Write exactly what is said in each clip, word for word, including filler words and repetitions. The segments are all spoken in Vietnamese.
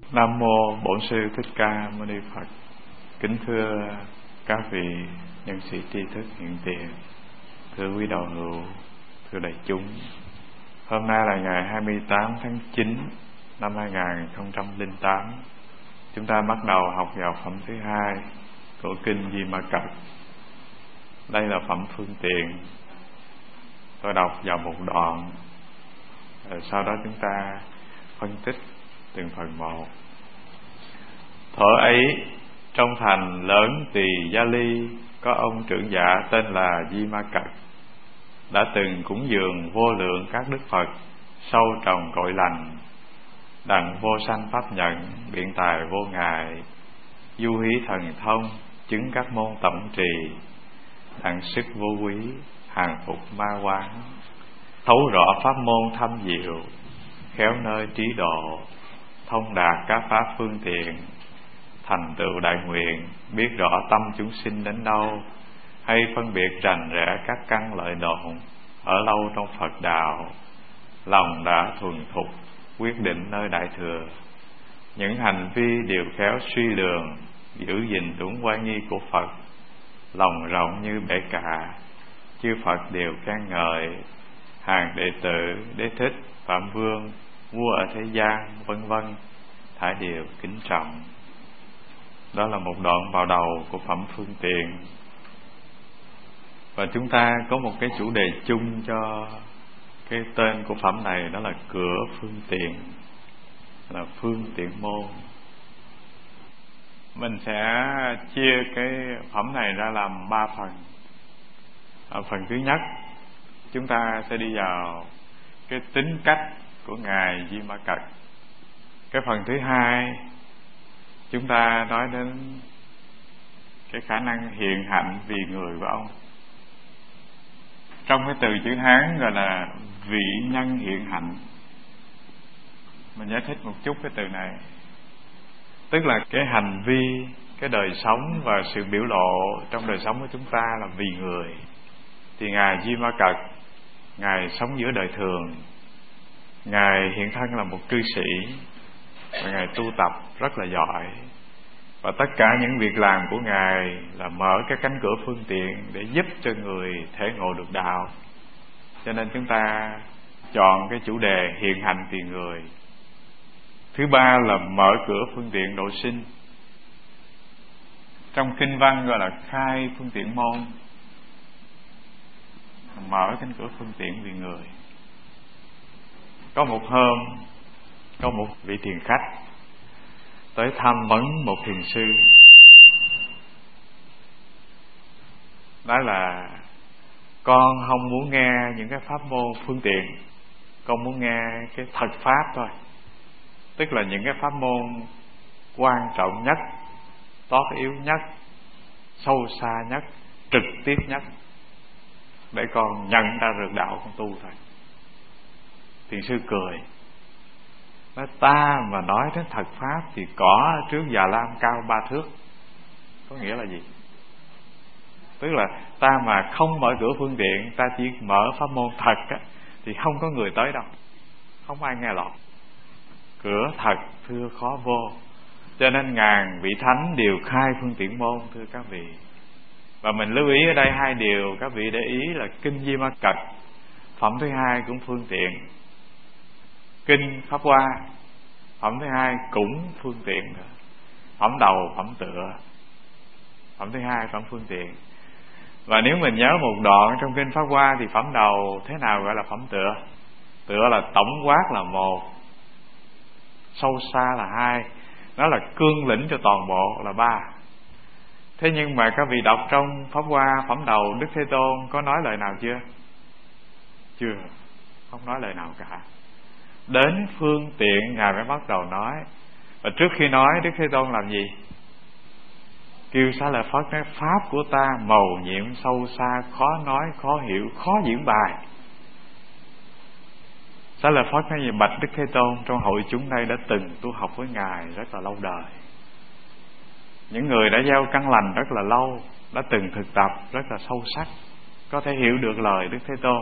Nam mô Bổn Sư Thích Ca Mâu Ni Phật. Kính thưa các vị nhân sĩ tri thức hiện tiền, thưa quý đạo hữu, thưa đại chúng. Hôm nay là ngày hai mươi tám tháng chín năm hai nghìn không trăm lẻ tám. Chúng ta bắt đầu học vào phẩm thứ hai của kinh Di Ma Cật. Đây là phẩm phương tiện. Tôi đọc vào một đoạn, rồi sau đó chúng ta phân tích từng phần một. Thuở ấy, trong thành lớn Tỳ Gia Ly có ông trưởng giả tên là Di Ma Cật, đã từng cúng dường vô lượng các đức Phật, sâu trồng cội lành, đặng vô sanh pháp nhận, biện tài vô ngại, du hí thần thông, chứng các môn tổng trì, đặng sức vô quý, hàng phục ma quán, thấu rõ pháp môn thâm diệu, khéo nơi trí độ, thông đạt các pháp phương tiện, thành tựu đại nguyện, biết rõ tâm chúng sinh đến đâu, hay phân biệt rành rẽ các căn lợi độn, ở lâu trong Phật đạo, lòng đã thuần thục, quyết định nơi đại thừa. Những hành vi đều khéo suy lường, giữ gìn đúng oai nghi của Phật, lòng rộng như bể cả, chư Phật đều khen ngợi. Hàng đệ tử Đế Thích, Phạm Vương, vua ở thế gian, vân vân, thải đều kính trọng. Đó là một đoạn vào đầu của phẩm phương tiện. Và chúng ta có một cái chủ đề chung cho cái tên của phẩm này, đó là cửa phương tiện, là phương tiện môn. Mình sẽ chia cái phẩm này ra làm ba phần. Ở phần thứ nhất, chúng ta sẽ đi vào cái tính cách của Ngài Di Ma Cật. Cái phần thứ hai, chúng ta nói đến cái khả năng hiện hạnh vì người của ông. Trong cái từ chữ Hán gọi là vị nhân hiện hạnh. Mình giải thích một chút cái từ này. Tức là cái hành vi, cái đời sống và sự biểu lộ trong đời sống của chúng ta là vì người. Thì Ngài Di Ma Cật, Ngài sống giữa đời thường, Ngài hiện thân là một cư sĩ, và Ngài tu tập rất là giỏi. Và tất cả những việc làm của Ngài là mở cái cánh cửa phương tiện để giúp cho người thể ngộ được đạo. Cho nên chúng ta chọn cái chủ đề hiện hạnh vì người. Thứ ba là mở cửa phương tiện độ sinh. Trong kinh văn gọi là khai phương tiện môn, mở cánh cửa phương tiện vì người. Có một hôm, có một vị thiền khách tới tham vấn một thiền sư, nói là con không muốn nghe những cái pháp môn phương tiện, con muốn nghe cái thật pháp thôi. Tức là những cái pháp môn quan trọng nhất, tót yếu nhất, sâu xa nhất, trực tiếp nhất, để con nhận ra được đạo con tu thôi. Thiền sư cười, nói ta mà nói đến thật pháp thì cỏ trước Già Lam cao ba thước. Có nghĩa là gì? Tức là ta mà không mở cửa phương tiện, ta chỉ mở pháp môn thật á, thì không có người tới đâu, không ai nghe lọt. Cửa thật thưa khó vô. Cho nên ngàn vị thánh đều khai phương tiện môn, thưa các vị. Và mình lưu ý ở đây hai điều các vị để ý là kinh Di Ma Cật phẩm thứ hai cũng phương tiện, kinh Pháp Hoa phẩm thứ hai cũng phương tiện. Phẩm đầu phẩm tựa, phẩm thứ hai phẩm phương tiện. Và nếu mình nhớ một đoạn trong kinh Pháp Hoa thì phẩm đầu thế nào gọi là phẩm tựa? Tựa là tổng quát là một, sâu xa là hai, nó là cương lĩnh cho toàn bộ là ba. Thế nhưng mà các vị đọc trong Pháp Hoa phẩm đầu, Đức Thế Tôn có nói lời nào chưa? Chưa, không nói lời nào cả. Đến phương tiện Ngài mới bắt đầu nói. Và trước khi nói, Đức Thế Tôn làm gì? Kêu Xá Lợi Phất nói pháp của ta mầu nhiệm sâu xa, khó nói, khó hiểu, khó diễn bài. Xá Lợi Phất nói gì? Bạch Đức Thế Tôn, trong hội chúng đây đã từng tu học với Ngài rất là lâu đời. Những người đã gieo căn lành rất là lâu, đã từng thực tập rất là sâu sắc, có thể hiểu được lời Đức Thế Tôn.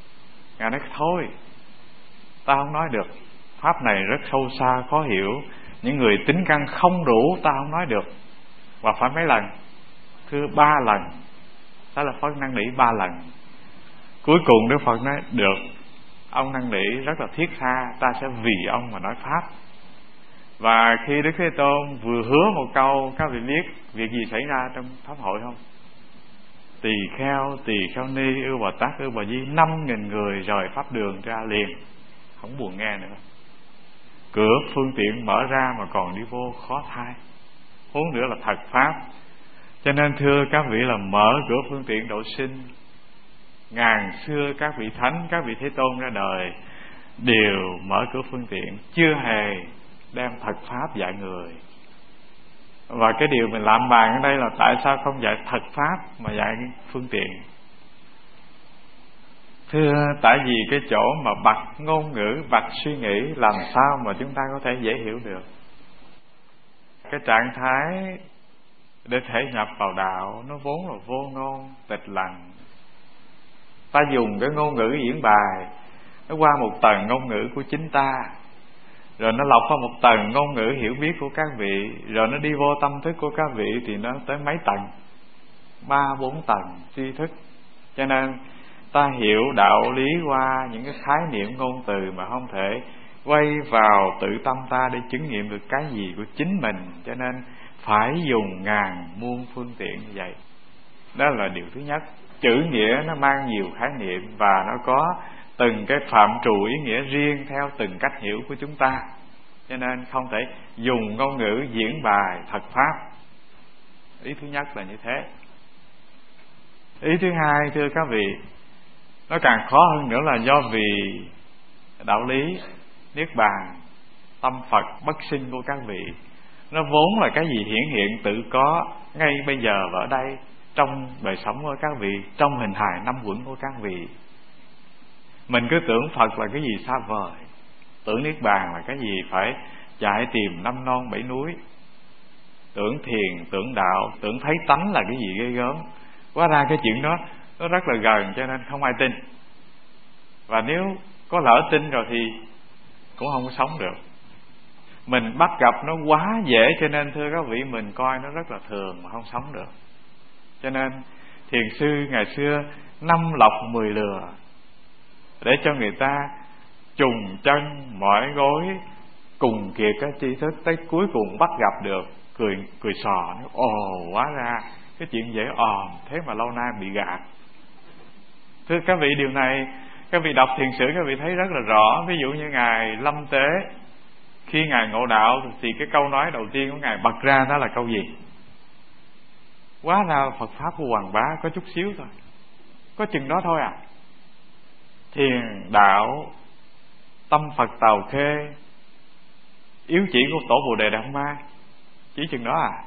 Ngài nói thôi, ta không nói được, pháp này rất sâu xa khó hiểu, những người tính căn không đủ ta không nói được. Và phải mấy lần? Thưa ba lần. Đó là Phật năn nỉ ba lần. Cuối cùng Đức Phật nói được, ông năn nỉ rất là thiết tha, ta sẽ vì ông mà nói pháp. Và khi Đức Thế Tôn vừa hứa một câu, các vị biết việc gì xảy ra trong pháp hội không? Tỳ kheo, tỳ kheo ni, ưu Bồ Tát, ưu Bà Di, năm nghìn người rời pháp đường ra liền, không buồn nghe nữa. Cửa phương tiện mở ra mà còn đi vô khó thai, huống nữa là thật pháp. Cho nên thưa các vị là mở cửa phương tiện độ sinh. Ngàn xưa các vị thánh, các vị Thế Tôn ra đời đều mở cửa phương tiện, chưa hề đem thật pháp dạy người. Và cái điều mình làm bàn ở đây là tại sao không dạy thật pháp mà dạy phương tiện? Thưa, tại vì cái chỗ mà bặt ngôn ngữ, bặt suy nghĩ, làm sao mà chúng ta có thể dễ hiểu được? Cái trạng thái để thể nhập vào đạo nó vốn là vô ngôn, tịch lặng. Ta dùng cái ngôn ngữ diễn bài, nó qua một tầng ngôn ngữ của chính ta, rồi nó lọc qua một tầng ngôn ngữ hiểu biết của các vị, rồi nó đi vô tâm thức của các vị thì nó tới mấy tầng, ba bốn tầng tri thức. Cho nên ta hiểu đạo lý qua những cái khái niệm ngôn từ mà không thể quay vào tự tâm ta để chứng nghiệm được cái gì của chính mình. Cho nên phải dùng ngàn muôn phương tiện như vậy. Đó là điều thứ nhất. Chữ nghĩa nó mang nhiều khái niệm và nó có từng cái phạm trù ý nghĩa riêng theo từng cách hiểu của chúng ta. Cho nên không thể dùng ngôn ngữ diễn bài thật pháp. Ý thứ nhất là như thế. Ý thứ hai, thưa các vị, nó càng khó hơn nữa là do vì đạo lý niết bàn, tâm Phật bất sinh của các vị, nó vốn là cái gì hiển hiện tự có ngay bây giờ và ở đây, trong đời sống của các vị, trong hình hài năm uẩn của các vị. Mình cứ tưởng Phật là cái gì xa vời, tưởng niết bàn là cái gì phải chạy tìm năm non bảy núi, tưởng thiền, tưởng đạo, tưởng thấy tánh là cái gì ghê gớm. Hóa ra cái chuyện đó nó rất là gần, cho nên không ai tin. Và nếu có lỡ tin rồi thì cũng không có sống được. Mình bắt gặp nó quá dễ, cho nên thưa các vị, mình coi nó rất là thường mà không sống được. Cho nên thiền sư ngày xưa năm lọc mười lừa, để cho người ta trùng chân mỏi gối cùng kiệt cái tri thức, tới cuối cùng bắt gặp được, cười cười sò, nói, ồ hóa ra cái chuyện dễ òm thế mà lâu nay bị gạt. Thưa các vị, điều này các vị đọc thiền sử các vị thấy rất là rõ. Ví dụ như ngài Lâm Tế, khi ngài ngộ đạo thì cái câu nói đầu tiên của ngài bật ra đó là câu gì? Hóa ra Phật pháp của Hoàng Bá có chút xíu thôi, có chừng đó thôi à. Thiền đạo tâm Phật Tào Khê, yếu chỉ của tổ Bồ Đề Đạt Ma, chỉ chừng đó à.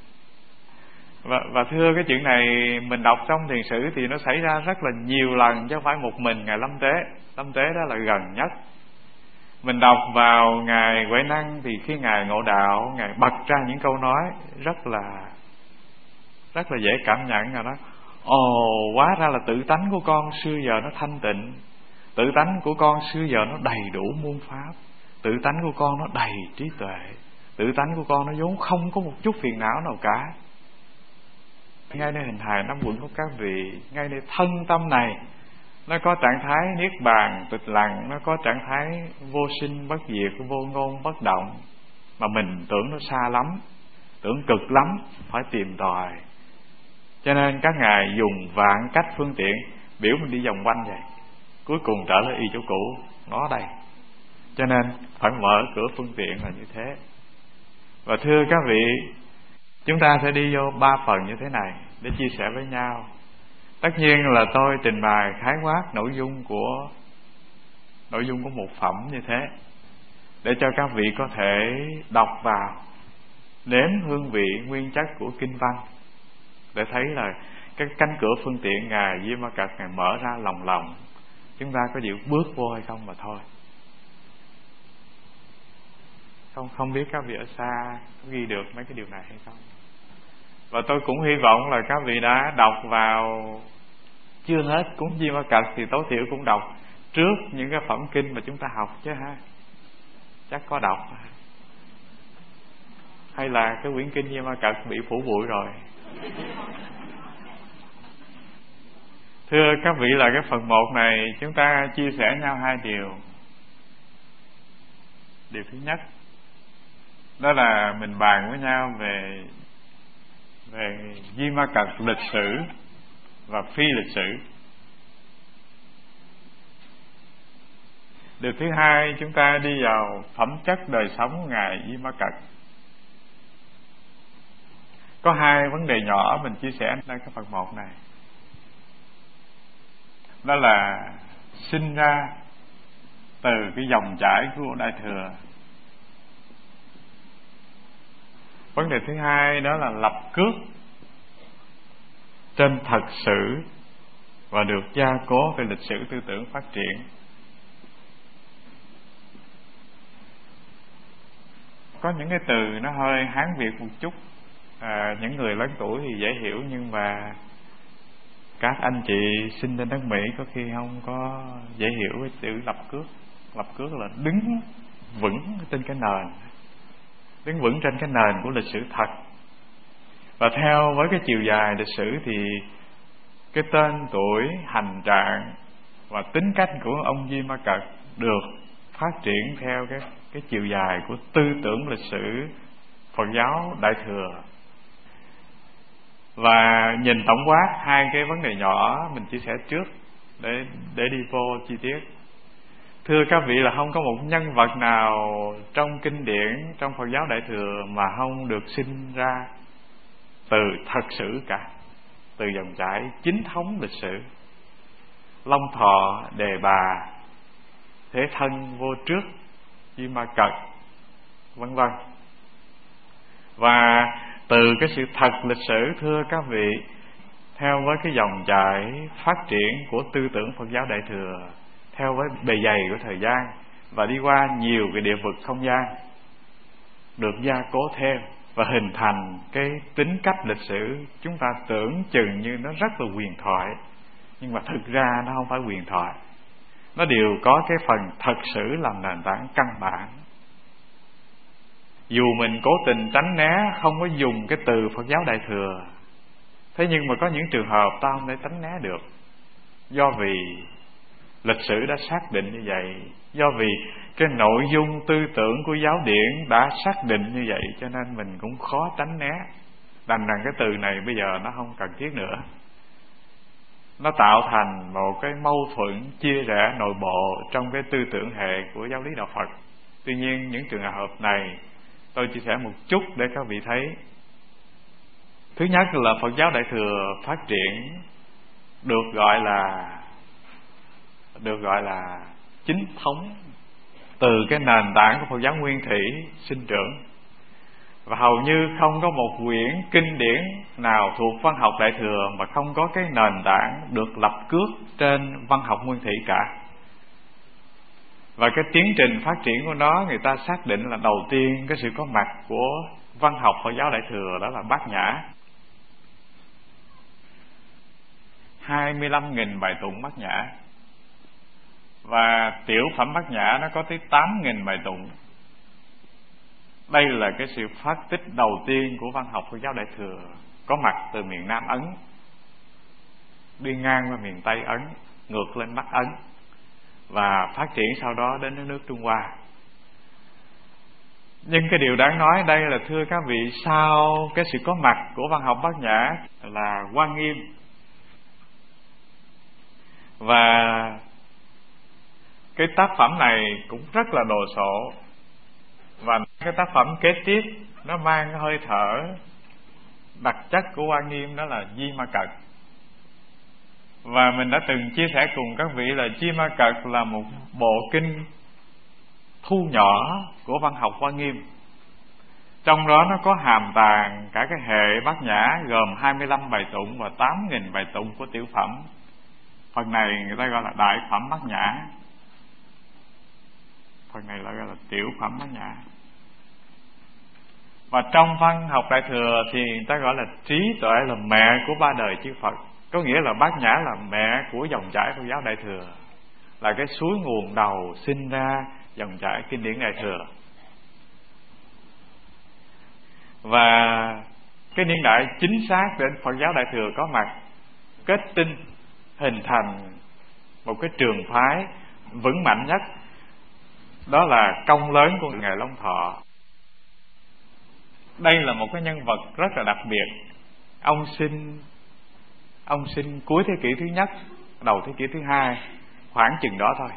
Và, và thưa cái chuyện này mình đọc trong thiền sử thì nó xảy ra rất là nhiều lần, chứ không phải một mình ngài Lâm Tế. Lâm Tế đó là gần nhất. Mình đọc vào ngài Huệ Năng thì khi ngài ngộ đạo, ngài bật ra những câu nói rất là rất là dễ cảm nhận rồi đó. Ồ, hóa ra là tự tánh của con xưa giờ nó thanh tịnh, tự tánh của con xưa giờ nó đầy đủ muôn pháp, tự tánh của con nó đầy trí tuệ, tự tánh của con nó vốn không có một chút phiền não nào cả. Ngay nơi hình hài năm uẩn của các vị, ngay nơi thân tâm này, nó có trạng thái niết bàn tịch lặng, nó có trạng thái vô sinh bất diệt, vô ngôn bất động, mà mình tưởng nó xa lắm, tưởng cực lắm, phải tìm tòi. Cho nên các ngài dùng vạn cách phương tiện biểu mình đi vòng quanh vậy, cuối cùng trở lại y chỗ cũ, nó đây. Cho nên phải mở cửa phương tiện là như thế. Và thưa các vị, chúng ta sẽ đi vô ba phần như thế này để chia sẻ với nhau. Tất nhiên là tôi trình bày khái quát nội dung của nội dung của một phẩm như thế, để cho các vị có thể đọc vào, nếm hương vị nguyên chất của kinh văn, để thấy là cái cánh cửa phương tiện ngài Di Ma Cật ngài mở ra lòng lòng, chúng ta có chịu bước vô hay không mà thôi. Không không biết các vị ở xa có ghi được mấy cái điều này hay không. Và tôi cũng hy vọng là các vị đã đọc vào, chưa hết cuốn Di Ma Cật thì tối thiểu cũng đọc trước những cái phẩm kinh mà chúng ta học chứ ha. Chắc có đọc. hay là cái quyển kinh Di Ma Cật bị phủ bụi rồi? Thưa các vị, là cái phần một này chúng ta chia sẻ nhau hai điều. Điều thứ nhất đó là mình bàn với nhau về về Di Ma Cật lịch sử và phi lịch sử. Điều thứ hai, chúng ta đi vào phẩm chất đời sống của ngài Di Ma Cật. Có hai vấn đề nhỏ mình chia sẻ trong cái phần một này. Đó là sinh ra từ cái dòng chảy của Đại Thừa. Vấn đề thứ hai đó là lập cước trên thật sử và được gia cố về lịch sử tư tưởng phát triển. Có những cái từ nó hơi Hán Việt một chút, à, những người lớn tuổi thì dễ hiểu, nhưng mà các anh chị sinh trên đất Mỹ có khi không có dễ hiểu cái chữ lập cước. Lập cước là đứng vững trên cái nền, đứng vững trên cái nền của lịch sử thật. Và theo với cái chiều dài lịch sử thì cái tên tuổi, hành trạng và tính cách của ông Di Ma Cật được phát triển theo cái cái chiều dài của tư tưởng lịch sử Phật giáo Đại Thừa. Và nhìn tổng quát hai cái vấn đề nhỏ mình chia sẻ trước để để đi vô chi tiết. Thưa các vị, là không có một nhân vật nào trong kinh điển, trong Phật giáo Đại Thừa mà không được sinh ra từ thật sử cả, từ dòng chảy chính thống lịch sử. Long Thọ, Đề Bà, Thế Thân, Vô Trước, Di Ma Cật, vân vân. Và từ cái sự thật lịch sử, thưa các vị, theo với cái dòng chảy phát triển của tư tưởng Phật giáo Đại Thừa, theo với bề dày của thời gian và đi qua nhiều cái địa vực không gian, được gia cố thêm và hình thành cái tính cách lịch sử chúng ta tưởng chừng như nó rất là huyền thoại, nhưng mà thực ra nó không phải huyền thoại. Nó đều có cái phần thật sự làm nền tảng căn bản. Dù mình cố tình tránh né, không có dùng cái từ Phật giáo Đại Thừa, thế nhưng mà có những trường hợp ta không thể tránh né được. Do vì lịch sử đã xác định như vậy, do vì cái nội dung tư tưởng của giáo điển đã xác định như vậy, cho nên mình cũng khó tránh né. Đành rằng cái từ này bây giờ nó không cần thiết nữa. Nó tạo thành một cái mâu thuẫn chia rẽ nội bộ trong cái tư tưởng hệ của giáo lý đạo Phật. Tuy nhiên những trường hợp này tôi chia sẻ một chút để các vị thấy. Thứ nhất là Phật giáo Đại Thừa phát triển được gọi là được gọi là chính thống từ cái nền tảng của Phật giáo Nguyên Thủy sinh trưởng. Và hầu như không có một quyển kinh điển nào thuộc văn học Đại Thừa mà không có cái nền tảng được lập cước trên văn học Nguyên Thủy cả. Và cái tiến trình phát triển của nó, người ta xác định là đầu tiên cái sự có mặt của văn học Phật giáo Đại Thừa đó là Bát Nhã. hai mươi lăm nghìn bài tụng Bát Nhã. Và tiểu phẩm Bát Nhã nó có tới tám nghìn bài tụng. Đây là cái sự phát tích đầu tiên của văn học Phật giáo Đại Thừa, có mặt từ miền Nam Ấn, đi ngang qua miền Tây Ấn, ngược lên Bắc Ấn, và phát triển sau đó đến nước, nước Trung Hoa. Nhưng cái điều đáng nói đây là, thưa các vị, sau cái sự có mặt của văn học Bát Nhã là Hoa Nghiêm. Và cái tác phẩm này cũng rất là đồ sộ. Và cái tác phẩm kế tiếp nó mang cái hơi thở đặc chất của Hoa Nghiêm, đó là Di Ma Cật. Và mình đã từng chia sẻ cùng các vị là Di Ma Cật là một bộ kinh thu nhỏ của văn học Hoa Nghiêm. Trong đó nó có hàm tàng cả cái hệ Bát Nhã gồm hai mươi lăm bài tụng và tám nghìn bài tụng của tiểu phẩm. Phần này người ta gọi là đại phẩm Bát Nhã, phần này gọi là tiểu phẩm Bát Nhã. Và trong văn học Đại Thừa thì người ta gọi là trí tuệ là mẹ của ba đời chư Phật. Có nghĩa là Bát Nhã là mẹ của dòng chảy Phật giáo Đại Thừa, là cái suối nguồn đầu sinh ra dòng chảy kinh điển Đại Thừa. Và cái niên đại chính xác để Phật giáo Đại Thừa có mặt, kết tinh, hình thành một cái trường phái vững mạnh nhất, đó là công lớn của Ngài Long Thọ. Đây là một cái nhân vật rất là đặc biệt. Ông sinh Ông sinh cuối thế kỷ thứ nhất, đầu thế kỷ thứ hai, khoảng chừng đó thôi.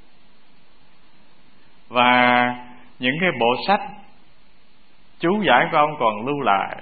Và những cái bộ sách chú giải của ông còn lưu lại,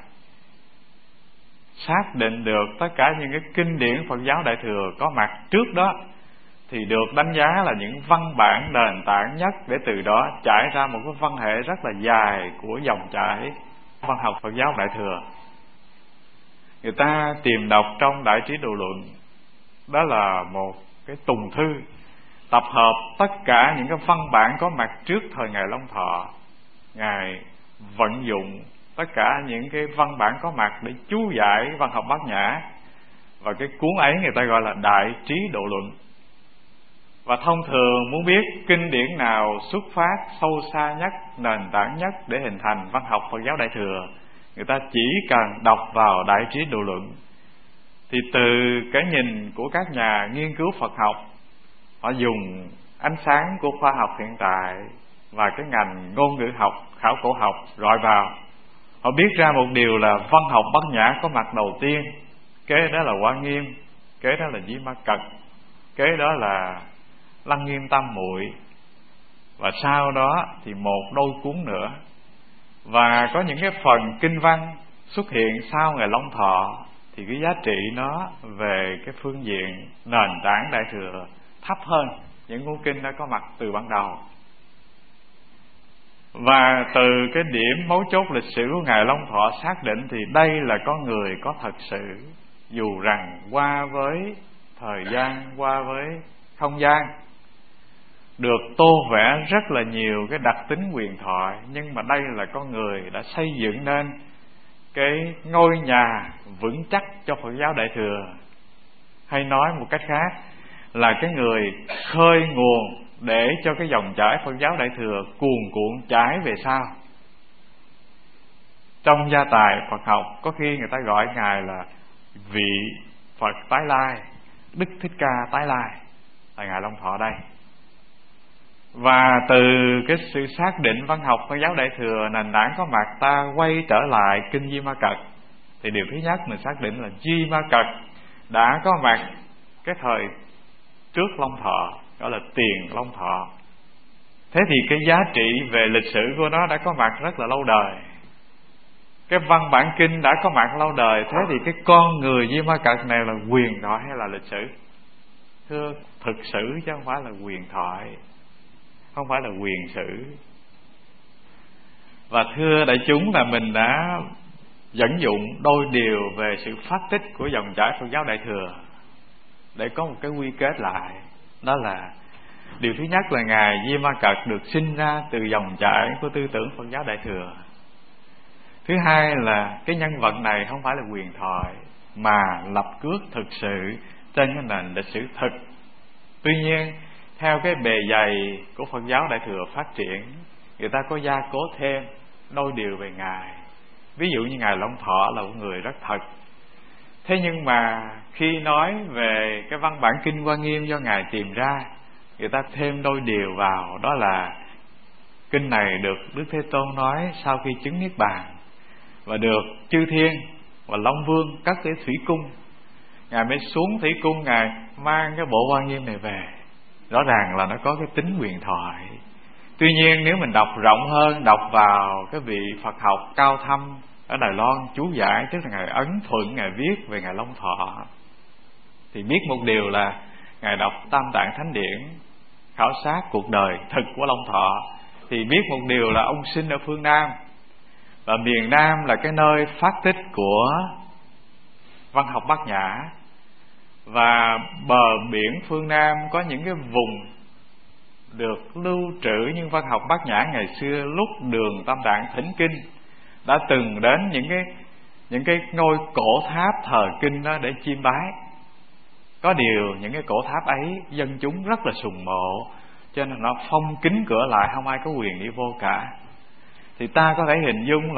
xác định được tất cả những cái kinh điển Phật giáo Đại Thừa có mặt trước đó, thì được đánh giá là những văn bản nền tảng nhất, để từ đó trải ra một cái văn hệ rất là dài của dòng chảy văn học Phật giáo Đại Thừa. Người ta tìm đọc trong Đại Trí Độ Luận, đó là một cái tùng thư tập hợp tất cả những cái văn bản có mặt trước thời Ngài Long Thọ. Ngài vận dụng tất cả những cái văn bản có mặt để chú giải văn học Bát Nhã, và cái cuốn ấy người ta gọi là Đại Trí Độ Luận. Và thông thường muốn biết kinh điển nào xuất phát sâu xa nhất, nền tảng nhất để hình thành văn học Phật giáo Đại Thừa, người ta chỉ cần đọc vào Đại Trí Độ Luận. Thì từ cái nhìn của các nhà nghiên cứu Phật học, họ dùng ánh sáng của khoa học hiện tại và cái ngành ngôn ngữ học, khảo cổ học rọi vào, họ biết ra một điều là văn học Bát Nhã có mặt đầu tiên, kế đó là Hoa Nghiêm, kế đó là Di Ma Cật, kế đó là Lăng Nghiêm Tam Muội, và sau đó thì một đôi cuốn nữa. Và có những cái phần kinh văn xuất hiện sau Ngài Long Thọ, thì cái giá trị nó về cái phương diện nền tảng Đại Thừa thấp hơn những cuốn kinh đã có mặt từ ban đầu. Và từ cái điểm mấu chốt lịch sử của Ngài Long Thọ xác định thì đây là con người có thật sự, dù rằng qua với thời gian, qua với không gian, được tô vẽ rất là nhiều cái đặc tính huyền thoại, nhưng mà đây là con người đã xây dựng nên cái ngôi nhà vững chắc cho Phật giáo Đại Thừa. Hay nói một cách khác là cái người khơi nguồn để cho cái dòng chảy Phật giáo Đại Thừa cuồn cuộn chảy về sau. Trong gia tài Phật học, có khi người ta gọi Ngài là vị Phật tái lai, Đức Thích Ca tái lai, là Ngài Long Thọ đây. Và từ cái sự xác định văn học Phật giáo Đại Thừa nền tảng có mặt, ta quay trở lại kinh Di Ma Cật. Thì điều thứ nhất mình xác định là Di Ma Cật đã có mặt cái thời trước Long Thọ, gọi là tiền Long Thọ. Thế thì cái giá trị về lịch sử của nó đã có mặt rất là lâu đời. Cái văn bản kinh đã có mặt lâu đời. Thế thì cái con người Di Ma Cật này là huyền thoại hay là lịch sử? Thưa, thực sử chứ không phải là huyền thoại, không phải là huyền sử. Và thưa đại chúng, là mình đã dẫn dụng đôi điều về sự phát tích của dòng chảy Phật giáo Đại Thừa để có một cái quy kết lại. Đó là điều thứ nhất là Ngài Di Ma Cật được sinh ra từ dòng chảy của tư tưởng Phật giáo Đại Thừa. Thứ hai là cái nhân vật này không phải là huyền thoại, mà lập cước thực sự trên cái nền lịch sử thực. Tuy nhiên theo cái bề dày của Phật giáo Đại Thừa phát triển, người ta có gia cố thêm đôi điều về Ngài. Ví dụ như Ngài Long Thọ là một người rất thật. Thế nhưng mà khi nói về cái văn bản kinh Hoa Nghiêm do Ngài tìm ra, người ta thêm đôi điều vào. Đó là kinh này được Đức Thế Tôn nói sau khi chứng Niết Bàn, và được chư thiên và Long Vương cất tới thủy cung. Ngài mới xuống thủy cung, Ngài mang cái bộ Hoa Nghiêm này về. Rõ ràng là nó có cái tính huyền thoại. Tuy nhiên nếu mình đọc rộng hơn, đọc vào cái vị Phật học cao thâm ở Đài Loan chú giải, tức là Ngài Ấn Thuận Ngài viết về Ngài Long Thọ, thì biết một điều là Ngài đọc Tam Tạng Thánh Điển, khảo sát cuộc đời thực của Long Thọ, thì biết một điều là ông sinh ở phương Nam, và miền Nam là cái nơi phát tích của văn học Bát Nhã. Và bờ biển phương Nam có những cái vùng được lưu trữ những văn học Bát Nhã ngày xưa, lúc Đường Tam Tạng thỉnh kinh đã từng đến những cái những cái ngôi cổ tháp thờ kinh đó để chiêm bái. Có điều những cái cổ tháp ấy dân chúng rất là sùng mộ, cho nên nó phong kín cửa lại, không ai có quyền đi vô cả. Thì ta có thể hình dung là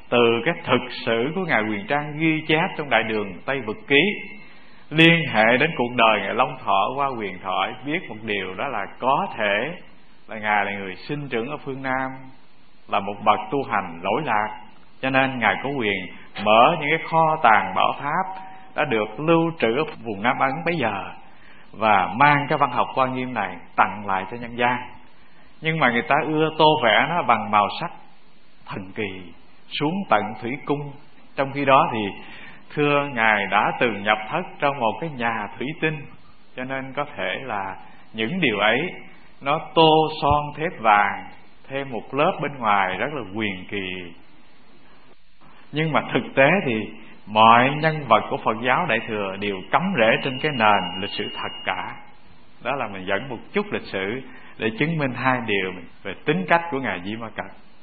từ cái thực sử của Ngài Huyền Trang ghi chép trong Đại Đường Tây Vực Ký, liên hệ đến cuộc đời Ngài Long Thọ qua huyền thoại, biết một điều đó là có thể là Ngài là người sinh trưởng ở phương Nam, là một bậc tu hành lỗi lạc, cho nên Ngài có quyền mở những cái kho tàng bảo tháp đã được lưu trữ ở vùng Nam Ấn bấy giờ, và mang cái văn học Hoa Nghiêm này tặng lại cho nhân gian. Nhưng mà người ta ưa tô vẽ nó bằng màu sắc thần kỳ, xuống tận thủy cung. Trong khi đó thì thưa Ngài đã từng nhập thất trong một cái nhà thủy tinh, cho nên có thể là những điều ấy nó tô son thép vàng, thêm một lớp bên ngoài rất là huyền kỳ. Nhưng mà thực tế thì mọi nhân vật của Phật giáo Đại Thừa đều cắm rễ trên cái nền lịch sử thật cả. Đó là mình dẫn một chút lịch sử để chứng minh hai điều về tính cách của Ngài Di Ma Cật.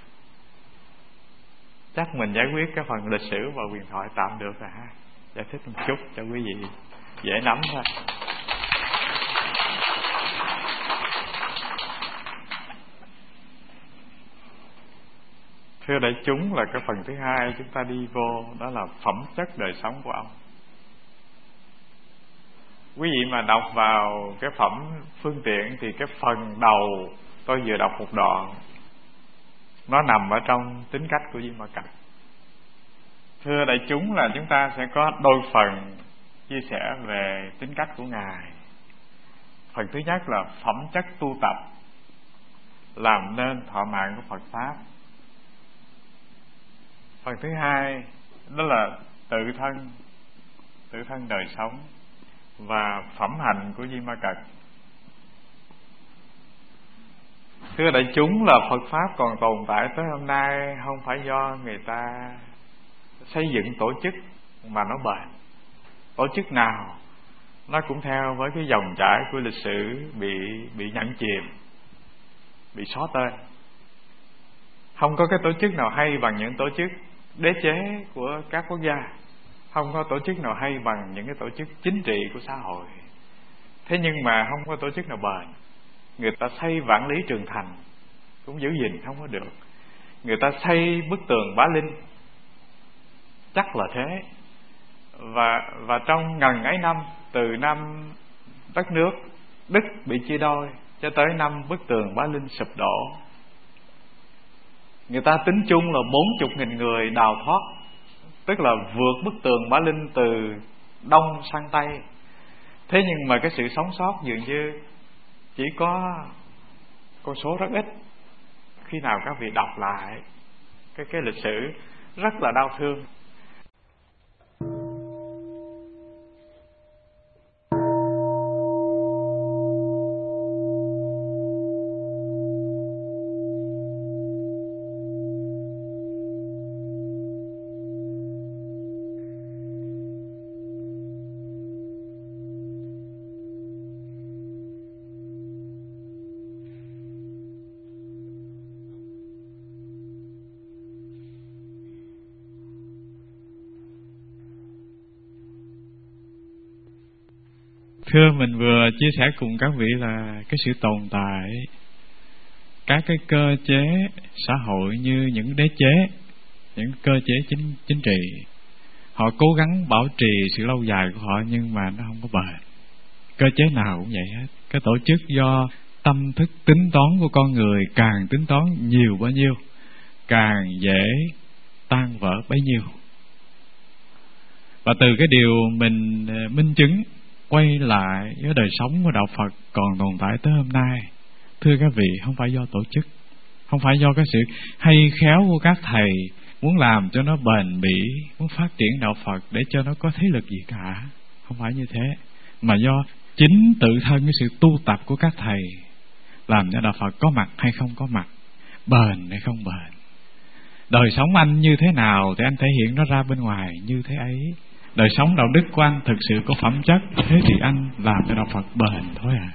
Chắc mình giải quyết cái phần lịch sử và huyền thoại tạm được rồi ha. Giải thích một chút cho quý vị dễ nắm thôi. Thưa đại chúng, là cái phần thứ hai chúng ta đi vô, đó là phẩm chất đời sống của ông. Quý vị mà đọc vào cái phẩm phương tiện thì cái phần đầu tôi vừa đọc một đoạn, nó nằm ở trong tính cách của Di Ma Cật. Thưa đại chúng, là chúng ta sẽ có đôi phần chia sẻ về tính cách của Ngài. Phần thứ nhất là phẩm chất tu tập làm nên thọ mạng của Phật Pháp. Phần thứ hai đó là tự thân, tự thân đời sống và phẩm hạnh của Di Ma Cật. Thưa đại chúng, là Phật Pháp còn tồn tại tới hôm nay không phải do người ta xây dựng tổ chức mà nó bền. Tổ chức nào nó cũng theo với cái dòng chảy của lịch sử bị bị nhấn chìm, bị xóa tên. Không có cái tổ chức nào hay bằng những tổ chức đế chế của các quốc gia, không có tổ chức nào hay bằng những cái tổ chức chính trị của xã hội. Thế nhưng mà không có tổ chức nào bền. Người ta xây vạn lý trường thành cũng giữ gìn không có được. Người ta xây bức tường Bá Linh chắc là thế. Và và trong ngần ấy năm, từ năm đất nước Đức bị chia đôi cho tới năm bức tường Bá Linh sụp đổ, người ta tính chung là bốn mươi nghìn người đào thoát, tức là vượt bức tường Bá Linh từ đông sang tây. Thế nhưng mà cái sự sống sót dường như chỉ có con số rất ít. Khi nào các vị đọc lại cái cái lịch sử rất là đau thương. Thưa, mình vừa chia sẻ cùng các vị là cái sự tồn tại các cái cơ chế xã hội như những đế chế, những cơ chế chính chính trị. Họ cố gắng bảo trì sự lâu dài của họ nhưng mà nó không có bền. Cơ chế nào cũng vậy hết. Cái tổ chức do tâm thức tính toán của con người càng tính toán nhiều bao nhiêu, càng dễ tan vỡ bấy nhiêu. Và từ cái điều mình minh chứng quay lại với đời sống của đạo Phật còn tồn tại tới hôm nay, thưa các vị, không phải do tổ chức, không phải do cái sự hay khéo của các thầy muốn làm cho nó bền bỉ, muốn phát triển đạo Phật để cho nó có thế lực gì cả. Không phải như thế, mà do chính tự thân cái sự tu tập của các thầy làm cho đạo Phật có mặt hay không có mặt, bền hay không bền. Đời sống anh như thế nào thì anh thể hiện nó ra bên ngoài như thế ấy. Đời sống đạo đức của anh thực sự có phẩm chất, thế thì anh làm cho đạo Phật bền thôi à.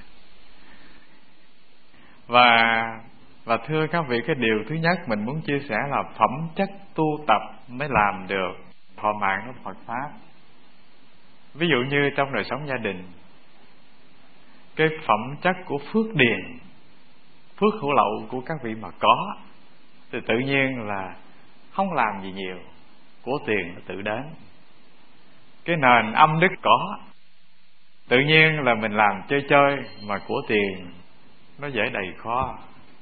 Và và thưa các vị, cái điều thứ nhất mình muốn chia sẻ là phẩm chất tu tập mới làm được thọ mạng của Phật Pháp. Ví dụ như trong đời sống gia đình, cái phẩm chất của phước điền, phước hữu lậu của các vị mà có, thì tự nhiên là không làm gì nhiều, của tiền nó tự đến. Cái nền âm đức có, tự nhiên là mình làm chơi chơi, mà của tiền nó dễ đầy kho.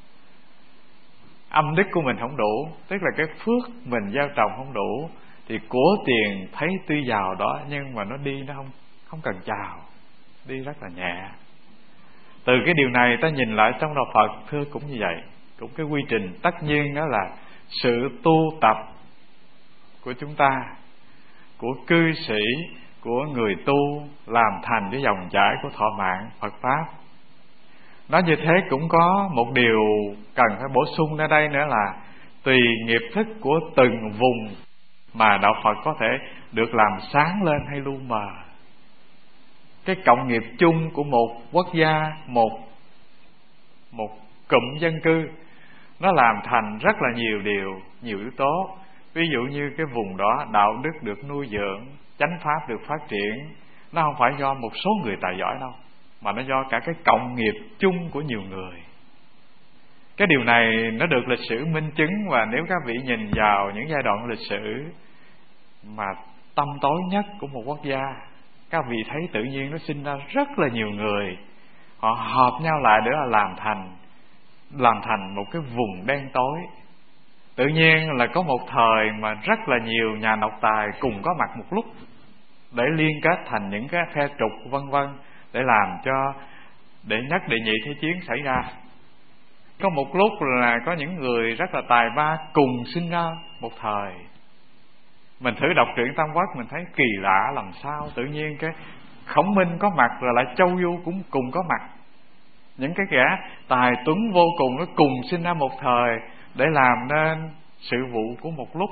Âm đức của mình không đủ, tức là cái phước mình gieo trồng không đủ, thì của tiền thấy tuy giàu đó, nhưng mà nó đi nó không không cần chào, đi rất là nhẹ. Từ cái điều này ta nhìn lại trong đạo Phật thưa cũng như vậy, cũng cái quy trình tất nhiên đó là sự tu tập của chúng ta, của cư sĩ, của người tu, làm thành cái dòng chảy của thọ mạng Phật Pháp. Nói như thế cũng có một điều cần phải bổ sung ở đây nữa là tùy nghiệp thức của từng vùng mà đạo Phật có thể được làm sáng lên hay lu mờ. Cái cộng nghiệp chung của một quốc gia, một một cụm dân cư, nó làm thành rất là nhiều điều, nhiều yếu tố. Ví dụ như cái vùng đó đạo đức được nuôi dưỡng, chánh pháp được phát triển, nó không phải do một số người tài giỏi đâu, mà nó do cả cái cộng nghiệp chung của nhiều người. Cái điều này nó được lịch sử minh chứng, và nếu các vị nhìn vào những giai đoạn lịch sử mà tăm tối nhất của một quốc gia, các vị thấy tự nhiên nó sinh ra rất là nhiều người, họ hợp nhau lại để là làm thành làm thành một cái vùng đen tối. Tự nhiên là có một thời mà rất là nhiều nhà độc tài cùng có mặt một lúc để liên kết thành những cái phe trục vân vân, để làm cho đệ nhất đệ nhị thế chiến xảy ra. Có một lúc là có những người rất là tài ba cùng sinh ra một thời. Mình thử đọc truyện Tam Quốc mình thấy kỳ lạ làm sao tự nhiên cái Khổng Minh có mặt rồi lại Châu Du cũng cùng có mặt. Những cái kẻ tài tuấn vô cùng nó cùng sinh ra một thời để làm nên sự vụ của một lúc.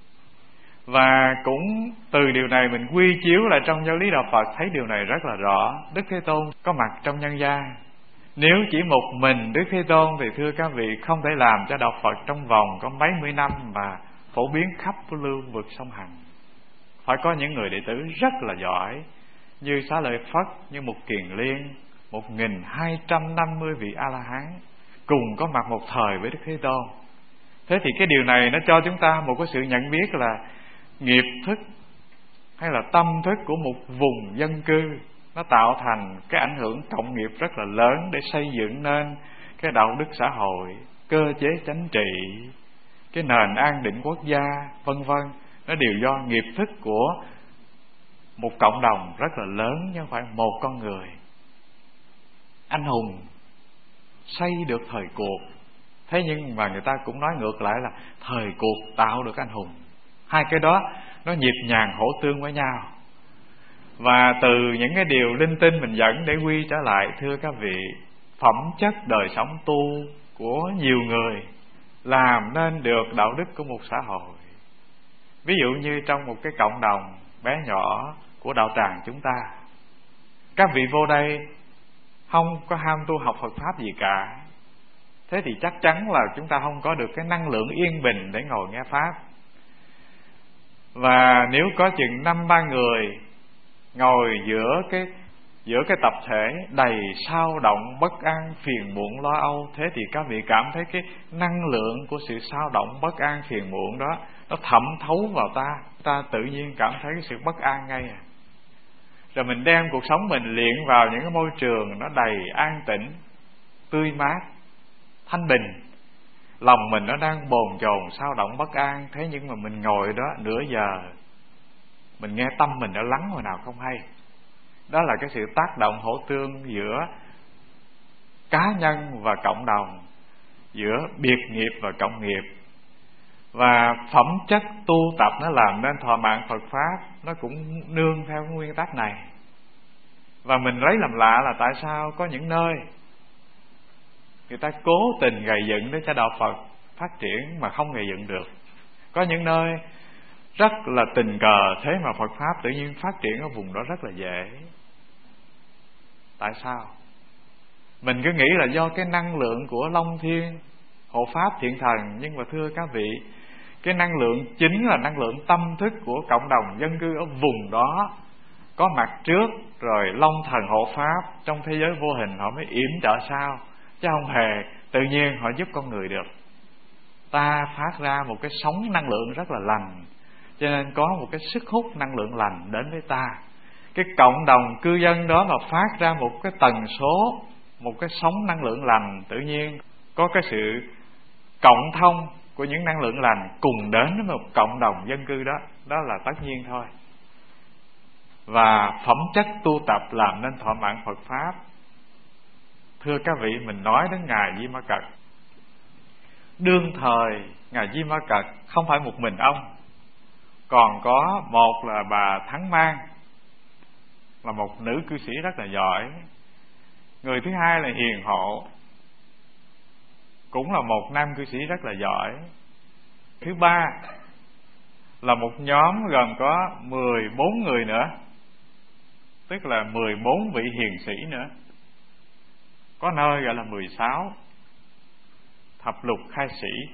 Và cũng từ điều này mình quy chiếu lại trong giáo lý đạo Phật, thấy điều này rất là rõ. Đức Thế Tôn có mặt trong nhân gian. Nếu chỉ một mình Đức Thế Tôn thì thưa các vị không thể làm cho đạo Phật trong vòng có mấy mươi năm mà phổ biến khắp lưu vực sông Hằng. Phải có những người đệ tử rất là giỏi, như Xá Lợi Phất, như Mục Kiền Liên, một nghìn hai trăm năm mươi vị A-la-hán cùng có mặt một thời với Đức Thế Tôn. Thế thì cái điều này nó cho chúng ta một cái sự nhận biết là nghiệp thức hay là tâm thức của một vùng dân cư nó tạo thành cái ảnh hưởng cộng nghiệp rất là lớn để xây dựng nên cái đạo đức xã hội, cơ chế chính trị, cái nền an định quốc gia, vân vân. Nó đều do nghiệp thức của một cộng đồng rất là lớn, chứ không phải một con người. Anh hùng xây được thời cuộc, thế nhưng mà người ta cũng nói ngược lại là thời cuộc tạo được anh hùng. Hai cái đó nó nhịp nhàng hỗ tương với nhau. Và từ những cái điều linh tinh mình dẫn để quy trở lại, thưa các vị, phẩm chất đời sống tu của nhiều người làm nên được đạo đức của một xã hội. Ví dụ như trong một cái cộng đồng bé nhỏ của đạo tràng chúng ta, các vị vô đây không có ham tu học Phật Pháp gì cả, thế thì chắc chắn là chúng ta không có được cái năng lượng yên bình để ngồi nghe Pháp. Và nếu có chừng năm ba người ngồi giữa cái giữa cái tập thể đầy sao động, bất an, phiền muộn, lo âu, thế thì các vị cảm thấy cái năng lượng của sự sao động, bất an, phiền muộn đó nó thẩm thấu vào ta, ta tự nhiên cảm thấy cái sự bất an ngay à. Rồi mình đem cuộc sống mình luyện vào những cái môi trường nó đầy an tĩnh, tươi mát, thanh bình. Lòng mình nó đang bồn chồn, sao động, bất an, thế nhưng mà mình ngồi đó nửa giờ, mình nghe tâm mình nó lắng hồi nào không hay. Đó là cái sự tác động hỗ tương giữa cá nhân và cộng đồng, giữa biệt nghiệp và cộng nghiệp. Và phẩm chất tu tập nó làm nên thọ mạng Phật Pháp, nó cũng nương theo cái nguyên tắc này. Và mình lấy làm lạ là tại sao có những nơi người ta cố tình gầy dựng để cho đạo Phật phát triển mà không gầy dựng được. Có những nơi rất là tình cờ, thế mà Phật Pháp tự nhiên phát triển ở vùng đó rất là dễ. Tại sao? Mình cứ nghĩ là do cái năng lượng của Long Thiên, Hộ Pháp, Thiện Thần. Nhưng mà thưa các vị, cái năng lượng chính là năng lượng tâm thức của cộng đồng dân cư ở vùng đó có mặt trước, rồi Long Thần Hộ Pháp trong thế giới vô hình họ mới yểm trợ sau, chứ không hề tự nhiên họ giúp con người được. ta phát ra một cái sóng năng lượng rất là lành, cho nên có một cái sức hút năng lượng lành đến với ta. Cái cộng đồng cư dân đó mà phát ra một cái tần số, một cái sóng năng lượng lành, tự nhiên có cái sự cộng thông của những năng lượng lành cùng đến với một cộng đồng dân cư đó. Đó là tất nhiên thôi. Và phẩm chất tu tập làm nên thọ mạng Phật Pháp. Thưa các vị, mình nói đến Ngài Di Ma Cật. Đương thời Ngài Di Ma Cật không phải một mình ông, còn có một là bà Thắng Mang, là một nữ cư sĩ rất là giỏi. Người thứ hai là Hiền Hộ, cũng là một nam cư sĩ rất là giỏi. Thứ ba là một nhóm gồm có mười bốn người nữa, tức là mười bốn vị hiền sĩ nữa. Có nơi gọi là mười sáu thập lục khai sĩ.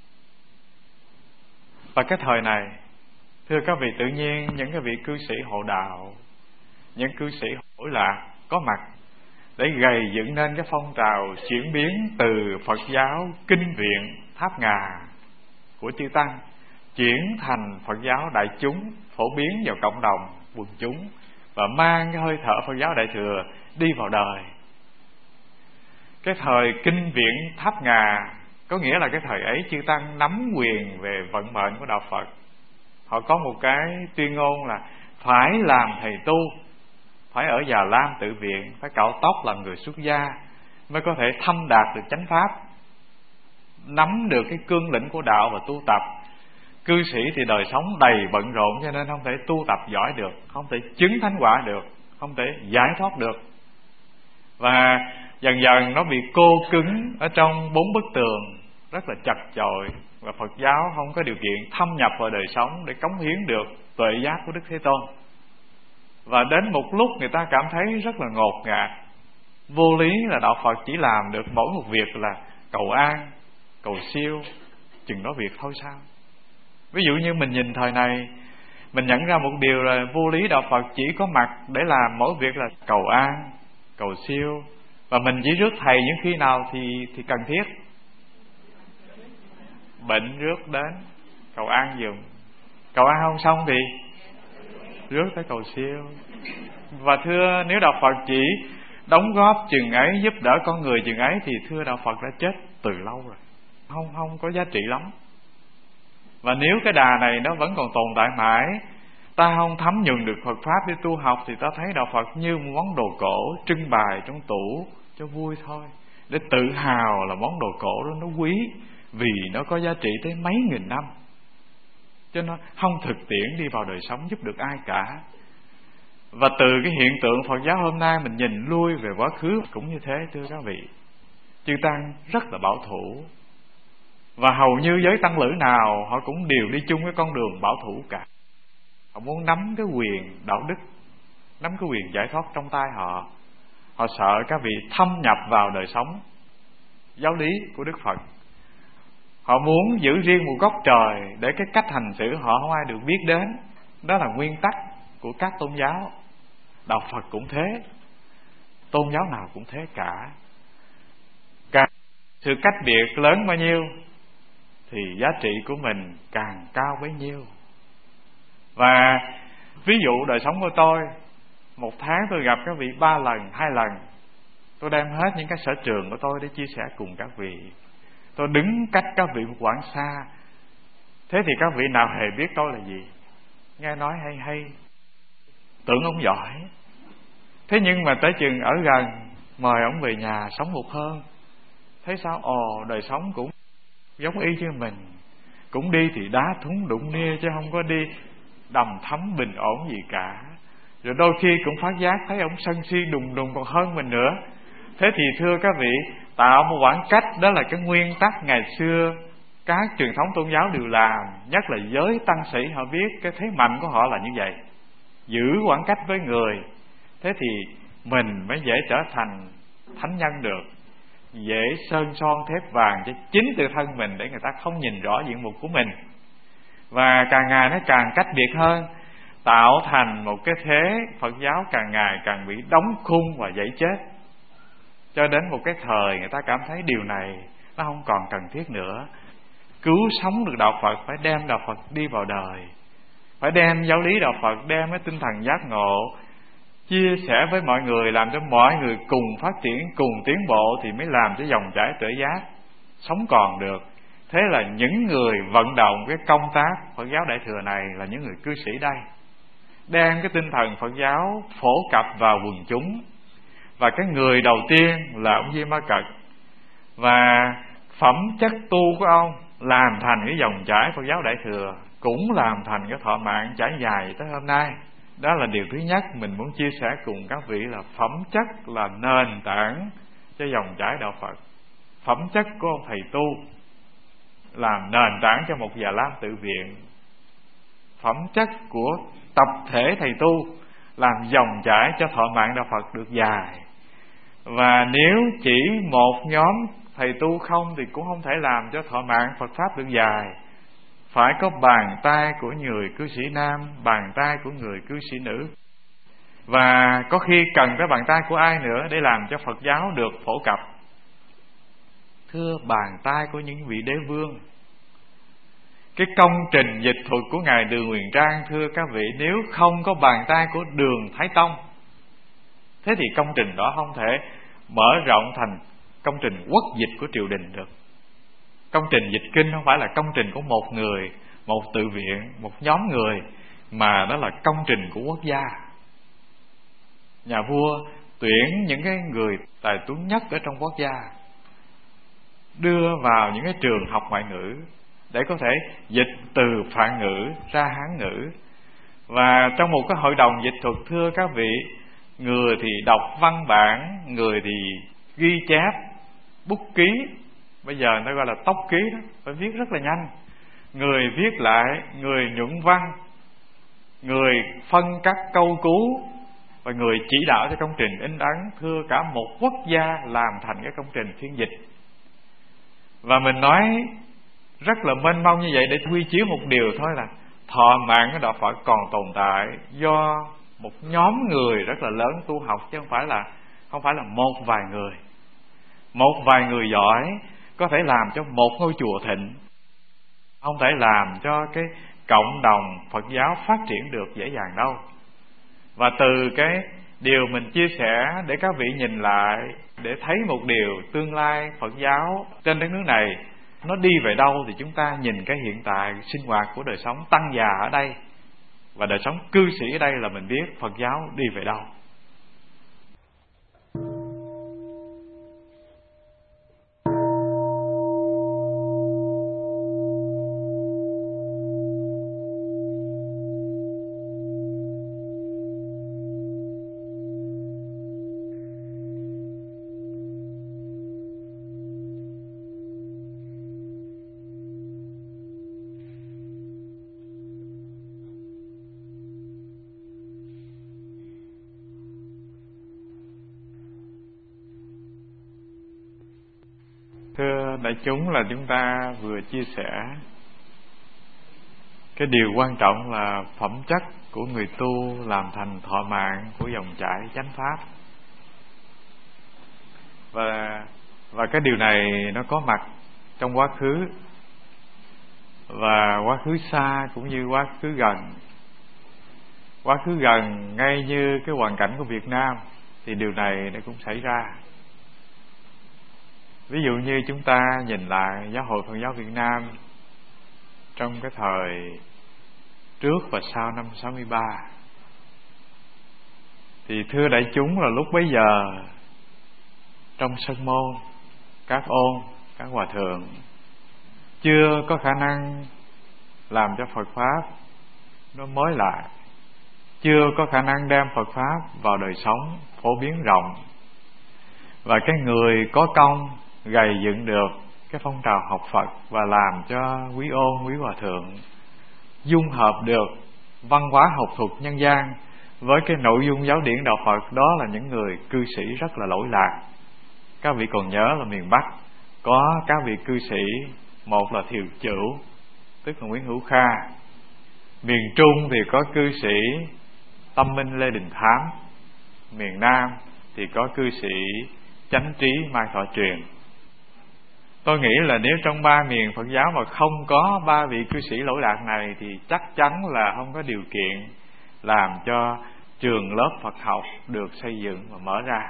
Và cái thời này, thưa các vị, tự nhiên những cái vị cư sĩ hộ đạo, những cư sĩ hội lạc có mặt để gầy dựng nên cái phong trào chuyển biến từ Phật giáo kinh viện tháp ngà của chư tăng chuyển thành Phật giáo đại chúng, phổ biến vào cộng đồng quần chúng, và mang cái hơi thở Phật giáo đại thừa đi vào đời. Cái thời kinh viện tháp ngà có nghĩa là cái thời ấy chư tăng nắm quyền về vận mệnh của đạo Phật. Họ có một cái tuyên ngôn là phải làm thầy tu, phải ở Già Lam tự viện, phải cạo tóc làm người xuất gia mới có thể thâm đạt được chánh pháp, nắm được cái cương lĩnh của đạo và tu tập. Cư sĩ thì đời sống đầy bận rộn, cho nên không thể tu tập giỏi được, không thể chứng thánh quả được, không thể giải thoát được. Và dần dần nó bị cô cứng ở trong bốn bức tường rất là chật chội, và Phật giáo không có điều kiện thâm nhập vào đời sống để cống hiến được tuệ giác của Đức Thế Tôn. Và đến một lúc người ta cảm thấy rất là ngột ngạt, vô lý là đạo Phật chỉ làm được mỗi một việc là cầu an, cầu siêu, chừng đó việc thôi sao? Ví dụ như mình nhìn thời này, mình nhận ra một điều là vô lý đạo Phật chỉ có mặt để làm mỗi việc là cầu an, cầu siêu, và mình chỉ rước thầy những khi nào thì thì cần thiết. Bệnh rước đến cầu an giùm, cầu an không xong thì rước tới cầu siêu. Và thưa, nếu đạo Phật chỉ đóng góp chừng ấy, giúp đỡ con người chừng ấy, thì thưa đạo Phật đã chết từ lâu rồi, không không có giá trị lắm. Và nếu cái đà này nó vẫn còn tồn tại mãi, ta không thấm nhuần được Phật Pháp để tu học, thì ta thấy đạo Phật như một món đồ cổ trưng bày trong tủ cho vui thôi, để tự hào là món đồ cổ đó nó quý, vì nó có giá trị tới mấy nghìn năm, cho nó không thực tiễn đi vào đời sống giúp được ai cả. Và từ cái hiện tượng Phật giáo hôm nay mình nhìn lui về quá khứ cũng như thế, thưa các vị. Chư tăng rất là bảo thủ, và hầu như giới tăng lữ nào họ cũng đều đi chung cái con đường bảo thủ cả. Họ muốn nắm cái quyền đạo đức, nắm cái quyền giải thoát trong tay họ. Họ sợ các vị thâm nhập vào đời sống giáo lý của Đức Phật. Họ muốn giữ riêng một góc trời để cái cách hành xử họ không ai được biết đến. Đó là nguyên tắc của các tôn giáo. Đạo Phật cũng thế, tôn giáo nào cũng thế cả. Càng sự cách biệt lớn bao nhiêu thì giá trị của mình càng cao bấy nhiêu. Và ví dụ đời sống của tôi, một tháng tôi gặp các vị ba lần, hai lần. Tôi đem hết những cái sở trường của tôi để chia sẻ cùng các vị. Tôi đứng cách các vị một quãng xa. Thế thì các vị nào hề biết tôi là gì? Nghe nói hay hay, tưởng ông giỏi. Thế nhưng mà tới chừng ở gần, mời ông về nhà sống một hôm, thấy sao? Ồ, đời sống cũng giống y như mình, cũng đi thì đá thúng đụng nia, chứ không có đi đầm thấm bình ổn gì cả. Rồi đôi khi cũng phát giác thấy ông sân si đùng đùng còn hơn mình nữa. Thế thì thưa các vị, tạo một khoảng cách, đó là cái nguyên tắc ngày xưa các truyền thống tôn giáo đều làm, nhất là giới tăng sĩ. Họ biết cái thế mạnh của họ là như vậy, giữ khoảng cách với người. Thế thì mình mới dễ trở thành thánh nhân được, dễ sơn son thép vàng cho chính tự thân mình, để người ta không nhìn rõ diện mục của mình. Và càng ngày nó càng cách biệt hơn, tạo thành một cái thế Phật giáo càng ngày càng bị đóng khung và dãy chết. Cho đến một cái thời người ta cảm thấy điều này nó không còn cần thiết nữa. cứu sống được đạo Phật, phải đem đạo Phật đi vào đời, phải đem giáo lý đạo Phật, đem cái tinh thần giác ngộ chia sẻ với mọi người, làm cho mọi người cùng phát triển, cùng tiến bộ, thì mới làm cho dòng chảy tuệ giác sống còn được. Thế là những người vận động cái công tác Phật giáo Đại Thừa này là những người cư sĩ đây, đem cái tinh thần Phật giáo phổ cập vào quần chúng. Và cái người đầu tiên là ông Di Ma Cật, và phẩm chất tu của ông làm thành cái dòng chảy Phật giáo Đại Thừa, cũng làm thành cái thọ mạng trải dài tới hôm nay. Đó là điều thứ nhất mình muốn chia sẻ cùng các vị, là phẩm chất là nền tảng cho dòng chảy đạo Phật. Phẩm chất của ông thầy tu làm nền tảng cho một Già Lam tự viện. Phẩm chất của tập thể thầy tu làm dòng chảy cho thọ mạng đạo Phật được dài. Và nếu chỉ một nhóm thầy tu không thì cũng không thể làm cho thọ mạng Phật Pháp được dài. Phải có bàn tay của người cư sĩ nam, bàn tay của người cư sĩ nữ, và có khi cần cái bàn tay của ai nữa để làm cho Phật giáo được phổ cập. Thưa, bàn tay của những vị đế vương. Cái công trình dịch thuật của Ngài Đường Huyền Trang, thưa các vị, nếu không có bàn tay của Đường Thái Tông, thế thì công trình đó không thể mở rộng thành công trình quốc dịch của triều đình được. Công trình dịch kinh không phải là công trình của một người, một tự viện, một nhóm người, mà đó là công trình của quốc gia. Nhà vua tuyển những cái người tài tuấn nhất ở trong quốc gia, đưa vào những cái trường học ngoại ngữ để có thể dịch từ Phạn ngữ ra Hán ngữ. Và trong một cái hội đồng dịch thuật, thưa các vị, người thì đọc văn bản, người thì ghi chép, bút ký, bây giờ nó gọi là tốc ký đó, phải viết rất là nhanh. Người viết lại, người nhuận văn, người phân các câu cú, và người chỉ đạo cho công trình in ấn. Thưa, cả một quốc gia làm thành cái công trình phiên dịch. Và mình nói rất là mênh mông như vậy để quy chiếu một điều thôi, là thọ mạng của đạo Phật còn tồn tại do một nhóm người rất là lớn tu học, chứ không phải là không phải là một vài người. Một vài người giỏi có thể làm cho một ngôi chùa thịnh, không thể làm cho cái cộng đồng Phật giáo phát triển được dễ dàng đâu. Và từ cái điều mình chia sẻ để các vị nhìn lại, để thấy một điều tương lai Phật giáo trên đất nước này nó đi về đâu, thì chúng ta nhìn cái hiện tại sinh hoạt của đời sống tăng già ở đây và đời sống cư sĩ ở đây là mình biết Phật giáo đi về đâu. Thưa đại chúng, là chúng ta vừa chia sẻ cái điều quan trọng là phẩm chất của người tu làm thành thọ mạng của dòng chảy chánh pháp. Và và cái điều này nó có mặt trong quá khứ, và quá khứ xa cũng như quá khứ gần. Quá khứ gần, ngay như cái hoàn cảnh của Việt Nam, thì điều này nó cũng xảy ra. Ví dụ như chúng ta nhìn lại Giáo hội Phật giáo Việt Nam trong cái thời trước và sau năm sáu mươi ba, thì thưa đại chúng, là lúc bấy giờ trong sân môn, các ôn, các hòa thượng chưa có khả năng làm cho Phật Pháp nó mới lại, chưa có khả năng đem Phật Pháp vào đời sống phổ biến rộng. Và cái người có công gầy dựng được cái phong trào học Phật và làm cho quý ôn, quý hòa thượng dung hợp được văn hóa học thuật nhân gian với cái nội dung giáo điển đạo Phật, đó là những người cư sĩ rất là lỗi lạc. Các vị còn nhớ là miền Bắc có các vị cư sĩ, một là Thiều Chửu, tức là Nguyễn Hữu Kha. Miền Trung thì có cư sĩ Tâm Minh Lê Đình Thám. Miền Nam thì có cư sĩ Chánh Trí Mai Thọ Truyền. Tôi nghĩ là nếu trong ba miền Phật giáo mà không có ba vị cư sĩ lỗi lạc này thì chắc chắn là không có điều kiện làm cho trường lớp Phật học được xây dựng và mở ra.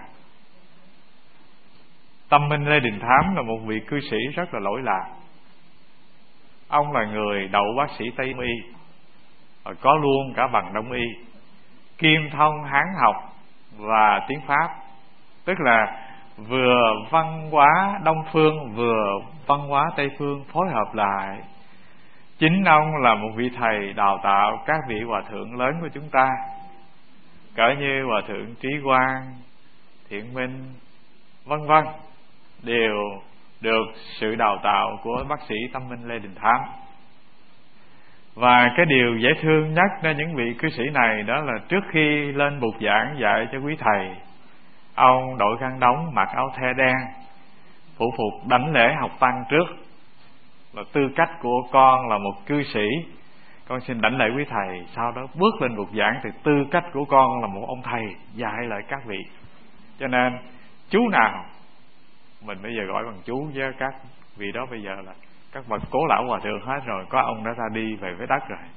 Tâm Minh Lê Đình Thám là một vị cư sĩ rất là lỗi lạc. Ông là người đậu bác sĩ Tây Y, có luôn cả bằng Đông Y, kiêm thông Hán học và tiếng Pháp, tức là vừa văn hóa Đông phương vừa văn hóa Tây phương phối hợp lại. Chính ông là một vị thầy đào tạo các vị hòa thượng lớn của chúng ta, cỡ như hòa thượng Trí Quang, Thiện Minh, vân vân, đều được sự đào tạo của bác sĩ Tâm Minh Lê Đình Thám. Và cái điều dễ thương nhất nơi những vị cư sĩ này đó là trước khi lên bục giảng dạy cho quý thầy, ông đội khăn đóng, mặc áo the đen, phủ phục đảnh lễ học tăng trước. Là tư cách của con là một cư sĩ, con xin đảnh lễ quý thầy. Sau đó bước lên bục giảng thì tư cách của con là một ông thầy dạy lại các vị. Cho nên chú nào mình bây giờ gọi bằng chú, với các vị đó bây giờ là các bậc cố lão hòa thượng hết rồi, có ông đã ra đi về với đất rồi.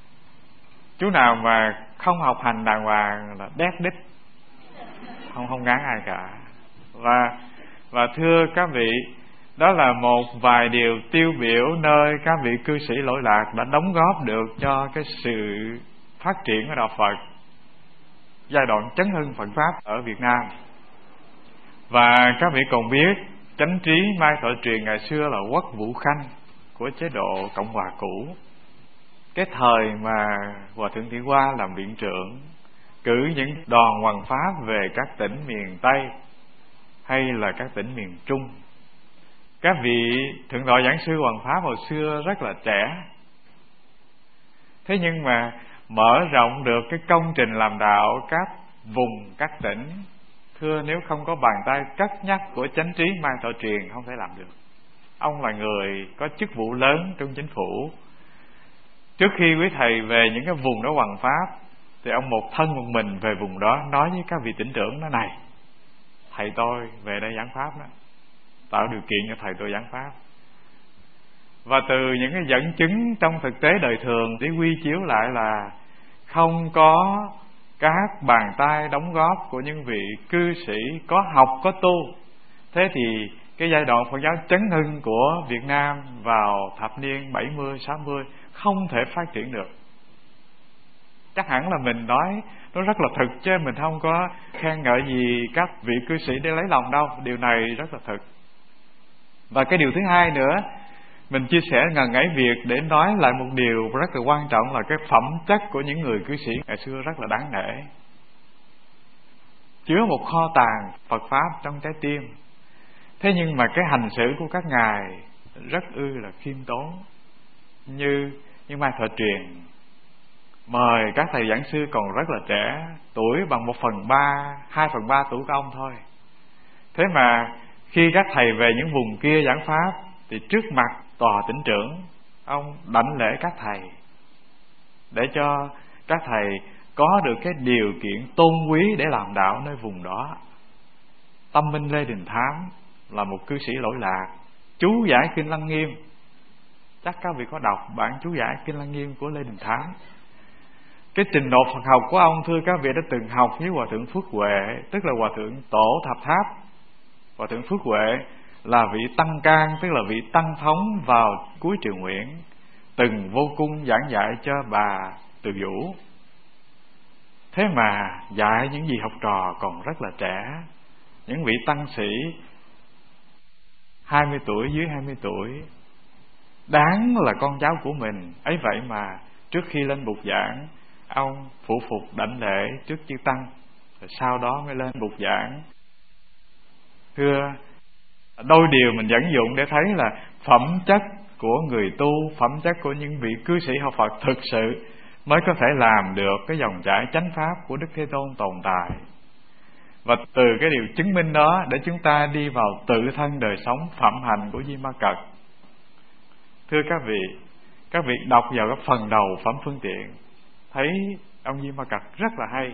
Chú nào mà không học hành đàng hoàng là đét đít, không không ngán ai cả. Và và thưa các vị, đó là một vài điều tiêu biểu nơi các vị cư sĩ lỗi lạc đã đóng góp được cho cái sự phát triển của đạo Phật giai đoạn chấn hưng Phật pháp ở Việt Nam. Và các vị còn biết chánh trí Mai Thọ Truyền ngày xưa là Quốc Vũ Khanh của chế độ Cộng hòa cũ. Cái thời mà Hòa Thượng Thiện Hoa làm viện trưởng, cử những đoàn hoằng pháp về các tỉnh miền Tây hay là các tỉnh miền Trung. Các vị thượng tọa giảng sư hoằng pháp hồi xưa rất là trẻ, thế nhưng mà mở rộng được cái công trình làm đạo các vùng, các tỉnh. Thưa, nếu không có bàn tay cất nhắc của chánh trí Mai Thọ Truyền không thể làm được. Ông là người có chức vụ lớn trong chính phủ. Trước khi quý thầy về những cái vùng đó hoằng pháp thì ông một thân một mình về vùng đó, nói với các vị tỉnh trưởng nó này, thầy tôi về đây giảng pháp đó, tạo điều kiện cho thầy tôi giảng pháp. Và từ những cái dẫn chứng trong thực tế đời thường để quy chiếu lại là không có các bàn tay đóng góp của những vị cư sĩ có học có tu. Thế thì cái giai đoạn Phật giáo chấn hưng của Việt Nam vào thập niên bảy mươi, sáu mươi không thể phát triển được. Chắc hẳn là mình nói nó rất là thực, chứ mình không có khen ngợi gì các vị cư sĩ để lấy lòng đâu. Điều này rất là thực. Và cái điều thứ hai nữa, mình chia sẻ ngần ấy việc để nói lại một điều rất là quan trọng là cái phẩm chất của những người cư sĩ ngày xưa rất là đáng nể, chứa một kho tàng Phật pháp trong trái tim. Thế nhưng mà cái hành xử của các ngài rất ư là khiêm tốn. Như như Mai Thọ Truyền mời các thầy giảng sư còn rất là trẻ, tuổi bằng một phần ba, hai phần ba tuổi của ông thôi. Thế mà khi các thầy về những vùng kia giảng pháp thì trước mặt tòa tỉnh trưởng, ông đảnh lễ các thầy để cho các thầy có được cái điều kiện tôn quý để làm đạo nơi vùng đó. Tâm Minh Lê Đình Thám là một cư sĩ lỗi lạc, chú giải Kinh Lăng Nghiêm. Chắc các vị có đọc bản chú giải Kinh Lăng Nghiêm của Lê Đình Thám. Cái trình độ Phật học của ông, thưa các vị, đã từng học với Hòa Thượng Phước Huệ, tức là Hòa Thượng Tổ Thập Tháp. Hòa Thượng Phước Huệ là vị tăng can, tức là vị tăng thống vào cuối Triều Nguyễn, từng vô cung giảng dạy cho bà Từ Vũ. Thế mà dạy những gì học trò còn rất là trẻ, những vị tăng sĩ hai mươi tuổi, dưới hai mươi tuổi, đáng là con cháu của mình. Ấy vậy mà trước khi lên bục giảng, ông phủ phục đảnh lễ trước chư tăng, rồi sau đó mới lên bục giảng. Thưa, đôi điều mình dẫn dụng để thấy là phẩm chất của người tu, phẩm chất của những vị cư sĩ học Phật thực sự mới có thể làm được cái dòng chảy chánh pháp của Đức Thế Tôn tồn tại. Và từ cái điều chứng minh đó để chúng ta đi vào tự thân đời sống phạm hạnh của Di Ma Cật. Thưa các vị, các vị đọc vào cái phần đầu phẩm phương tiện, thấy ông Di Ma Cật rất là hay.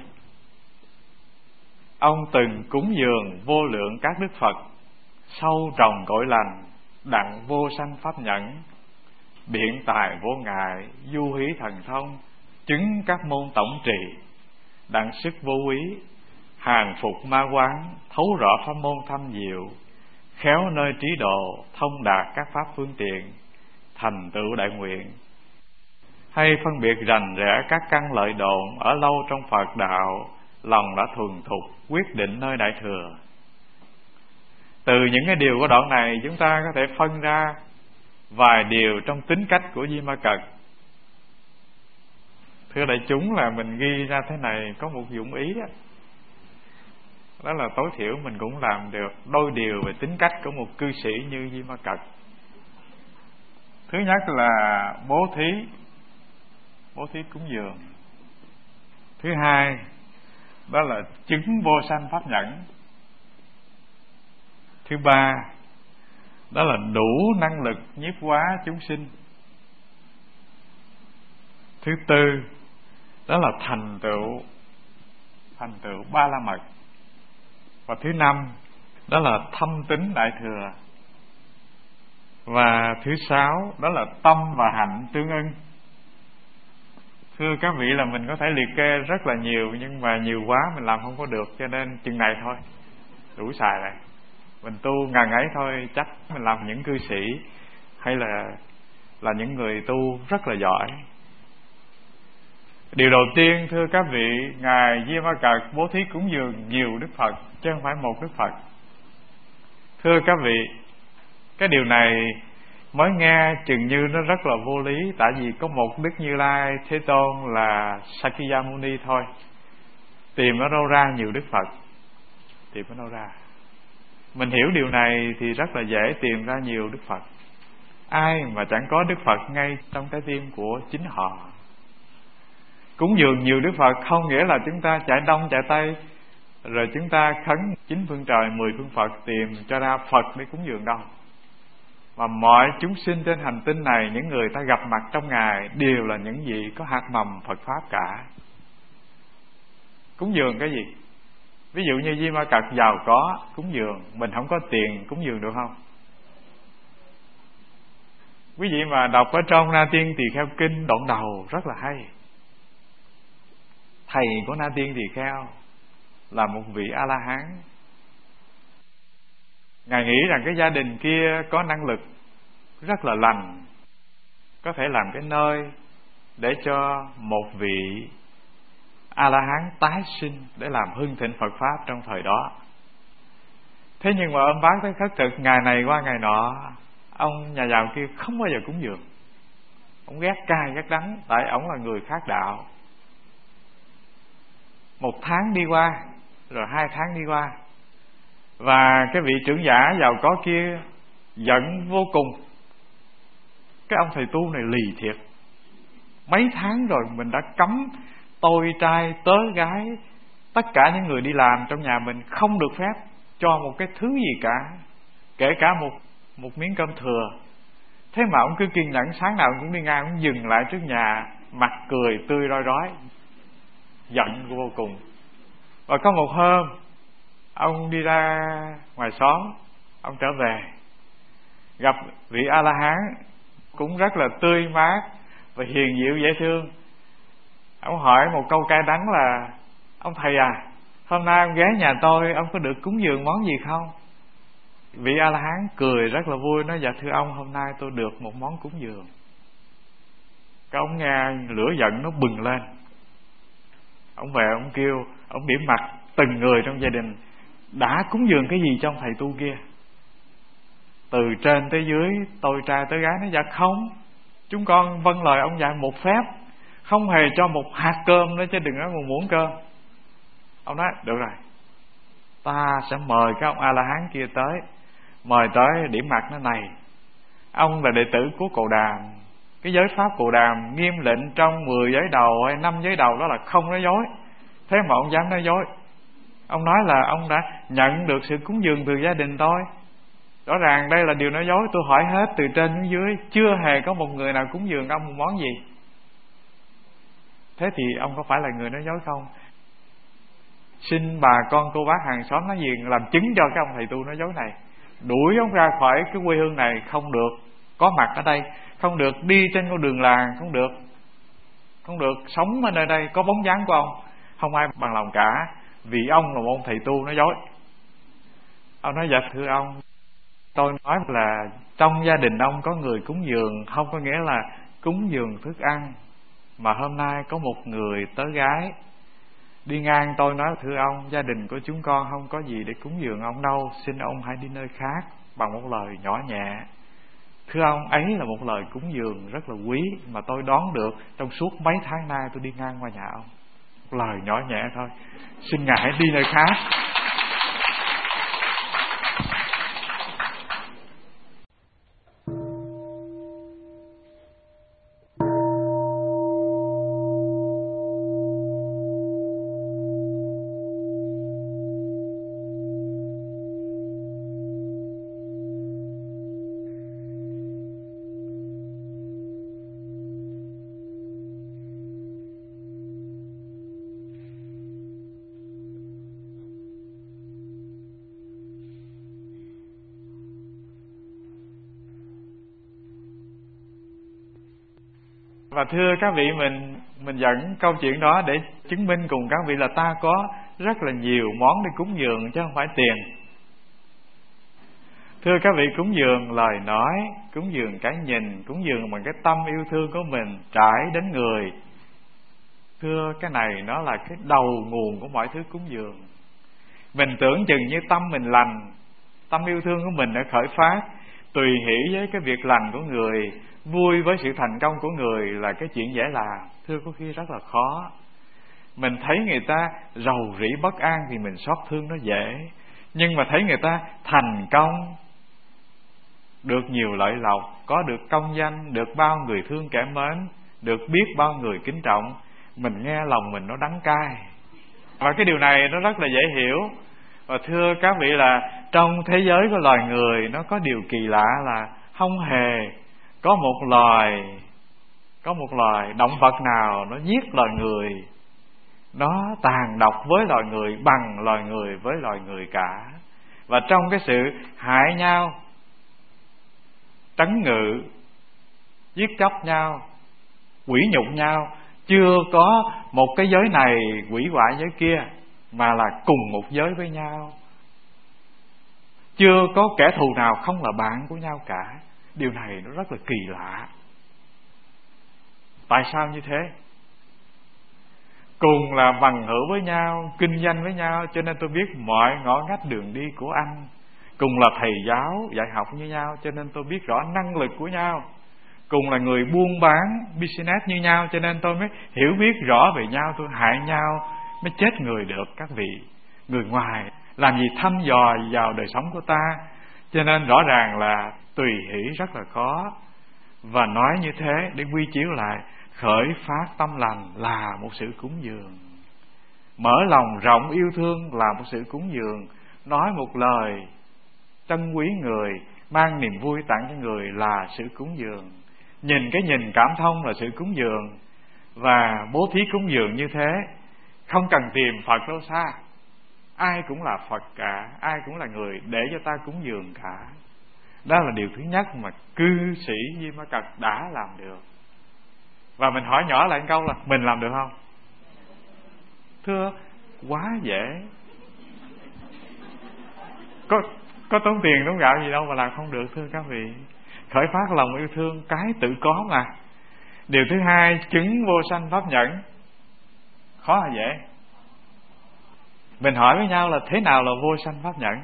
Ông từng cúng dường vô lượng các đức Phật, sâu trồng cội lành, đặng vô sanh pháp nhẫn, biện tài vô ngại, du hí thần thông, chứng các môn tổng trì, đặng sức vô úy, hàng phục ma quán, thấu rõ pháp môn thâm diệu, khéo nơi trí độ, thông đạt các pháp phương tiện, thành tựu đại nguyện. Hay phân biệt rành rẽ các căn lợi độn, ở lâu trong Phật đạo, lòng đã thuần thục, quyết định nơi đại thừa. Từ những cái điều của đoạn này, chúng ta có thể phân ra vài điều trong tính cách của Di Ma Cật. Thưa đại chúng, là mình ghi ra thế này có một dụng ý đó, đó là tối thiểu mình cũng làm được đôi điều về tính cách của một cư sĩ như Di Ma Cật. Thứ nhất là bố thí, bố thí cúng dường. Thứ hai đó là chứng vô sanh pháp nhẫn. Thứ ba đó là đủ năng lực nhiếp hóa chúng sinh. Thứ tư đó là thành tựu thành tựu ba la mật. Và thứ năm đó là thâm tín đại thừa. Và thứ sáu đó là tâm và hạnh tương ưng. Thưa các vị, là mình có thể liệt kê rất là nhiều, nhưng mà nhiều quá mình làm không có được, cho nên chừng này thôi, đủ xài rồi. Mình tu ngần ấy thôi, chắc mình làm những cư sĩ hay là là những người tu rất là giỏi. Điều đầu tiên, thưa các vị, Ngài Di Ma Cật bố thí cúng dường nhiều Đức Phật, chứ không phải một Đức Phật. Thưa các vị, cái điều này mới nghe chừng như nó rất là vô lý, tại vì có một Đức Như Lai Thế Tôn là Sakyamuni thôi. Tìm ở đâu ra nhiều Đức Phật? Tìm ở đâu ra? Mình hiểu điều này thì rất là dễ tìm ra nhiều Đức Phật. Ai mà chẳng có Đức Phật ngay trong trái tim của chính họ. Cúng dường nhiều Đức Phật không nghĩa là chúng ta chạy đông chạy tây, rồi chúng ta khấn chín phương trời mười phương Phật tìm cho ra Phật để cúng dường đâu. Mà mọi chúng sinh trên hành tinh này, những người ta gặp mặt trong Ngài đều là những gì có hạt mầm Phật Pháp cả. Cúng dường cái gì? Ví dụ như Di Ma Cật giàu có, cúng dường. Mình không có tiền, cúng dường được không? Quý vị mà đọc ở trong Na Tiên Tỳ Kheo Kinh đoạn đầu rất là hay. Thầy của Na Tiên Tỳ Kheo là một vị A-la-hán. Ngài nghĩ rằng cái gia đình kia có năng lực rất là lành, có thể làm cái nơi để cho một vị A-la-hán tái sinh để làm hưng thịnh Phật Pháp trong thời đó. Thế nhưng mà ông bác tới khất thực ngày này qua ngày nọ, ông nhà giàu kia không bao giờ cúng dường. Ông ghét cay ghét đắng, tại ông là người khác đạo. Một tháng đi qua, rồi hai tháng đi qua, và cái vị trưởng giả giàu có kia giận vô cùng. Cái ông thầy tu này lì thiệt. Mấy tháng rồi mình đã cấm tôi trai tớ gái, tất cả những người đi làm trong nhà mình không được phép cho một cái thứ gì cả, kể cả một một miếng cơm thừa. Thế mà ông cứ kiên nhẫn, sáng nào ông cũng đi ngang, ông dừng lại trước nhà, mặt cười tươi rói rói, giận vô cùng. Và có một hôm ông đi ra ngoài xóm, ông trở về gặp vị A-la-hán cũng rất là tươi mát và hiền dịu dễ thương. Ông hỏi một câu cay đắng là: ông thầy à, hôm nay ông ghé nhà tôi, ông có được cúng dường món gì không? Vị A-la-hán cười rất là vui, nói: dạ thưa ông, hôm nay tôi được một món cúng dường. Cái ông nghe lửa giận nó bừng lên. Ông về ông kêu, ông điểm mặt từng người trong gia đình đã cúng dường cái gì cho ông thầy tu kia. Từ trên tới dưới, tôi trai tới gái nói: dạ không, chúng con vâng lời ông dạy một phép, không hề cho một hạt cơm nữa, chứ đừng nói một muỗng cơm. Ông nói: được rồi, ta sẽ mời cái ông A-la-hán kia tới. Mời tới điểm mặt nó: này, ông là đệ tử của Cồ Đàm, cái giới pháp Cồ Đàm nghiêm lệnh trong mười giới đầu hay năm giới đầu đó là không nói dối. Thế mà ông dám nói dối. Ông nói là ông đã nhận được sự cúng dường từ gia đình tôi. Rõ ràng đây là điều nói dối. Tôi hỏi hết từ trên đến dưới, chưa hề có một người nào cúng dường ông một món gì. Thế thì ông có phải là người nói dối không? Xin bà con cô bác hàng xóm nói gì làm chứng cho cái ông thầy tu nói dối này. đuổi ông ra khỏi cái quê hương này, không được có mặt ở đây, không được đi trên con đường làng, không được không được sống ở nơi đây có bóng dáng của ông. Không ai bằng lòng cả, vì ông là một ông thầy tu nói dối. Ông nói: dạ thưa ông, tôi nói là trong gia đình ông có người cúng dường, không có nghĩa là cúng dường thức ăn, mà hôm nay có một người tớ gái đi ngang, tôi nói: thưa ông, gia đình của chúng con không có gì để cúng dường ông đâu, xin ông hãy đi nơi khác, bằng một lời nhỏ nhẹ. Thưa ông, ấy là một lời cúng dường rất là quý mà tôi đón được trong suốt mấy tháng nay tôi đi ngang qua nhà ông. Một lời nhỏ nhẹ thôi, xin ngài hãy đi nơi khác. Và thưa các vị, mình mình dẫn câu chuyện đó để chứng minh cùng các vị là ta có rất là nhiều món để cúng dường chứ không phải tiền. Thưa các vị, cúng dường lời nói, cúng dường cái nhìn, cúng dường bằng cái tâm yêu thương của mình trải đến người. Thưa, cái này nó là cái đầu nguồn của mọi thứ cúng dường. Mình tưởng chừng như tâm mình lành, tâm yêu thương của mình đã khởi phát, tùy hỷ với cái việc lành của người, vui với sự thành công của người là cái chuyện dễ làm. Thưa, có khi rất là khó. Mình thấy người ta rầu rĩ bất an thì mình xót thương nó dễ, nhưng mà thấy người ta thành công, được nhiều lợi lộc, có được công danh, được bao người thương kẻ mến, được biết bao người kính trọng, mình nghe lòng mình nó đắng cay. Và cái điều này nó rất là dễ hiểu. Và thưa các vị, là trong thế giới của loài người nó có điều kỳ lạ là không hề có một loài có một loài động vật nào nó giết loài người, nó tàn độc với loài người bằng loài người với loài người cả. Và trong cái sự hại nhau, trấn ngự, giết chóc nhau, quỷ nhục nhau, chưa có một cái giới này quỷ hoại giới kia, mà là cùng một giới với nhau. Chưa có kẻ thù nào không là bạn của nhau cả. Điều này nó rất là kỳ lạ. Tại sao như thế? Cùng là bằng hữu với nhau, kinh doanh với nhau, cho nên tôi biết mọi ngõ ngách đường đi của anh. Cùng là thầy giáo dạy học như nhau, cho nên tôi biết rõ năng lực của nhau. Cùng là người buôn bán business như nhau, cho nên tôi mới hiểu biết rõ về nhau. Tôi hại nhau mới chết người được các vị. Người ngoài làm gì thăm dò vào đời sống của ta, cho nên rõ ràng là tùy hỷ rất là khó. Và nói như thế để quy chiếu lại, khởi phát tâm lành là một sự cúng dường, mở lòng rộng yêu thương là một sự cúng dường, nói một lời trân quý người, mang niềm vui tặng cho người là sự cúng dường, nhìn cái nhìn cảm thông là sự cúng dường. Và bố thí cúng dường như thế không cần tìm Phật đâu xa, ai cũng là Phật cả, ai cũng là người để cho ta cúng dường cả. Đó là điều thứ nhất mà cư sĩ Di Ma Cật đã làm được. Và mình hỏi nhỏ lại một câu là mình làm được không? Thưa, quá dễ. Có có tốn tiền tốn gạo gì đâu mà làm không được, thưa các vị. Khởi phát lòng yêu thương cái tự có mà. Điều thứ hai, chứng vô sanh pháp nhẫn. Khó hay dễ? Mình hỏi với nhau là thế nào là vô sanh pháp nhẫn?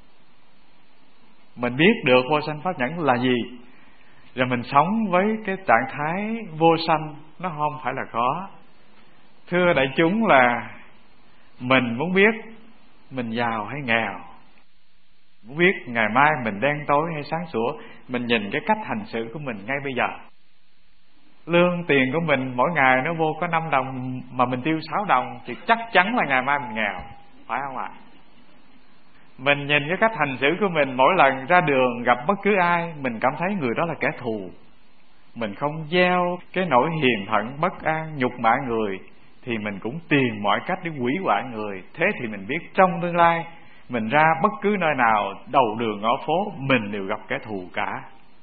Mình biết được vô sanh pháp nhẫn là gì, rồi mình sống với cái trạng thái vô sanh, nó không phải là khó. Thưa đại chúng, là mình muốn biết mình giàu hay nghèo, muốn biết ngày mai mình đen tối hay sáng sủa, mình nhìn cái cách hành xử của mình ngay bây giờ. Lương tiền của mình mỗi ngày nó vô có năm đồng mà mình tiêu sáu đồng thì chắc chắn là ngày mai mình nghèo, phải không ạ? Mình nhìn cái cách hành xử của mình, mỗi lần ra đường gặp bất cứ ai, mình cảm thấy người đó là kẻ thù, mình không gieo cái nỗi hiềm hận, bất an, nhục mạ người, thì mình cũng tìm mọi cách để hủy hoại người. Thế thì mình biết trong tương lai mình ra bất cứ nơi nào, đầu đường ngõ phố, mình đều gặp kẻ thù cả.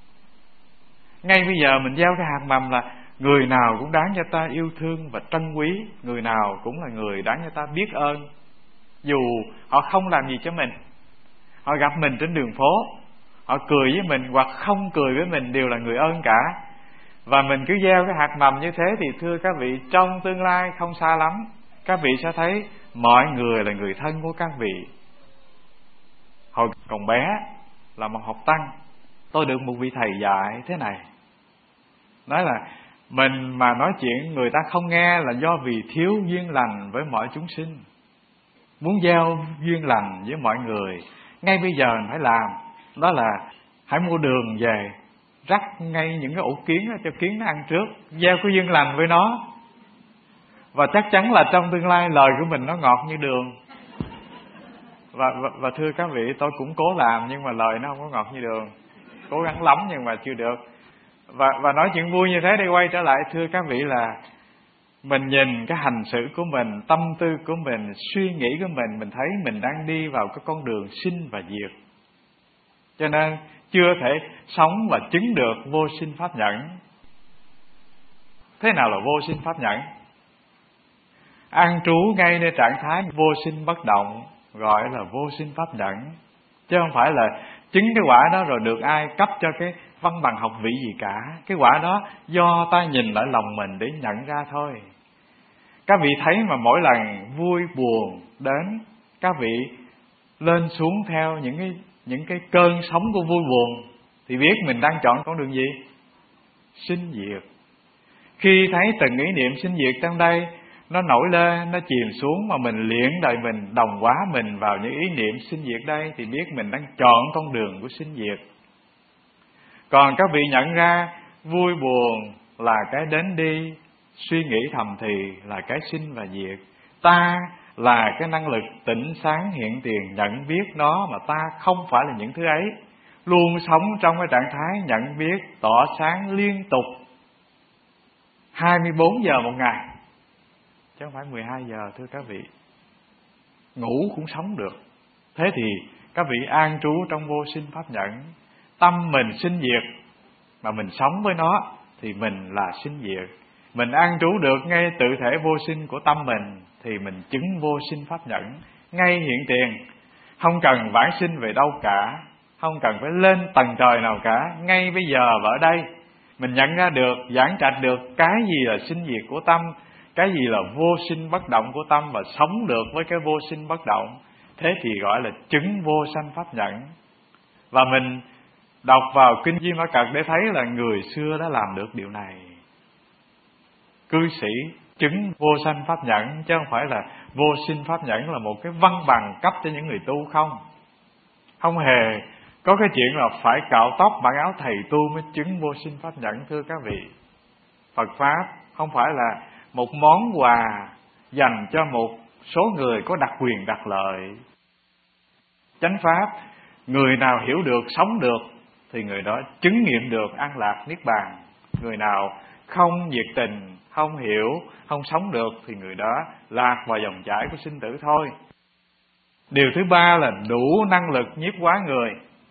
Ngay bây giờ mình gieo cái hạt mầm là người nào cũng đáng cho ta yêu thương và trân quý, người nào cũng là người đáng cho ta biết ơn. Dù họ không làm gì cho mình, họ gặp mình trên đường phố, họ cười với mình hoặc không cười với mình đều là người ơn cả. Và mình cứ gieo cái hạt mầm như thế thì thưa các vị, trong tương lai không xa lắm, các vị sẽ thấy mọi người là người thân của các vị. Hồi còn bé là một học tăng, tôi được một vị thầy dạy thế này, nói là mình mà nói chuyện người ta không nghe là do vì thiếu duyên lành với mọi chúng sinh. Muốn gieo duyên lành với mọi người, ngay bây giờ mình phải làm, đó là hãy mua đường về rắc ngay những cái ổ kiến đó, cho kiến nó ăn trước, gieo cái duyên lành với nó. Và chắc chắn là trong tương lai lời của mình nó ngọt như đường. Và, và, và thưa các vị, tôi cũng cố làm nhưng mà lời nó không có ngọt như đường. Cố gắng lắm nhưng mà chưa được. Và, và nói chuyện vui như thế, đi quay trở lại thưa các vị là mình nhìn cái hành xử của mình, tâm tư của mình, suy nghĩ của mình, mình thấy mình đang đi vào cái con đường sinh và diệt. Cho nên chưa thể sống và chứng được vô sinh pháp nhẫn. Thế nào là vô sinh pháp nhẫn? An trú ngay nơi trạng thái vô sinh bất động gọi là vô sinh pháp nhẫn. Chứ không phải là chứng cái quả đó rồi được ai cấp cho cái văn bằng học vị gì cả. Cái quả đó do ta nhìn lại lòng mình để nhận ra thôi. Các vị thấy mà mỗi lần vui buồn đến, các vị lên xuống theo những cái những cái cơn sóng của vui buồn thì biết mình đang chọn con đường gì? Sinh diệt. Khi thấy từng ý niệm sinh diệt trong đây nó nổi lên, nó chìm xuống, mà mình luyện đời mình, đồng hóa mình vào những ý niệm sinh diệt đây thì biết mình đang chọn con đường của sinh diệt. Còn các vị nhận ra vui buồn là cái đến đi, suy nghĩ thầm thì là cái sinh và diệt. Ta là cái năng lực tỉnh sáng hiện tiền nhận biết nó, mà ta không phải là những thứ ấy. Luôn sống trong cái trạng thái nhận biết tỏ sáng liên tục hai mươi bốn giờ một ngày, chứ không phải mười hai giờ thưa các vị. Ngủ cũng sống được. Thế thì các vị an trú trong vô sinh pháp nhẫn. Tâm mình sinh diệt mà mình sống với nó thì mình là sinh diệt. Mình an trú được ngay tự thể vô sinh của tâm mình thì mình chứng vô sinh pháp nhẫn ngay hiện tiền. Không cần vãng sinh về đâu cả, không cần phải lên tầng trời nào cả. Ngay bây giờ và ở đây mình nhận ra được, giảng trạch được cái gì là sinh diệt của tâm, cái gì là vô sinh bất động của tâm, và sống được với cái vô sinh bất động. Thế thì gọi là chứng vô sanh pháp nhẫn. Và mình đọc vào kinh Di Ma Cật để thấy là người xưa đã làm được điều này. Cư sĩ chứng vô sanh pháp nhẫn, chứ không phải là vô sinh pháp nhẫn là một cái văn bằng cấp cho những người tu không. Không hề có cái chuyện là phải cạo tóc mặc áo thầy tu mới chứng vô sinh pháp nhẫn thưa các vị. Phật Pháp không phải là một món quà dành cho một số người có đặc quyền đặc lợi. Chánh Pháp, người nào hiểu được, sống được thì người đó chứng nghiệm được an lạc niết bàn. Người nào không nhiệt tình, không hiểu, không sống được thì người đó lạc vào dòng chảy của sinh tử thôi. Điều thứ ba là đủ năng lực nhiếp hóa người.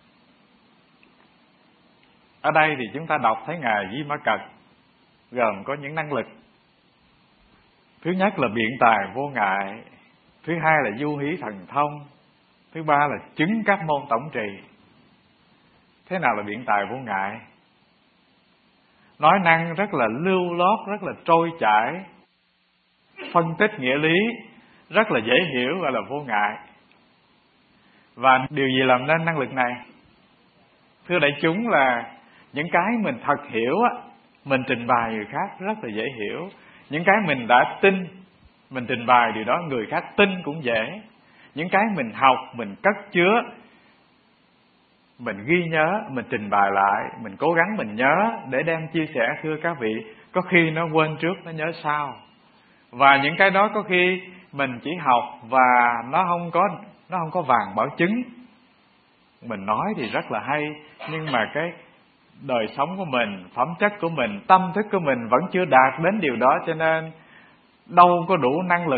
Ở đây thì chúng ta đọc thấy Ngài Di Ma Cật gồm có những năng lực. Thứ nhất là biện tài vô ngại, thứ hai là du hí thần thông, thứ ba là chứng các môn tổng trì. Thế nào là biện tài vô ngại? Nói năng rất là lưu loát, rất là trôi chảy, phân tích nghĩa lý rất là dễ hiểu, gọi là vô ngại. Và điều gì làm nên năng lực này? Thưa đại chúng là những cái mình thật hiểu á, mình trình bày người khác rất là dễ hiểu. Những cái mình đã tin, mình trình bày điều đó người khác tin cũng dễ. Những cái mình học, mình cất chứa, mình ghi nhớ, mình trình bày lại, mình cố gắng mình nhớ để đem chia sẻ thưa các vị. Có khi nó quên trước, nó nhớ sau. Và những cái đó có khi mình chỉ học và nó không có nó không có vàng bảo chứng. Mình nói thì rất là hay, nhưng mà cái đời sống của mình, phẩm chất của mình, tâm thức của mình vẫn chưa đạt đến điều đó, cho nên đâu có đủ năng lực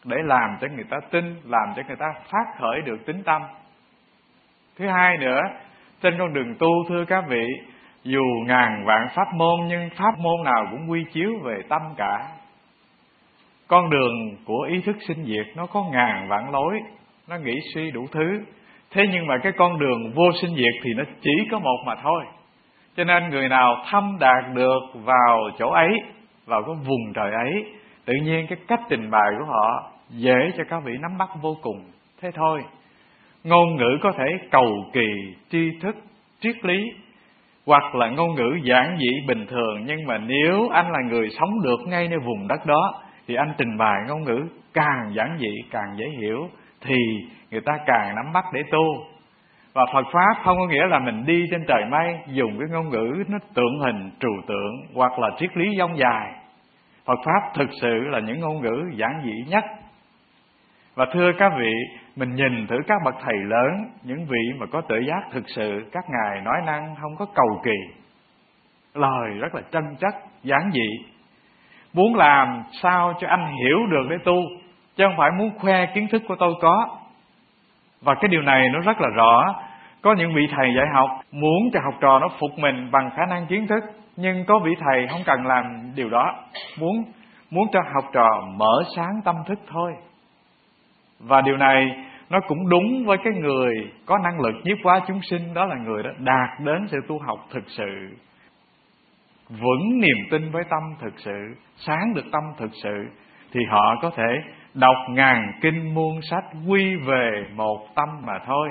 để làm cho người ta tin, làm cho người ta phát khởi được tín tâm. Thứ hai nữa, trên con đường tu thưa các vị, dù ngàn vạn pháp môn nhưng pháp môn nào cũng quy chiếu về tâm cả. Con đường của ý thức sinh diệt nó có ngàn vạn lối, nó nghĩ suy đủ thứ. Thế nhưng mà cái con đường vô sinh diệt thì nó chỉ có một mà thôi. Cho nên người nào thâm đạt được vào chỗ ấy, vào cái vùng trời ấy, tự nhiên cái cách trình bày của họ dễ cho các vị nắm bắt vô cùng. Thế thôi, ngôn ngữ có thể cầu kỳ, tri thức, triết lý, hoặc là ngôn ngữ giản dị bình thường, nhưng mà nếu anh là người sống được ngay nơi vùng đất đó thì anh trình bày ngôn ngữ càng giản dị, càng dễ hiểu, thì người ta càng nắm bắt để tu. Và Phật Pháp không có nghĩa là mình đi trên trời mây, dùng cái ngôn ngữ nó tượng hình, trừu tượng, hoặc là triết lý dông dài. Phật Pháp thực sự là những ngôn ngữ giản dị nhất. Và thưa các vị, mình nhìn thử các bậc thầy lớn, những vị mà có tuệ giác thực sự, các ngài nói năng không có cầu kỳ, lời rất là chân chất, giản dị, muốn làm sao cho anh hiểu được để tu, chứ không phải muốn khoe kiến thức của tôi có. Và cái điều này nó rất là rõ. Có những vị thầy dạy học muốn cho học trò nó phục mình bằng khả năng kiến thức, nhưng có vị thầy không cần làm điều đó, muốn muốn cho học trò mở sáng tâm thức thôi. Và điều này nó cũng đúng với cái người có năng lực nhiếp hóa chúng sinh, đó là người đó đạt đến sự tu học thực sự, vững niềm tin với tâm thực sự, sáng được tâm thực sự, thì họ có thể đọc ngàn kinh muôn sách quy về một tâm mà thôi.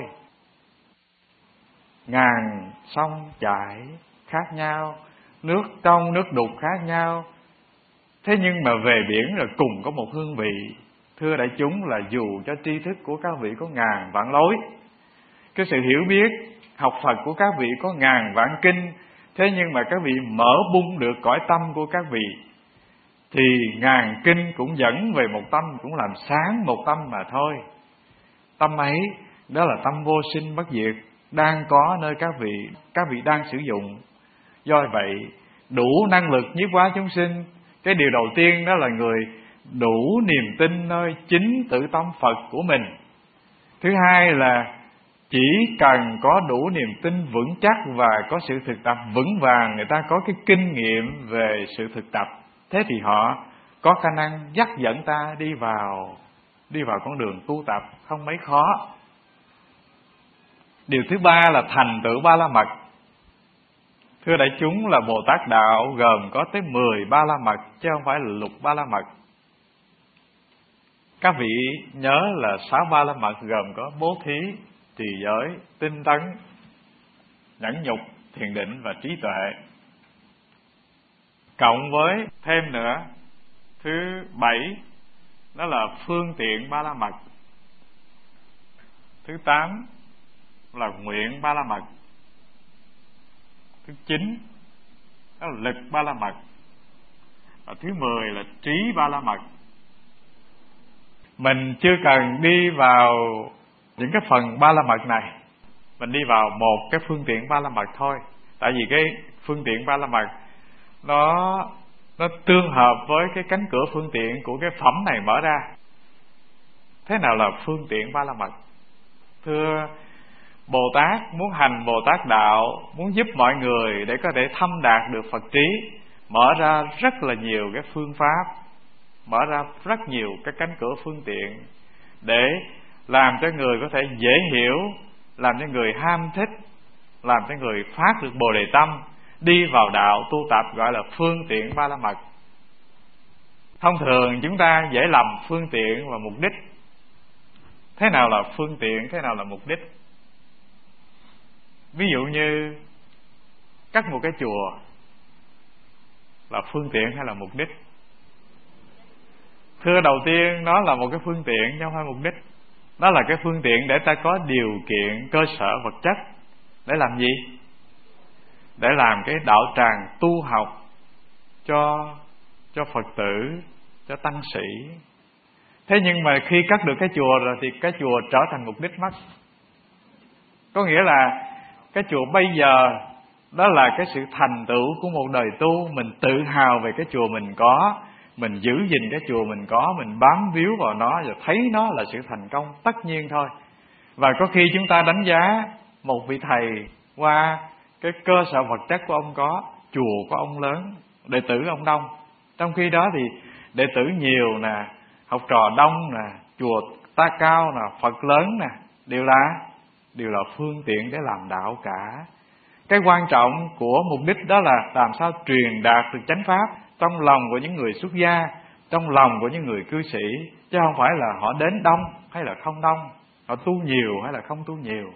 Ngàn sông chảy khác nhau, nước trong nước đục khác nhau, thế nhưng mà về biển rồi cùng có một hương vị. Thưa đại chúng, là dù cho tri thức của các vị có ngàn vạn lối, cái sự hiểu biết học Phật của các vị có ngàn vạn kinh, thế nhưng mà các vị mở bung được cõi tâm của các vị, thì ngàn kinh cũng dẫn về một tâm, cũng làm sáng một tâm mà thôi. Tâm ấy, đó là tâm vô sinh bất diệt, đang có nơi các vị, các vị đang sử dụng. Do vậy, đủ năng lực nhiếp hóa chúng sinh, cái điều đầu tiên đó là người đủ niềm tin nơi chính tự tâm Phật của mình. Thứ hai là chỉ cần có đủ niềm tin vững chắc và có sự thực tập vững vàng, người ta có cái kinh nghiệm về sự thực tập, thế thì họ có khả năng dắt dẫn ta đi vào đi vào con đường tu tập không mấy khó. Điều thứ ba là thành tựu ba la mật. Thưa đại chúng, là Bồ Tát đạo gồm có tới mười ba la mật, chứ không phải là lục ba la mật. Các vị nhớ là sáu ba la mật gồm có bố thí, trì giới, tinh tấn, nhẫn nhục, thiền định và trí tuệ. Cộng với thêm nữa, thứ bảy đó là phương tiện ba la mật. Thứ tám là nguyện ba la mật. Thứ chín đó là lực ba la mật. Và thứ mười là trí ba la mật. Mình chưa cần đi vào những cái phần ba la mật này, mình đi vào một cái phương tiện ba la mật thôi. Tại vì cái phương tiện ba la mật nó nó tương hợp với cái cánh cửa phương tiện của cái phẩm này mở ra. Thế nào là phương tiện ba la mật? Thưa, Bồ Tát muốn hành Bồ Tát đạo, muốn giúp mọi người để có thể thâm đạt được Phật trí, mở ra rất là nhiều cái phương pháp, mở ra rất nhiều cái cánh cửa phương tiện để làm cho người có thể dễ hiểu, làm cho người ham thích, làm cho người phát được Bồ Đề tâm, đi vào đạo tu tập, gọi là phương tiện ba la mật. Thông thường chúng ta dễ lầm phương tiện và mục đích. Thế nào là phương tiện, thế nào là mục đích? Ví dụ như cắt một cái chùa là phương tiện hay là mục đích? Thưa, đầu tiên nó là một cái phương tiện chứ không phải mục đích. Đó là cái phương tiện để ta có điều kiện cơ sở vật chất để làm gì? Để làm cái đạo tràng tu học cho cho Phật tử, cho tăng sĩ. Thế nhưng mà khi cắt được cái chùa rồi thì cái chùa trở thành mục đích mất. Có nghĩa là cái chùa bây giờ đó là cái sự thành tựu của một đời tu, mình tự hào về cái chùa mình có, mình giữ gìn cái chùa mình có, mình bám víu vào nó và thấy nó là sự thành công tất nhiên thôi. Và có khi chúng ta đánh giá một vị thầy qua cái cơ sở vật chất của ông có, chùa của ông lớn, đệ tử ông đông. Trong khi đó thì đệ tử nhiều nè, học trò đông nè, chùa ta cao nè, Phật lớn nè, đều là đều là phương tiện để làm đạo cả. Cái quan trọng của mục đích đó là làm sao truyền đạt được chánh pháp trong lòng của những người xuất gia, trong lòng của những người cư sĩ, chứ không phải là họ đến đông hay là không đông, họ tu nhiều hay là không tu nhiều.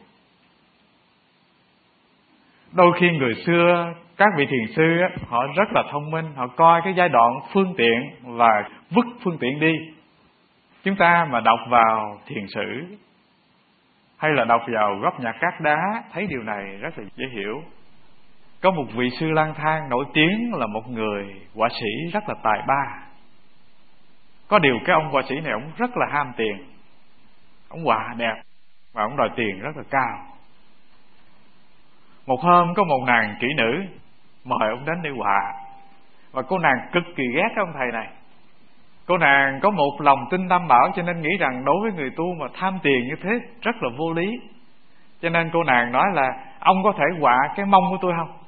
Đôi khi người xưa, các vị thiền sư họ rất là thông minh, họ coi cái giai đoạn phương tiện và vứt phương tiện đi. Chúng ta mà đọc vào thiền sử hay là đọc vào góc nhạc Cát Đá thấy điều này rất là dễ hiểu. Có một vị sư lang thang nổi tiếng là một người họa sĩ rất là tài ba. Có điều cái ông họa sĩ này ông rất là ham tiền. Ông họa đẹp và ông đòi tiền rất là cao. Một hôm có một nàng kỹ nữ mời ông đến để họa, và cô nàng cực kỳ ghét cái ông thầy này. Cô nàng có một lòng tin tam bảo, cho nên nghĩ rằng đối với người tu mà tham tiền như thế rất là vô lý. Cho nên cô nàng nói là ông có thể họa cái mông của tôi không?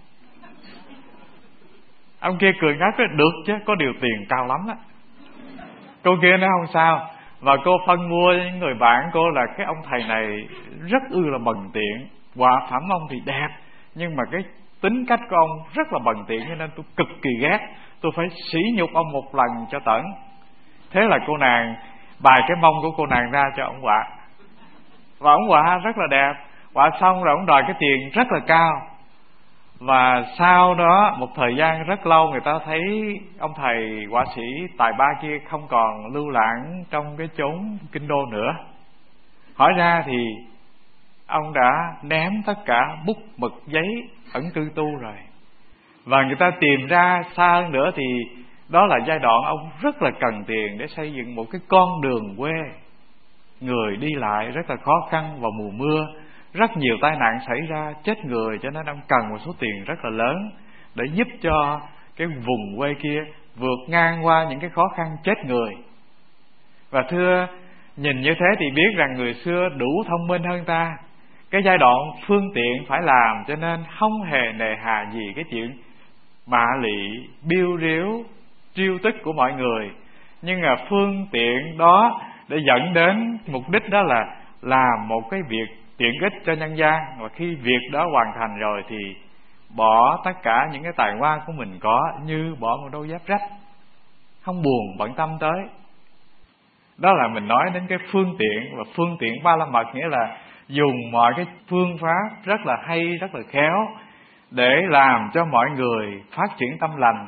Ông kia cười ngắt nói được chứ, có điều tiền cao lắm á. Cô kia nói không sao. Và cô phân mua với những người bạn cô là cái ông thầy này rất ư là bần tiện. Họa phẩm ông thì đẹp, nhưng mà cái tính cách của ông rất là bần tiện, cho nên tôi cực kỳ ghét. Tôi phải sỉ nhục ông một lần cho tận. Thế là cô nàng bài cái mông của cô nàng ra cho ông họa, và ông họa rất là đẹp. Họa xong rồi ông đòi cái tiền rất là cao. Và sau đó một thời gian rất lâu, người ta thấy ông thầy họa sĩ tài ba kia không còn lưu lãng trong cái chốn kinh đô nữa. Hỏi ra thì ông đã ném tất cả bút mực giấy ẩn cư tu rồi. Và người ta tìm ra xa hơn nữa thì đó là giai đoạn ông rất là cần tiền để xây dựng một cái con đường quê. Người đi lại rất là khó khăn vào mùa mưa, rất nhiều tai nạn xảy ra chết người, cho nên ông cần một số tiền rất là lớn để giúp cho cái vùng quê kia vượt ngang qua những cái khó khăn chết người. Và thưa, nhìn như thế thì biết rằng người xưa đủ thông minh hơn ta. Cái giai đoạn phương tiện phải làm, cho nên không hề nề hà gì cái chuyện mạ lị, biêu riếu, triêu tức của mọi người. Nhưng mà phương tiện đó để dẫn đến mục đích đó là làm một cái việc tiện ích cho nhân gian. Và khi việc đó hoàn thành rồi thì bỏ tất cả những cái tài hoa của mình có như bỏ một đôi dép rách, không buồn bận tâm tới. Đó là mình nói đến cái phương tiện. Và phương tiện ba la mật nghĩa là dùng mọi cái phương pháp rất là hay, rất là khéo để làm cho mọi người phát triển tâm lành.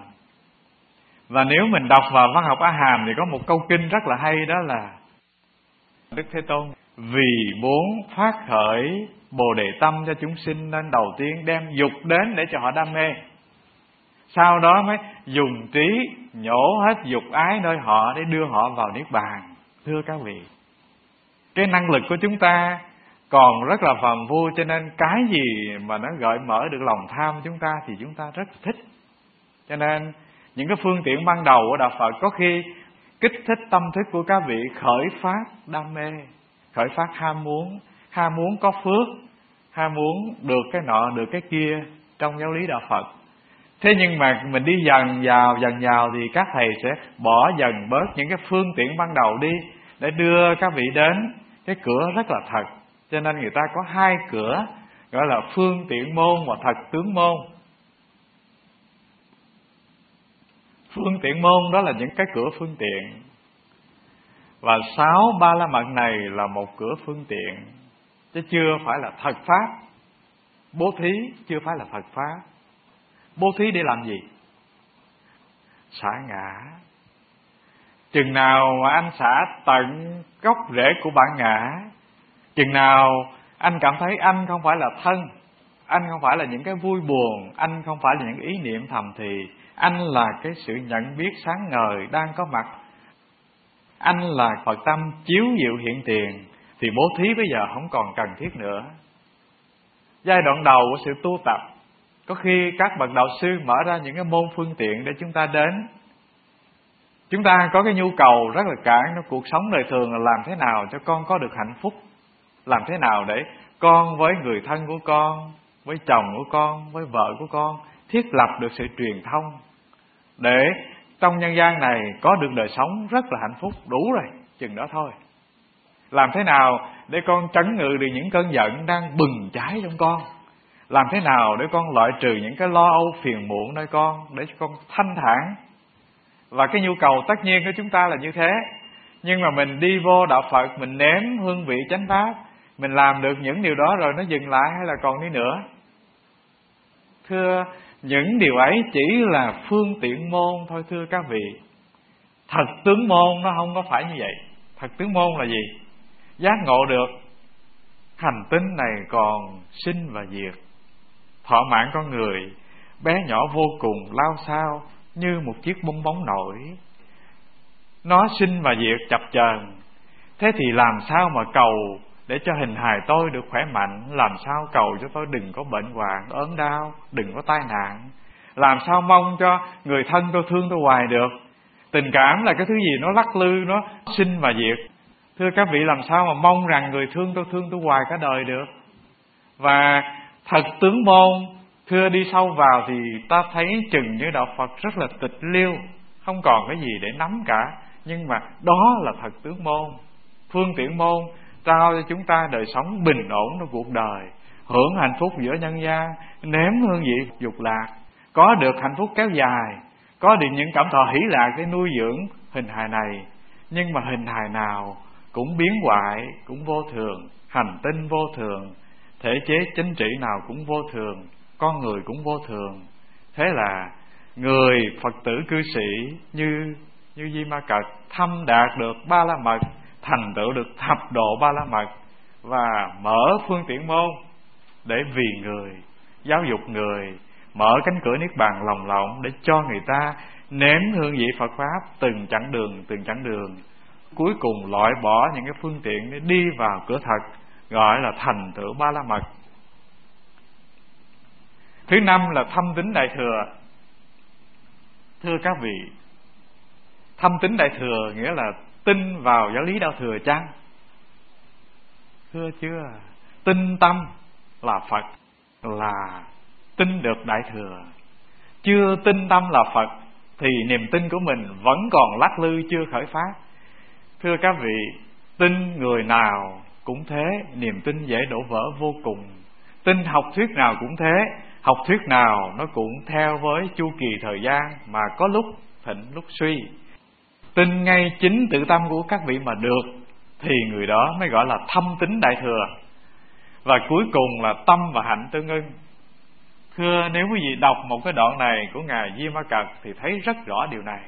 Và nếu mình đọc vào văn học A Hàm thì có một câu kinh rất là hay, đó là Đức Thế Tôn vì muốn phát khởi Bồ Đề tâm cho chúng sinh nên đầu tiên đem dục đến để cho họ đam mê, sau đó mới dùng trí nhổ hết dục ái nơi họ để đưa họ vào niết bàn. Thưa các vị, cái năng lực của chúng ta còn rất là phàm phu, cho nên cái gì mà nó gợi mở được lòng tham chúng ta thì chúng ta rất thích. Cho nên những cái phương tiện ban đầu của đạo Phật có khi kích thích tâm thức của các vị khởi phát đam mê, khởi phát ham muốn, ham muốn có phước, ham muốn được cái nọ được cái kia trong giáo lý đạo Phật. Thế nhưng mà mình đi dần vào dần vào thì các thầy sẽ bỏ dần bớt những cái phương tiện ban đầu đi để đưa các vị đến cái cửa rất là thật. Cho nên người ta có hai cửa, gọi là phương tiện môn và thật tướng môn. Phương tiện môn đó là những cái cửa phương tiện, và sáu ba la mật này là một cửa phương tiện, chứ chưa phải là thật pháp. Bố thí chưa phải là thật pháp. Bố thí để làm gì? Xả ngã. Chừng nào mà anh xả tận gốc rễ của bản ngã, chừng nào anh cảm thấy anh không phải là thân, anh không phải là những cái vui buồn, anh không phải là những ý niệm thầm thì, anh là cái sự nhận biết sáng ngời đang có mặt, anh là Phật tâm chiếu diệu hiện tiền, thì bố thí bây giờ không còn cần thiết nữa. Giai đoạn đầu của sự tu tập, có khi các bậc đạo sư mở ra những cái môn phương tiện để chúng ta đến. Chúng ta có cái nhu cầu rất là cạn trong cuộc sống đời thường là làm thế nào cho con có được hạnh phúc, làm thế nào để con với người thân của con, với chồng của con, với vợ của con thiết lập được sự truyền thông, để trong nhân gian này có được đời sống rất là hạnh phúc. Đủ rồi, chừng đó thôi. Làm thế nào để con trấn ngự được những cơn giận đang bừng cháy trong con, làm thế nào để con loại trừ những cái lo âu phiền muộn nơi con, để cho con thanh thản. Và cái nhu cầu tất nhiên của chúng ta là như thế. Nhưng mà mình đi vô đạo Phật, mình nếm hương vị chánh pháp, mình làm được những điều đó rồi nó dừng lại hay là còn đi nữa? Thưa, những điều ấy chỉ là phương tiện môn thôi thưa các vị. Thật tướng môn nó không có phải như vậy. Thật tướng môn là gì? Giác ngộ được hành tinh này còn sinh và diệt, thọ mạng con người bé nhỏ vô cùng, lao sao như một chiếc bong bóng nổi. Nó sinh và diệt chập chờn. Thế thì làm sao mà cầu để cho hình hài tôi được khỏe mạnh? Làm sao cầu cho tôi đừng có bệnh hoạn, ốm đau, đừng có tai nạn? Làm sao mong cho người thân tôi thương tôi hoài được? Tình cảm là cái thứ gì nó lắc lư, nó sinh và diệt. Thưa các vị, làm sao mà mong rằng người thương tôi thương tôi hoài cả đời được? Và thật tướng môn, thưa đi sâu vào thì ta thấy chừng như đạo Phật rất là tịch liêu, không còn cái gì để nắm cả. Nhưng mà đó là thật tướng môn. Phương tiện môn trao cho chúng ta đời sống bình ổn trong cuộc đời, hưởng hạnh phúc giữa nhân gian, nếm hương vị dục lạc, có được hạnh phúc kéo dài, có được những cảm thọ hỷ lạc để nuôi dưỡng hình hài này. Nhưng mà hình hài nào cũng biến hoại, cũng vô thường, hành tinh vô thường, thể chế chính trị nào cũng vô thường, con người cũng vô thường. Thế là người Phật tử cư sĩ như như Di Ma Cật thâm đạt được ba la mật, thành tựu được thập độ ba la mật, và mở phương tiện môn để vì người, giáo dục người, mở cánh cửa niết bàn lòng lộng để cho người ta nếm hương vị Phật pháp từng chặng đường từng chặng đường, cuối cùng loại bỏ những cái phương tiện để đi vào cửa thật, gọi là thành tựu ba la mật. Thứ năm là thâm tín đại thừa. Thưa các vị, thâm tín đại thừa nghĩa là tin vào giáo lý đạo thừa chăng? Thưa chưa? Tin tâm là Phật là tin được đại thừa. Chưa tin tâm là Phật thì niềm tin của mình vẫn còn lắc lư, chưa khởi phát. Thưa các vị, tin người nào cũng thế, niềm tin dễ đổ vỡ vô cùng. Tin học thuyết nào cũng thế, học thuyết nào nó cũng theo với chu kỳ thời gian mà có lúc thịnh lúc suy. Tin ngay chính tự tâm của các vị mà được thì người đó mới gọi là thâm tín đại thừa. Và cuối cùng là tâm và hạnh tương ưng. Thưa, nếu quý vị đọc một cái đoạn này của Ngài Di Ma Cật thì thấy rất rõ điều này.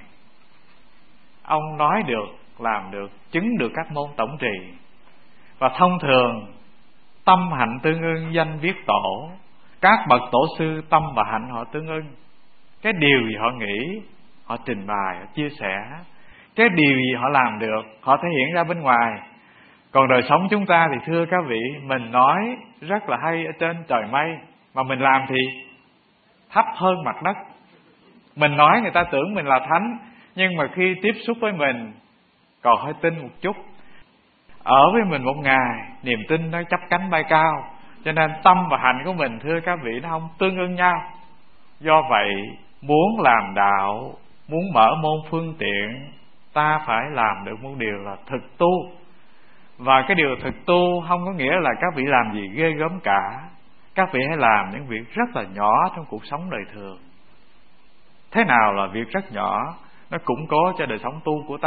Ông nói được, làm được, chứng được các môn tổng trì. Và thông thường tâm hạnh tương ưng danh viết tổ. Các bậc tổ sư tâm và hạnh họ tương ưng. Cái điều gì họ nghĩ, họ trình bày, họ chia sẻ. Cái điều gì họ làm được, họ thể hiện ra bên ngoài. Còn đời sống chúng ta thì thưa các vị, mình nói rất là hay ở trên trời mây, mà mình làm thì thấp hơn mặt đất. Mình nói người ta tưởng mình là thánh, nhưng mà khi tiếp xúc với mình còn hơi tin một chút. Ở với mình một ngày, niềm tin nó chắp cánh bay cao. Cho nên tâm và hạnh của mình thưa các vị nó không tương ưng nhau. Do vậy muốn làm đạo, muốn mở môn phương tiện, ta phải làm được một điều là thực tu. Và cái điều thực tu không có nghĩa là các vị làm gì ghê gớm cả. Các vị hãy làm những việc rất là nhỏ trong cuộc sống đời thường. Thế nào là việc rất nhỏ nó củng cố cho đời sống tu của ta?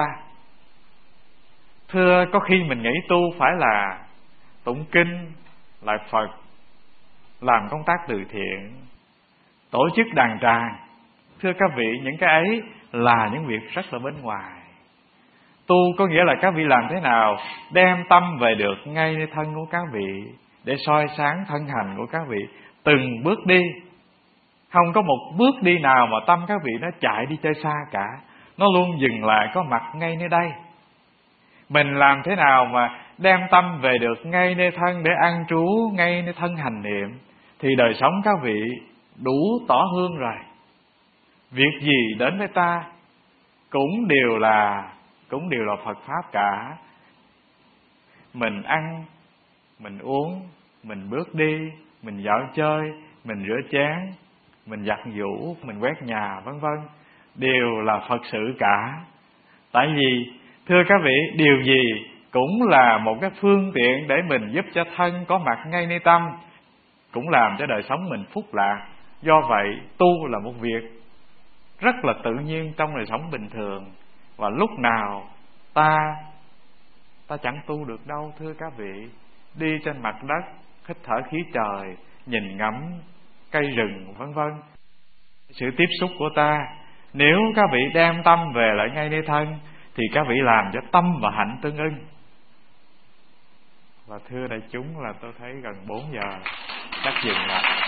Thưa, có khi mình nghĩ tu phải là tụng kinh, lại Phật, làm công tác từ thiện, tổ chức đàn tràng. Thưa các vị, những cái ấy là những việc rất là bên ngoài. Tu có nghĩa là các vị làm thế nào đem tâm về được ngay nơi thân của các vị, để soi sáng thân hành của các vị từng bước đi. Không có một bước đi nào mà tâm các vị nó chạy đi chơi xa cả. Nó luôn dừng lại có mặt ngay nơi đây. Mình làm thế nào mà đem tâm về được ngay nơi thân để an trú ngay nơi thân hành niệm, thì đời sống các vị đủ tỏ hương rồi. Việc gì đến với ta cũng đều là cũng đều là Phật pháp cả. Mình ăn, mình uống, mình bước đi, mình dạo chơi, mình rửa chén, mình giặt giũ, mình quét nhà, vân vân, đều là Phật sự cả. Tại vì thưa các vị, điều gì cũng là một cái phương tiện để mình giúp cho thân có mặt ngay nơi tâm, cũng làm cho đời sống mình phúc lạc. Do vậy tu là một việc rất là tự nhiên trong đời sống bình thường. Và lúc nào ta Ta chẳng tu được đâu thưa các vị. Đi trên mặt đất, hít thở khí trời, nhìn ngắm cây rừng, vân vân, sự tiếp xúc của ta, nếu các vị đem tâm về lại ngay nơi thân, thì các vị làm cho tâm và hạnh tương ưng. Và thưa đại chúng, là tôi thấy gần bốn giờ, chắc dừng lại.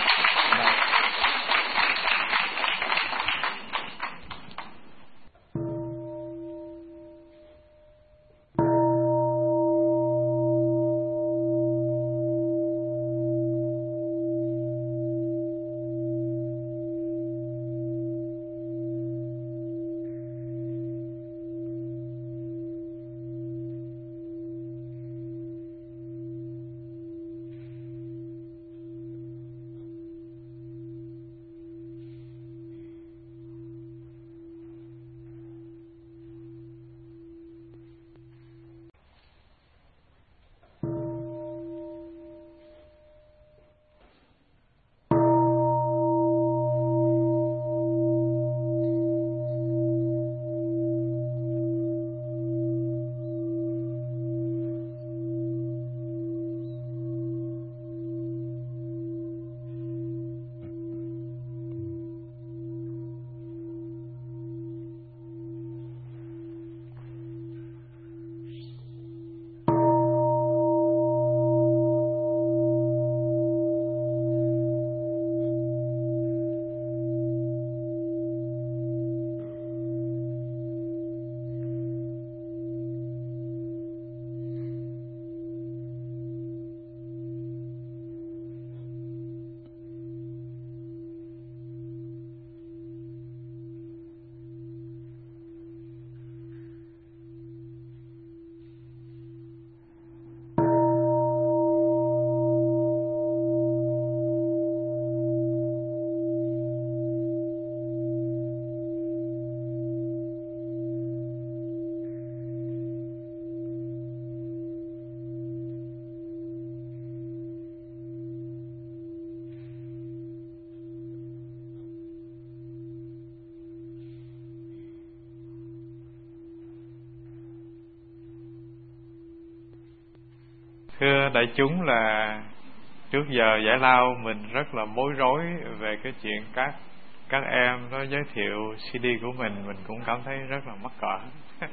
Thưa đại chúng, là trước giờ giải lao mình rất là bối rối về cái chuyện các các em nó giới thiệu xê đê của mình, mình cũng cảm thấy rất là mắc cỡ.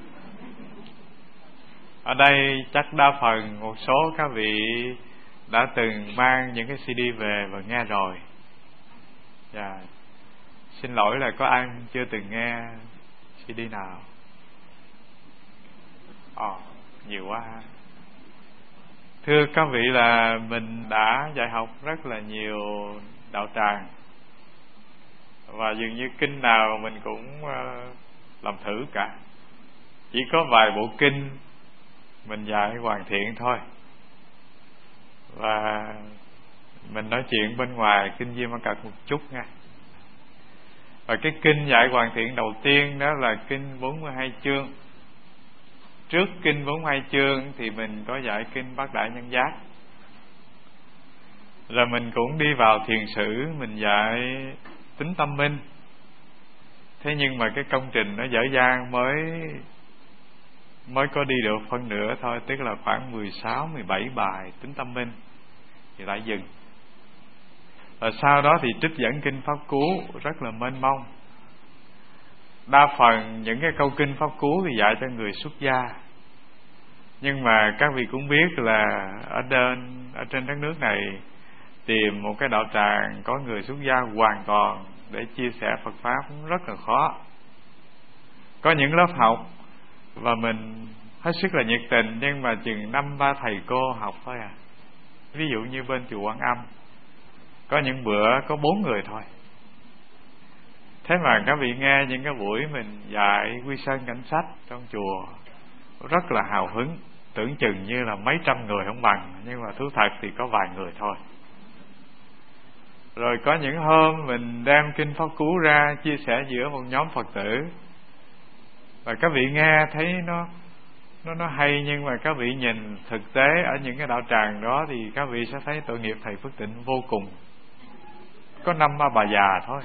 Ở đây chắc đa phần một số các vị đã từng mang những cái xê đê về và nghe rồi. Dạ, xin lỗi là có ai chưa từng nghe xê đê nào? Ồ, oh, nhiều quá ha. Thưa các vị, là mình đã dạy học rất là nhiều đạo tràng, và dường như kinh nào mình cũng làm thử cả. Chỉ có vài bộ kinh mình dạy hoàn thiện thôi, và mình nói chuyện bên ngoài kinh Di Ma Cật một chút nha. Và cái kinh dạy hoàn thiện đầu tiên đó là kinh bốn mươi hai chương. Trước kinh bốn mươi hai chương thì mình có dạy kinh Bát Đại Nhân Giác. Rồi mình cũng đi vào thiền sử, mình dạy tính tâm minh. Thế nhưng mà cái công trình nó dở dang, mới mới có đi được phân nửa thôi, tức là khoảng mười sáu, mười bảy bài tính tâm minh thì lại dừng. Và sau đó thì trích dẫn kinh Pháp Cú rất là mênh mông. Đa phần những cái câu kinh Pháp Cú thì dạy cho người xuất gia. Nhưng mà các vị cũng biết là ở trên, ở trên đất nước này tìm một cái đạo tràng có người xuất gia hoàn toàn để chia sẻ Phật Pháp rất là khó. Có những lớp học và mình hết sức là nhiệt tình, nhưng mà chừng năm ba thầy cô học thôi à. Ví dụ như bên chùa Quan Âm, có những bữa có bốn người thôi. Thế mà các vị nghe những cái buổi mình dạy Quy Sơn Cảnh Sách trong chùa rất là hào hứng, tưởng chừng như là mấy trăm người không bằng, nhưng mà thú thật thì có vài người thôi. Rồi có những hôm mình đem kinh Pháp Cú ra chia sẻ giữa một nhóm Phật tử, và các vị nghe thấy nó nó nó hay, nhưng mà các vị nhìn thực tế ở những cái đạo tràng đó thì các vị sẽ thấy tội nghiệp thầy Phước Tịnh vô cùng. Có năm bà già thôi.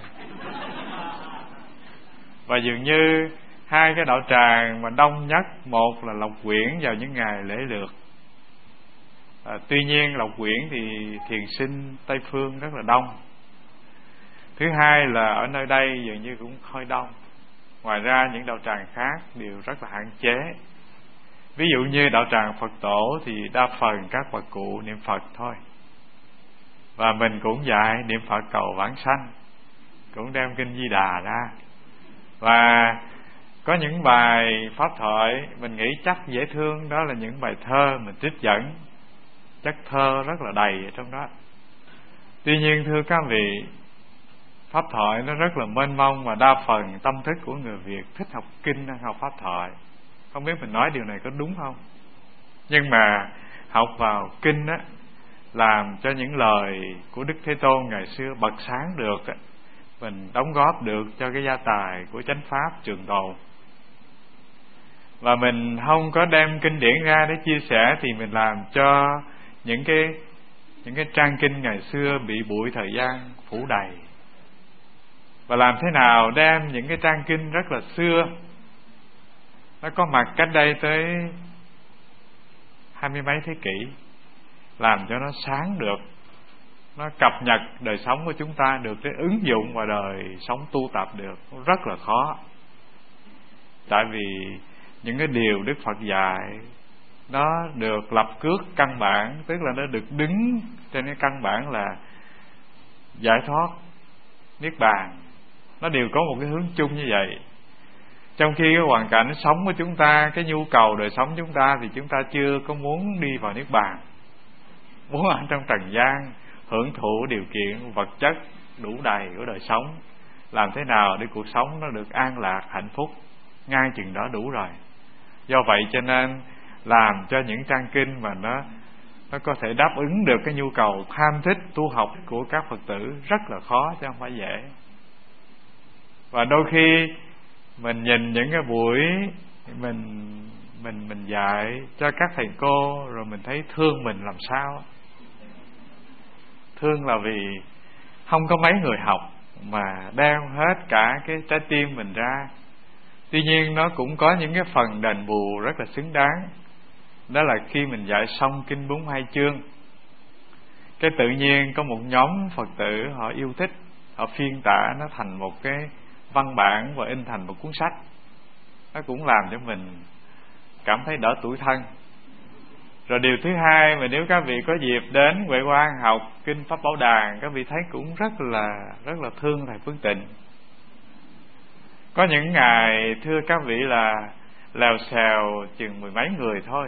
Và dường như hai cái đạo tràng mà đông nhất, một là Lộc Quyển vào những ngày lễ lượt. À, tuy nhiên Lộc Quyển thì thiền sinh Tây Phương rất là đông. Thứ hai là ở nơi đây dường như cũng hơi đông. Ngoài ra những đạo tràng khác đều rất là hạn chế. Ví dụ như đạo tràng Phật Tổ thì đa phần các bà cụ niệm Phật thôi. Và mình cũng dạy niệm Phật cầu vãng sanh, cũng đem kinh Di Đà ra. Và có những bài pháp thoại mình nghĩ chắc dễ thương, đó là những bài thơ mình trích dẫn, chất thơ rất là đầy ở trong đó. Tuy nhiên thưa các vị, pháp thoại nó rất là mênh mông, và đa phần tâm thức của người Việt thích học kinh hơn học pháp thoại. Không biết mình nói điều này có đúng không? Nhưng mà học vào kinh á, làm cho những lời của Đức Thế Tôn ngày xưa bật sáng được á, mình đóng góp được cho cái gia tài của chánh pháp trường tồn. Và mình không có đem kinh điển ra để chia sẻ, thì mình làm cho những cái những cái trang kinh ngày xưa bị bụi thời gian phủ đầy. Và làm thế nào đem những cái trang kinh rất là xưa, nó có mặt cách đây tới hai mươi mấy thế kỷ, làm cho nó sáng được, nó cập nhật đời sống của chúng ta được, để ứng dụng vào đời sống tu tập được, rất là khó. Tại vì những cái điều Đức Phật dạy nó được lập cước căn bản, tức là nó được đứng trên cái căn bản là giải thoát, niết bàn. Nó đều có một cái hướng chung như vậy. Trong khi cái hoàn cảnh sống của chúng ta, cái nhu cầu đời sống chúng ta, thì chúng ta chưa có muốn đi vào niết bàn, muốn ở trong trần gian hưởng thụ điều kiện vật chất đủ đầy của đời sống, làm thế nào để cuộc sống nó được an lạc, hạnh phúc, ngay chừng đó đủ rồi. Do vậy cho nên làm cho những trang kinh mà nó nó có thể đáp ứng được cái nhu cầu tham thích tu học của các Phật tử rất là khó, chứ không phải dễ. Và đôi khi mình nhìn những cái buổi mình mình mình dạy cho các thầy cô, rồi mình thấy thương mình làm sao. Thương là vì không có mấy người học mà đem hết cả cái trái tim mình ra. Tuy nhiên nó cũng có những cái phần đền bù rất là xứng đáng. Đó là khi mình dạy xong kinh bốn mươi hai chương, cái tự nhiên có một nhóm Phật tử họ yêu thích, họ phiên tả nó thành một cái văn bản và in thành một cuốn sách. Nó cũng làm cho mình cảm thấy đỡ tủi thân. Rồi điều thứ hai, mà nếu các vị có dịp đến Huệ Quang học kinh Pháp Bảo Đàn, các vị thấy cũng rất là rất là thương thầy Phước Tịnh. Có những ngày thưa các vị là lèo xèo chừng mười mấy người thôi.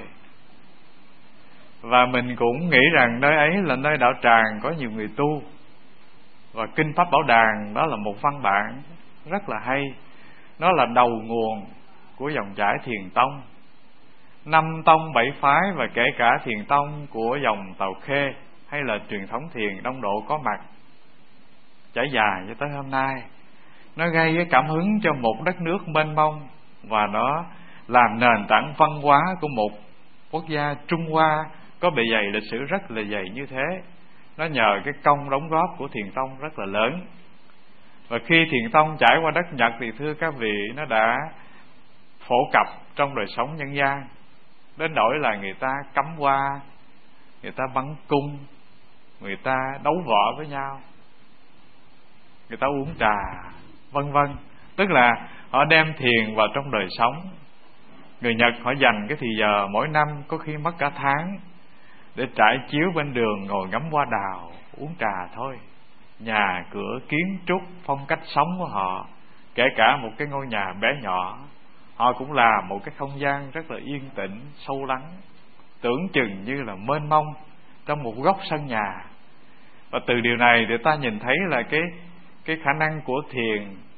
Và mình cũng nghĩ rằng nơi ấy là nơi đạo tràng có nhiều người tu. Và kinh Pháp Bảo Đàn đó là một văn bản rất là hay. Nó là đầu nguồn của dòng chảy Thiền Tông, năm tông bảy phái, và kể cả Thiền Tông của dòng Tàu Khê hay là truyền thống thiền Đông Độ có mặt, trải dài cho tới hôm nay. Nó gây cái cảm hứng cho một đất nước mênh mông, và nó làm nền tảng văn hóa của một quốc gia Trung Hoa có bề dày lịch sử rất là dày như thế. Nó nhờ cái công đóng góp của Thiền Tông rất là lớn. Và khi Thiền Tông trải qua đất Nhật thì thưa các vị, nó đã phổ cập trong đời sống nhân gian, đến nỗi là người ta cắm hoa, người ta bắn cung, người ta đấu võ với nhau, người ta uống trà, vân vân. Tức là họ đem thiền vào trong đời sống. Người Nhật họ dành cái thì giờ mỗi năm có khi mất cả tháng để trải chiếu bên đường, ngồi ngắm hoa đào, uống trà thôi. Nhà cửa kiến trúc, phong cách sống của họ, kể cả một cái ngôi nhà bé nhỏ, họ cũng làm một cái không gian rất là yên tĩnh, sâu lắng, tưởng chừng như là mênh mông trong một góc sân nhà. Và từ điều này để ta nhìn thấy là cái cái khả năng của thiền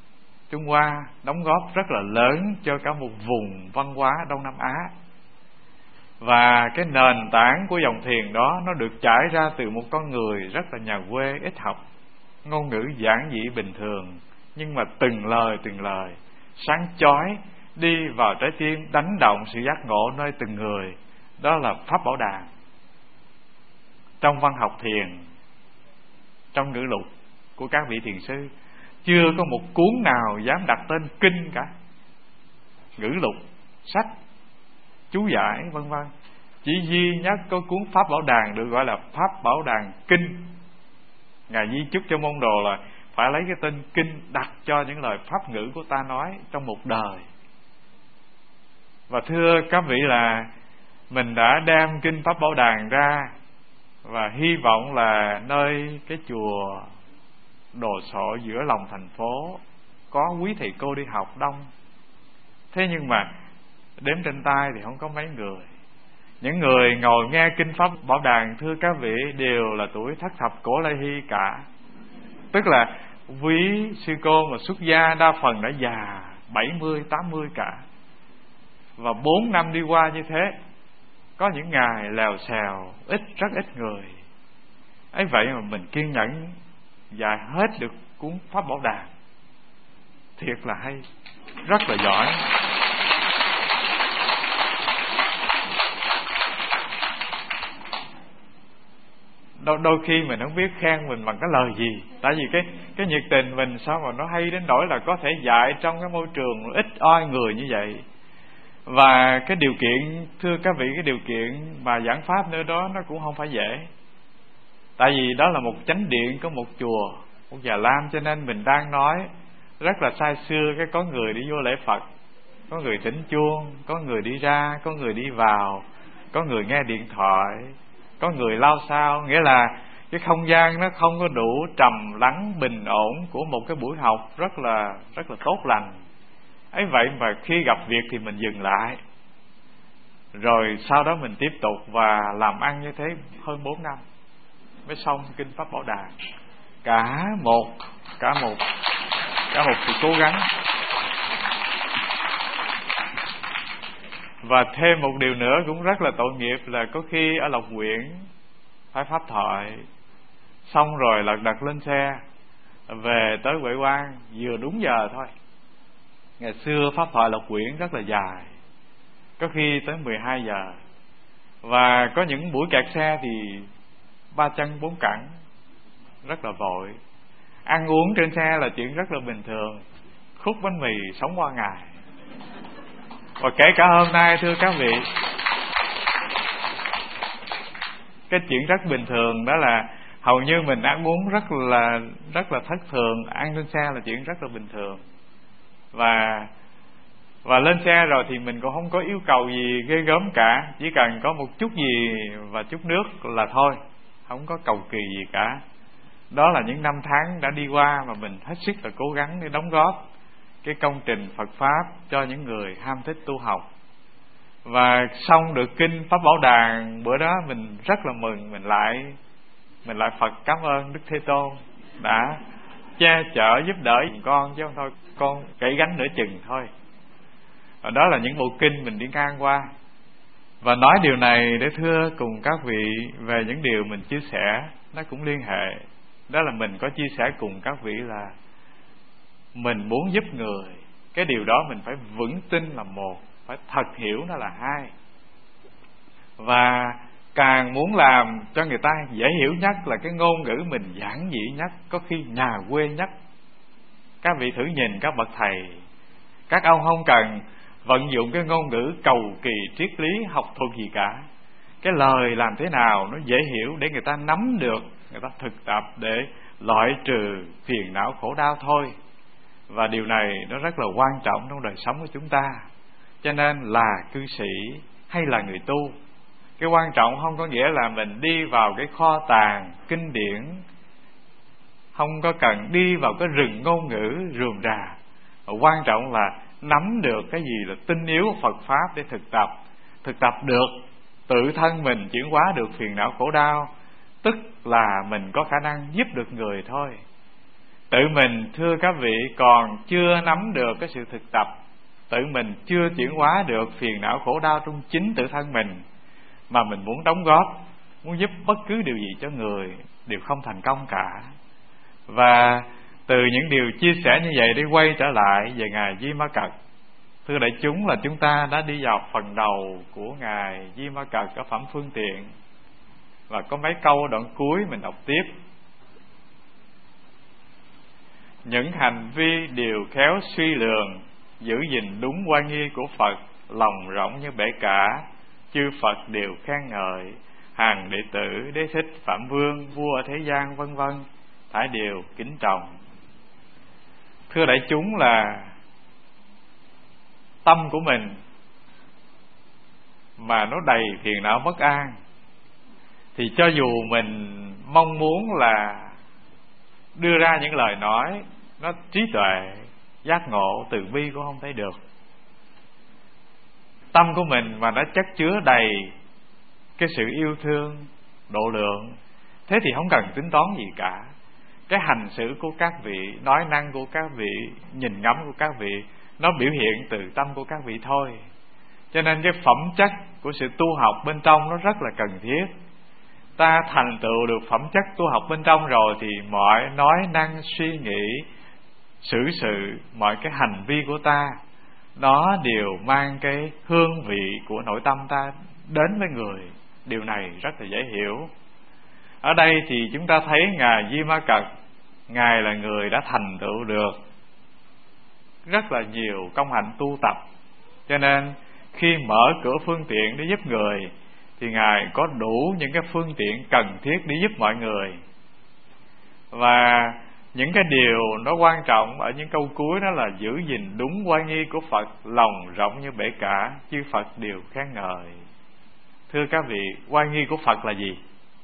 Trung Hoa đóng góp rất là lớn cho cả một vùng văn hóa Đông Nam Á. Và cái nền tảng của dòng thiền đó nó được trải ra từ một con người rất là nhà quê, ít học, ngôn ngữ giản dị bình thường, nhưng mà từng lời từng lời sáng chói đi vào trái tim, đánh động sự giác ngộ nơi từng người. Đó là Pháp Bảo Đàn. Trong văn học thiền, trong ngữ lục của các vị thiền sư, chưa có một cuốn nào dám đặt tên kinh cả. Ngữ lục, sách, chú giải vân vân, chỉ duy nhất có cuốn Pháp Bảo Đàn được gọi là Pháp Bảo Đàn Kinh. Ngài di chúc cho môn đồ là phải lấy cái tên kinh đặt cho những lời pháp ngữ của ta nói trong một đời. Và thưa các vị là mình đã đem kinh Pháp Bảo Đàn ra, và hy vọng là nơi cái chùa Đồ Sộ giữa lòng thành phố có quý thầy cô đi học đông. Thế nhưng mà đếm trên tay thì không có mấy người. Những người ngồi nghe kinh Pháp Bảo Đàn, thưa các vị, đều là tuổi thất thập cổ lai hy cả. Tức là quý sư cô mà xuất gia đa phần đã già bảy mươi, tám mươi cả. Và bốn năm đi qua như thế, có những ngày lèo xèo, ít, rất ít người. Ấy vậy mà mình kiên nhẫn dạy hết được cuốn Pháp Bảo Đàn. Thiệt là hay, rất là giỏi. Đôi, đôi khi mình không biết khen mình bằng cái lời gì. Tại vì cái cái nhiệt tình mình sao mà nó hay đến nỗi là có thể dạy trong cái môi trường ít oi người như vậy. Và cái điều kiện, thưa các vị, cái điều kiện mà giảng pháp nữa đó nó cũng không phải dễ. Tại vì đó là một chánh điện, có một chùa, một Già Lam, cho nên mình đang nói rất là sai xưa. Cái có người đi vô lễ Phật, có người thỉnh chuông, có người đi ra, có người đi vào, có người nghe điện thoại, có người lao sao. Nghĩa là cái không gian nó không có đủ trầm lắng bình ổn của một cái buổi học rất là rất là tốt lành. Ấy vậy mà khi gặp việc thì mình dừng lại, rồi sau đó mình tiếp tục và làm ăn như thế hơn bốn năm mới xong kinh Pháp Bảo Đàn. Cả một cả một cả một sự cố gắng. Và thêm một điều nữa cũng rất là tội nghiệp là có khi ở Lộc Quyển phải pháp thoại xong rồi lật đật lên xe về tới Huệ Quang vừa đúng giờ thôi. Ngày xưa pháp thoại Lộc Quyển rất là dài, có khi tới mười hai giờ. Và có những buổi kẹt xe thì ba chân bốn cẳng, rất là vội. Ăn uống trên xe là chuyện rất là bình thường, khúc bánh mì sống qua ngày. Và kể cả hôm nay, thưa các vị, cái chuyện rất bình thường đó là hầu như mình ăn uống rất là rất là thất thường. Ăn trên xe là chuyện rất là bình thường. Và và lên xe rồi thì mình cũng không có yêu cầu gì ghê gớm cả, chỉ cần có một chút gì và chút nước là thôi, không có cầu kỳ gì cả. Đó là những năm tháng đã đi qua mà mình hết sức là cố gắng để đóng góp cái công trình Phật Pháp cho những người ham thích tu học. Và xong được kinh Pháp Bảo Đàn, bữa đó mình rất là mừng. Mình lại Mình lại Phật cảm ơn Đức Thế Tôn đã che chở giúp đỡ con, chứ không thôi con gãy gánh nửa chừng thôi. Và đó là những bộ kinh mình đi ngang qua. Và nói điều này để thưa cùng các vị về những điều mình chia sẻ, nó cũng liên hệ. Đó là mình có chia sẻ cùng các vị là mình muốn giúp người, cái điều đó mình phải vững tin là một, phải thật hiểu nó là hai. Và càng muốn làm cho người ta dễ hiểu nhất là cái ngôn ngữ mình giản dị nhất, có khi nhà quê nhất. Các vị thử nhìn các bậc thầy, các ông không cần vận dụng cái ngôn ngữ cầu kỳ triết lý học thuật gì cả. Cái lời làm thế nào nó dễ hiểu để người ta nắm được, người ta thực tập để loại trừ phiền não khổ đau thôi. Và điều này nó rất là quan trọng trong đời sống của chúng ta. Cho nên là cư sĩ hay là người tu, cái quan trọng không có nghĩa là mình đi vào cái kho tàng kinh điển, không có cần đi vào cái rừng ngôn ngữ rườm rà. Quan trọng là nắm được cái gì là tinh yếu Phật Pháp để thực tập. Thực tập được, tự thân mình chuyển hóa được phiền não khổ đau, tức là mình có khả năng giúp được người thôi. tự mình thưa các vị còn chưa nắm được cái sự thực tập, tự mình chưa chuyển hóa được phiền não khổ đau trong chính tự thân mình, mà mình muốn đóng góp, muốn giúp bất cứ điều gì cho người đều không thành công cả. Và từ những điều chia sẻ như vậy để quay trở lại về Ngài Di Ma Cật. Thưa đại chúng, là chúng ta đã đi vào phần đầu của Ngài Di Ma Cật ở phẩm Phương Tiện, và có mấy câu đoạn cuối mình đọc tiếp. Những hành vi đều khéo suy lường, giữ gìn đúng oai nghi của Phật, lòng rộng như bể cả, chư Phật đều khen ngợi, hàng đệ tử Đế Thích, Phạm Vương, vua ở thế gian vân vân, thải đều kính trọng. Thưa đại chúng, là tâm của mình mà nó đầy phiền não bất an, thì cho dù mình mong muốn là đưa ra những lời nói nó trí tuệ, giác ngộ, từ bi cũng không thấy được. Tâm của mình mà nó chất chứa đầy cái sự yêu thương, độ lượng, thế thì không cần tính toán gì cả. Cái hành xử của các vị, nói năng của các vị, nhìn ngắm của các vị, nó biểu hiện từ tâm của các vị thôi. Cho nên cái phẩm chất của sự tu học bên trong nó rất là cần thiết. Ta thành tựu được phẩm chất tu học bên trong rồi thì mọi nói năng, suy nghĩ, xử sự, mọi cái hành vi của ta nó đều mang cái hương vị của nội tâm ta đến với người. Điều này rất là dễ hiểu. Ở đây thì chúng ta thấy Ngài Di Ma Cật, Ngài là người đã thành tựu được rất là nhiều công hạnh tu tập. Cho nên khi mở cửa phương tiện để giúp người thì Ngài có đủ những cái phương tiện cần thiết để giúp mọi người. Và những cái điều nó quan trọng ở những câu cuối đó là giữ gìn đúng oai nghi của Phật, lòng rộng như bể cả, chư Phật đều khen ngợi. Thưa các vị, oai nghi của Phật là gì?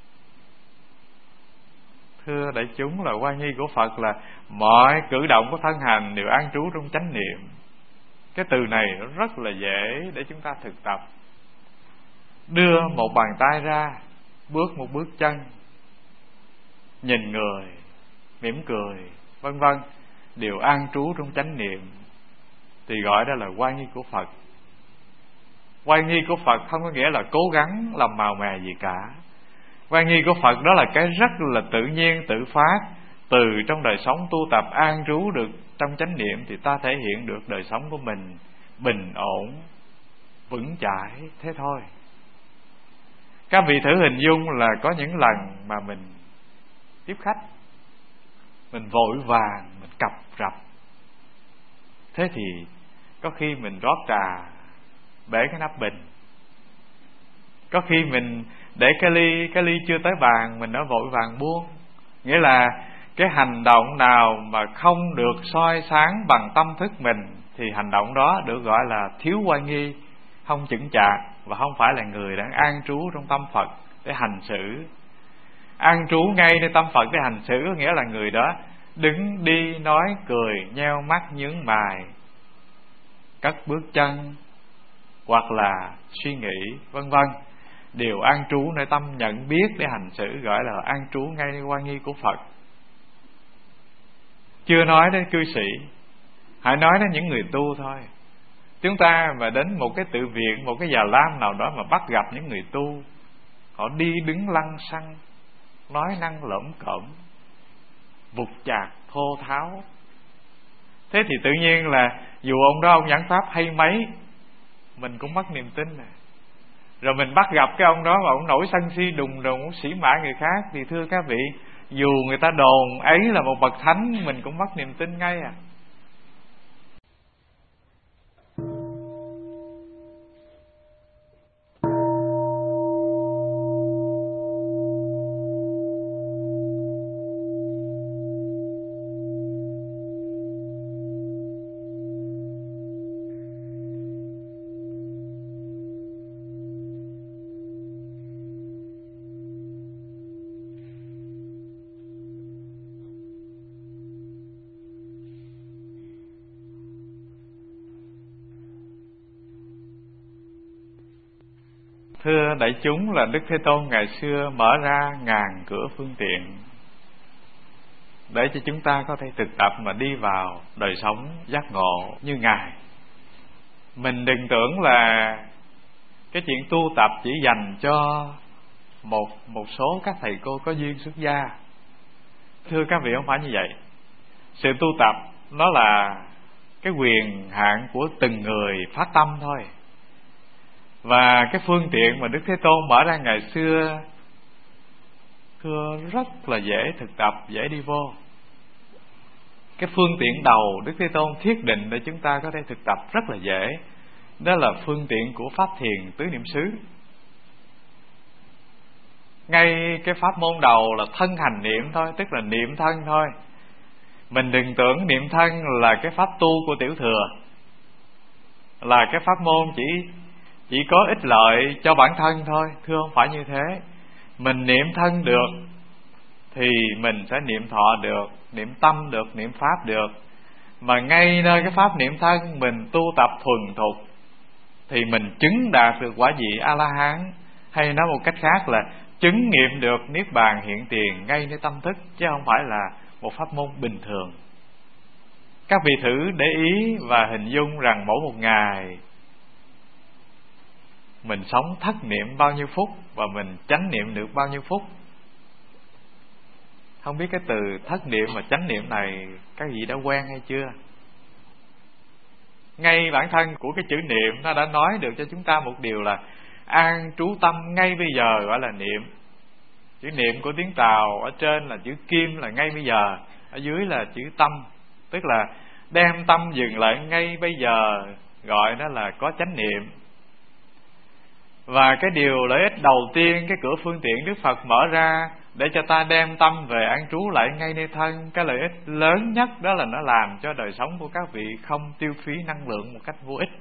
Thưa đại chúng, là oai nghi của Phật là mọi cử động của thân hành đều an trú trong chánh niệm. Cái từ này nó rất là dễ để chúng ta thực tập. Đưa một bàn tay ra, bước một bước chân, nhìn người, mỉm cười, vân vân, đều an trú trong chánh niệm, thì gọi đó là oai nghi của Phật. Oai nghi của Phật không có nghĩa là cố gắng làm màu mè gì cả. Oai nghi của Phật đó là cái rất là tự nhiên, tự phát, từ trong đời sống tu tập an trú được trong chánh niệm thì ta thể hiện được đời sống của mình bình ổn, vững chãi, thế thôi. Các vị thử hình dung là có những lần mà mình tiếp khách, mình vội vàng, mình cập rập, thế thì có khi mình rót trà bể cái nắp bình, có khi mình để cái ly cái ly chưa tới bàn mình đã vội vàng buông. Nghĩa là cái hành động nào mà không được soi sáng bằng tâm thức mình thì hành động đó được gọi là thiếu oai nghi, không chững chạc, và không phải là người đang an trú trong tâm Phật để hành xử. An trú ngay nơi tâm Phật để hành xử có nghĩa là người đó đứng đi nói cười, nheo mắt nhướng mày, cất bước chân hoặc là suy nghĩ vân vân, đều an trú nơi tâm nhận biết để hành xử, gọi là an trú ngay nơi oai nghi của Phật. Chưa nói đến cư sĩ, hãy nói đến những người tu thôi. Chúng ta mà đến một cái tự viện, một cái già lam nào đó mà bắt gặp những người tu, họ đi đứng lăng xăng, nói năng lởm cởm, vụt chạc, thô tháo, thế thì tự nhiên là dù ông đó ông giảng pháp hay mấy, mình cũng mất niềm tin này. Rồi mình bắt gặp cái ông đó mà ông nổi sân si đùng đùng, ông sĩ mã người khác, thì thưa các vị, dù người ta đồn ấy là một bậc thánh, mình cũng mất niềm tin ngay à. Thưa đại chúng, là Đức Thế Tôn ngày xưa mở ra ngàn cửa phương tiện để cho chúng ta có thể thực tập mà đi vào đời sống giác ngộ như Ngài. Mình đừng tưởng là cái chuyện tu tập chỉ dành cho một một số các thầy cô có duyên xuất gia. Thưa các vị, không phải như vậy. Sự tu tập nó là cái quyền hạn của từng người phát tâm thôi. Và cái phương tiện mà Đức Thế Tôn mở ra ngày xưa, thưa, rất là dễ thực tập, dễ đi vô. Cái phương tiện đầu Đức Thế Tôn thiết định để chúng ta có thể thực tập rất là dễ, đó là phương tiện của pháp thiền tứ niệm xứ. Ngay cái pháp môn đầu là thân hành niệm thôi, tức là niệm thân thôi. Mình đừng tưởng niệm thân là cái pháp tu của tiểu thừa, là cái pháp môn chỉ chỉ có ích lợi cho bản thân thôi. Thưa, không phải như thế. Mình niệm thân được thì mình sẽ niệm thọ được, niệm tâm được, niệm pháp được. Mà ngay nơi cái pháp niệm thân mình tu tập thuần thục thì mình chứng đạt được quả vị A-la-hán, hay nói một cách khác là chứng nghiệm được niết bàn hiện tiền ngay nơi tâm thức, chứ không phải là một pháp môn bình thường. Các vị thử để ý và hình dung rằng mỗi một ngày mình sống thất niệm bao nhiêu phút và mình chánh niệm được bao nhiêu phút. Không biết cái từ thất niệm và chánh niệm này các vị đã quen hay chưa? Ngay bản thân của cái chữ niệm nó đã nói được cho chúng ta một điều là an trú tâm ngay bây giờ gọi là niệm. Chữ niệm của tiếng Tàu ở trên là chữ kim là ngay bây giờ, ở dưới là chữ tâm, tức là đem tâm dừng lại ngay bây giờ, gọi đó là có chánh niệm. Và cái điều lợi ích đầu tiên, cái cửa phương tiện Đức Phật mở ra để cho ta đem tâm về an trú lại ngay nơi thân, cái lợi ích lớn nhất đó là nó làm cho đời sống của các vị không tiêu phí năng lượng một cách vô ích.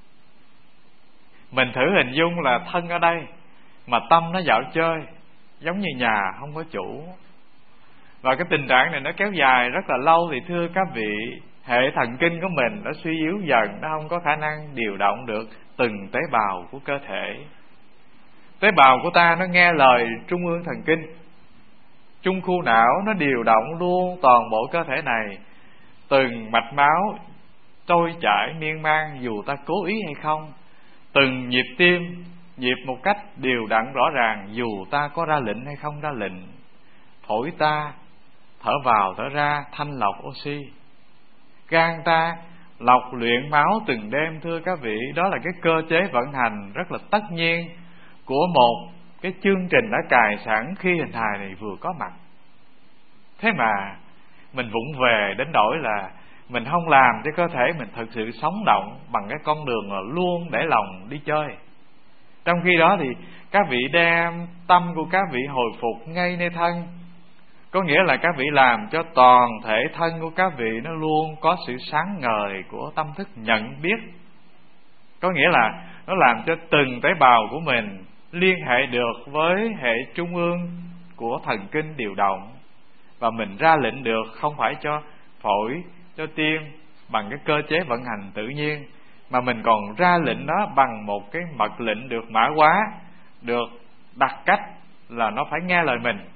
Mình thử hình dung là thân ở đây mà tâm nó dạo chơi, giống như nhà không có chủ. Và cái tình trạng này nó kéo dài rất là lâu thì thưa các vị, hệ thần kinh của mình nó suy yếu dần, nó không có khả năng điều động được từng tế bào của cơ thể. Tế bào của ta nó nghe lời trung ương thần kinh, trung khu não nó điều động luôn toàn bộ cơ thể này. Từng mạch máu trôi chảy miên man dù ta cố ý hay không, từng nhịp tim nhịp một cách đều đặn rõ ràng dù ta có ra lệnh hay không ra lệnh. Phổi ta thở vào thở ra thanh lọc oxy, gan ta lọc luyện máu từng đêm. Thưa các vị, đó là cái cơ chế vận hành rất là tất nhiên của một cái chương trình đã cài sẵn khi hình hài này vừa có mặt. Thế mà mình vụng về đến nỗi là mình không làm cho cơ thể mình thực sự sống động bằng cái con đường là luôn để lòng đi chơi. Trong khi đó thì các vị đem tâm của các vị hồi phục ngay nơi thân, có nghĩa là các vị làm cho toàn thể thân của các vị nó luôn có sự sáng ngời của tâm thức nhận biết. Có nghĩa là nó làm cho từng tế bào của mình liên hệ được với hệ trung ương của thần kinh điều động, và mình ra lệnh được không phải cho phổi, cho tim bằng cái cơ chế vận hành tự nhiên, mà mình còn ra lệnh nó bằng một cái mật lệnh được mã hóa, được đặt cách là nó phải nghe lời mình.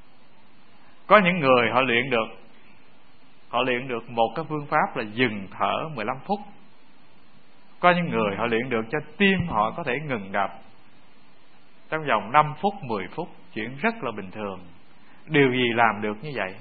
Có những người họ luyện được Họ luyện được một cái phương pháp là dừng thở mười lăm phút. Có những người họ luyện được cho tim họ có thể ngừng đập trong vòng năm phút, mười phút, chuyện rất là bình thường. Điều gì làm được như vậy?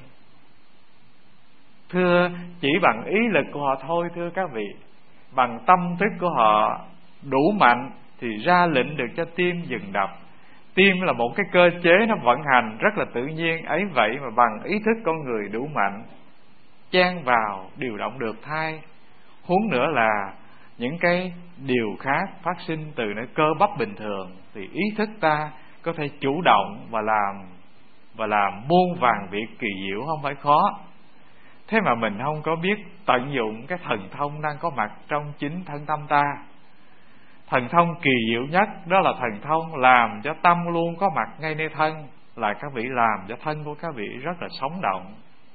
Thưa, chỉ bằng ý lực của họ thôi thưa các vị. Bằng tâm thức của họ đủ mạnh thì ra lệnh được cho tim dừng đập. Tim là một cái cơ chế nó vận hành rất là tự nhiên, ấy vậy mà bằng ý thức con người đủ mạnh, chen vào điều động được thai. Huống nữa là những cái điều khác phát sinh từ nơi cơ bắp bình thường thì ý thức ta có thể chủ động và làm và làm muôn vàn việc kỳ diệu không phải khó. Thế mà mình không có biết tận dụng cái thần thông đang có mặt trong chính thân tâm ta. Thần thông kỳ diệu nhất đó là thần thông làm cho tâm luôn có mặt ngay nơi thân, là các vị làm cho thân của các vị rất là sống động.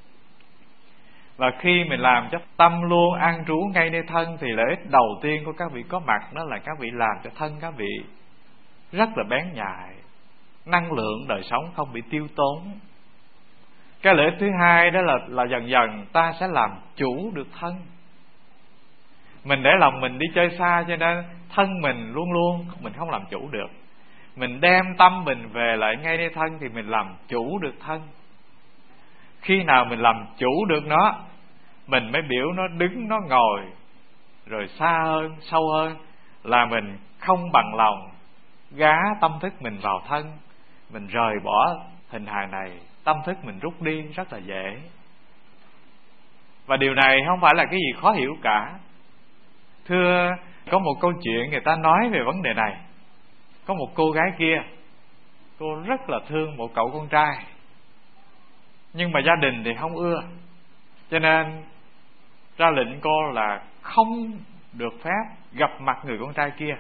Và khi mình làm cho tâm luôn an trú ngay nơi thân thì lợi ích đầu tiên của các vị có mặt đó là các vị làm cho thân các vị rất là bén nhạy, năng lượng đời sống không bị tiêu tốn. Cái lợi ích thứ hai đó là là dần dần ta sẽ làm chủ được thân. Mình để lòng mình đi chơi xa, cho nên thân mình luôn luôn mình không làm chủ được. Mình đem tâm mình về lại ngay nơi thân thì mình làm chủ được thân. Khi nào mình làm chủ được nó, mình mới biểu nó đứng, nó ngồi. Rồi xa hơn, sâu hơn là mình không bằng lòng gá tâm thức mình vào thân. Mình rời bỏ hình hài này, tâm thức mình rút đi rất là dễ. Và điều này không phải là cái gì khó hiểu cả. Thưa, có một câu chuyện người ta nói về vấn đề này. Có một cô gái kia, cô rất là thương một cậu con trai, nhưng mà gia đình thì không ưa, cho nên ra lệnh cô là không được phép gặp mặt người con trai kia.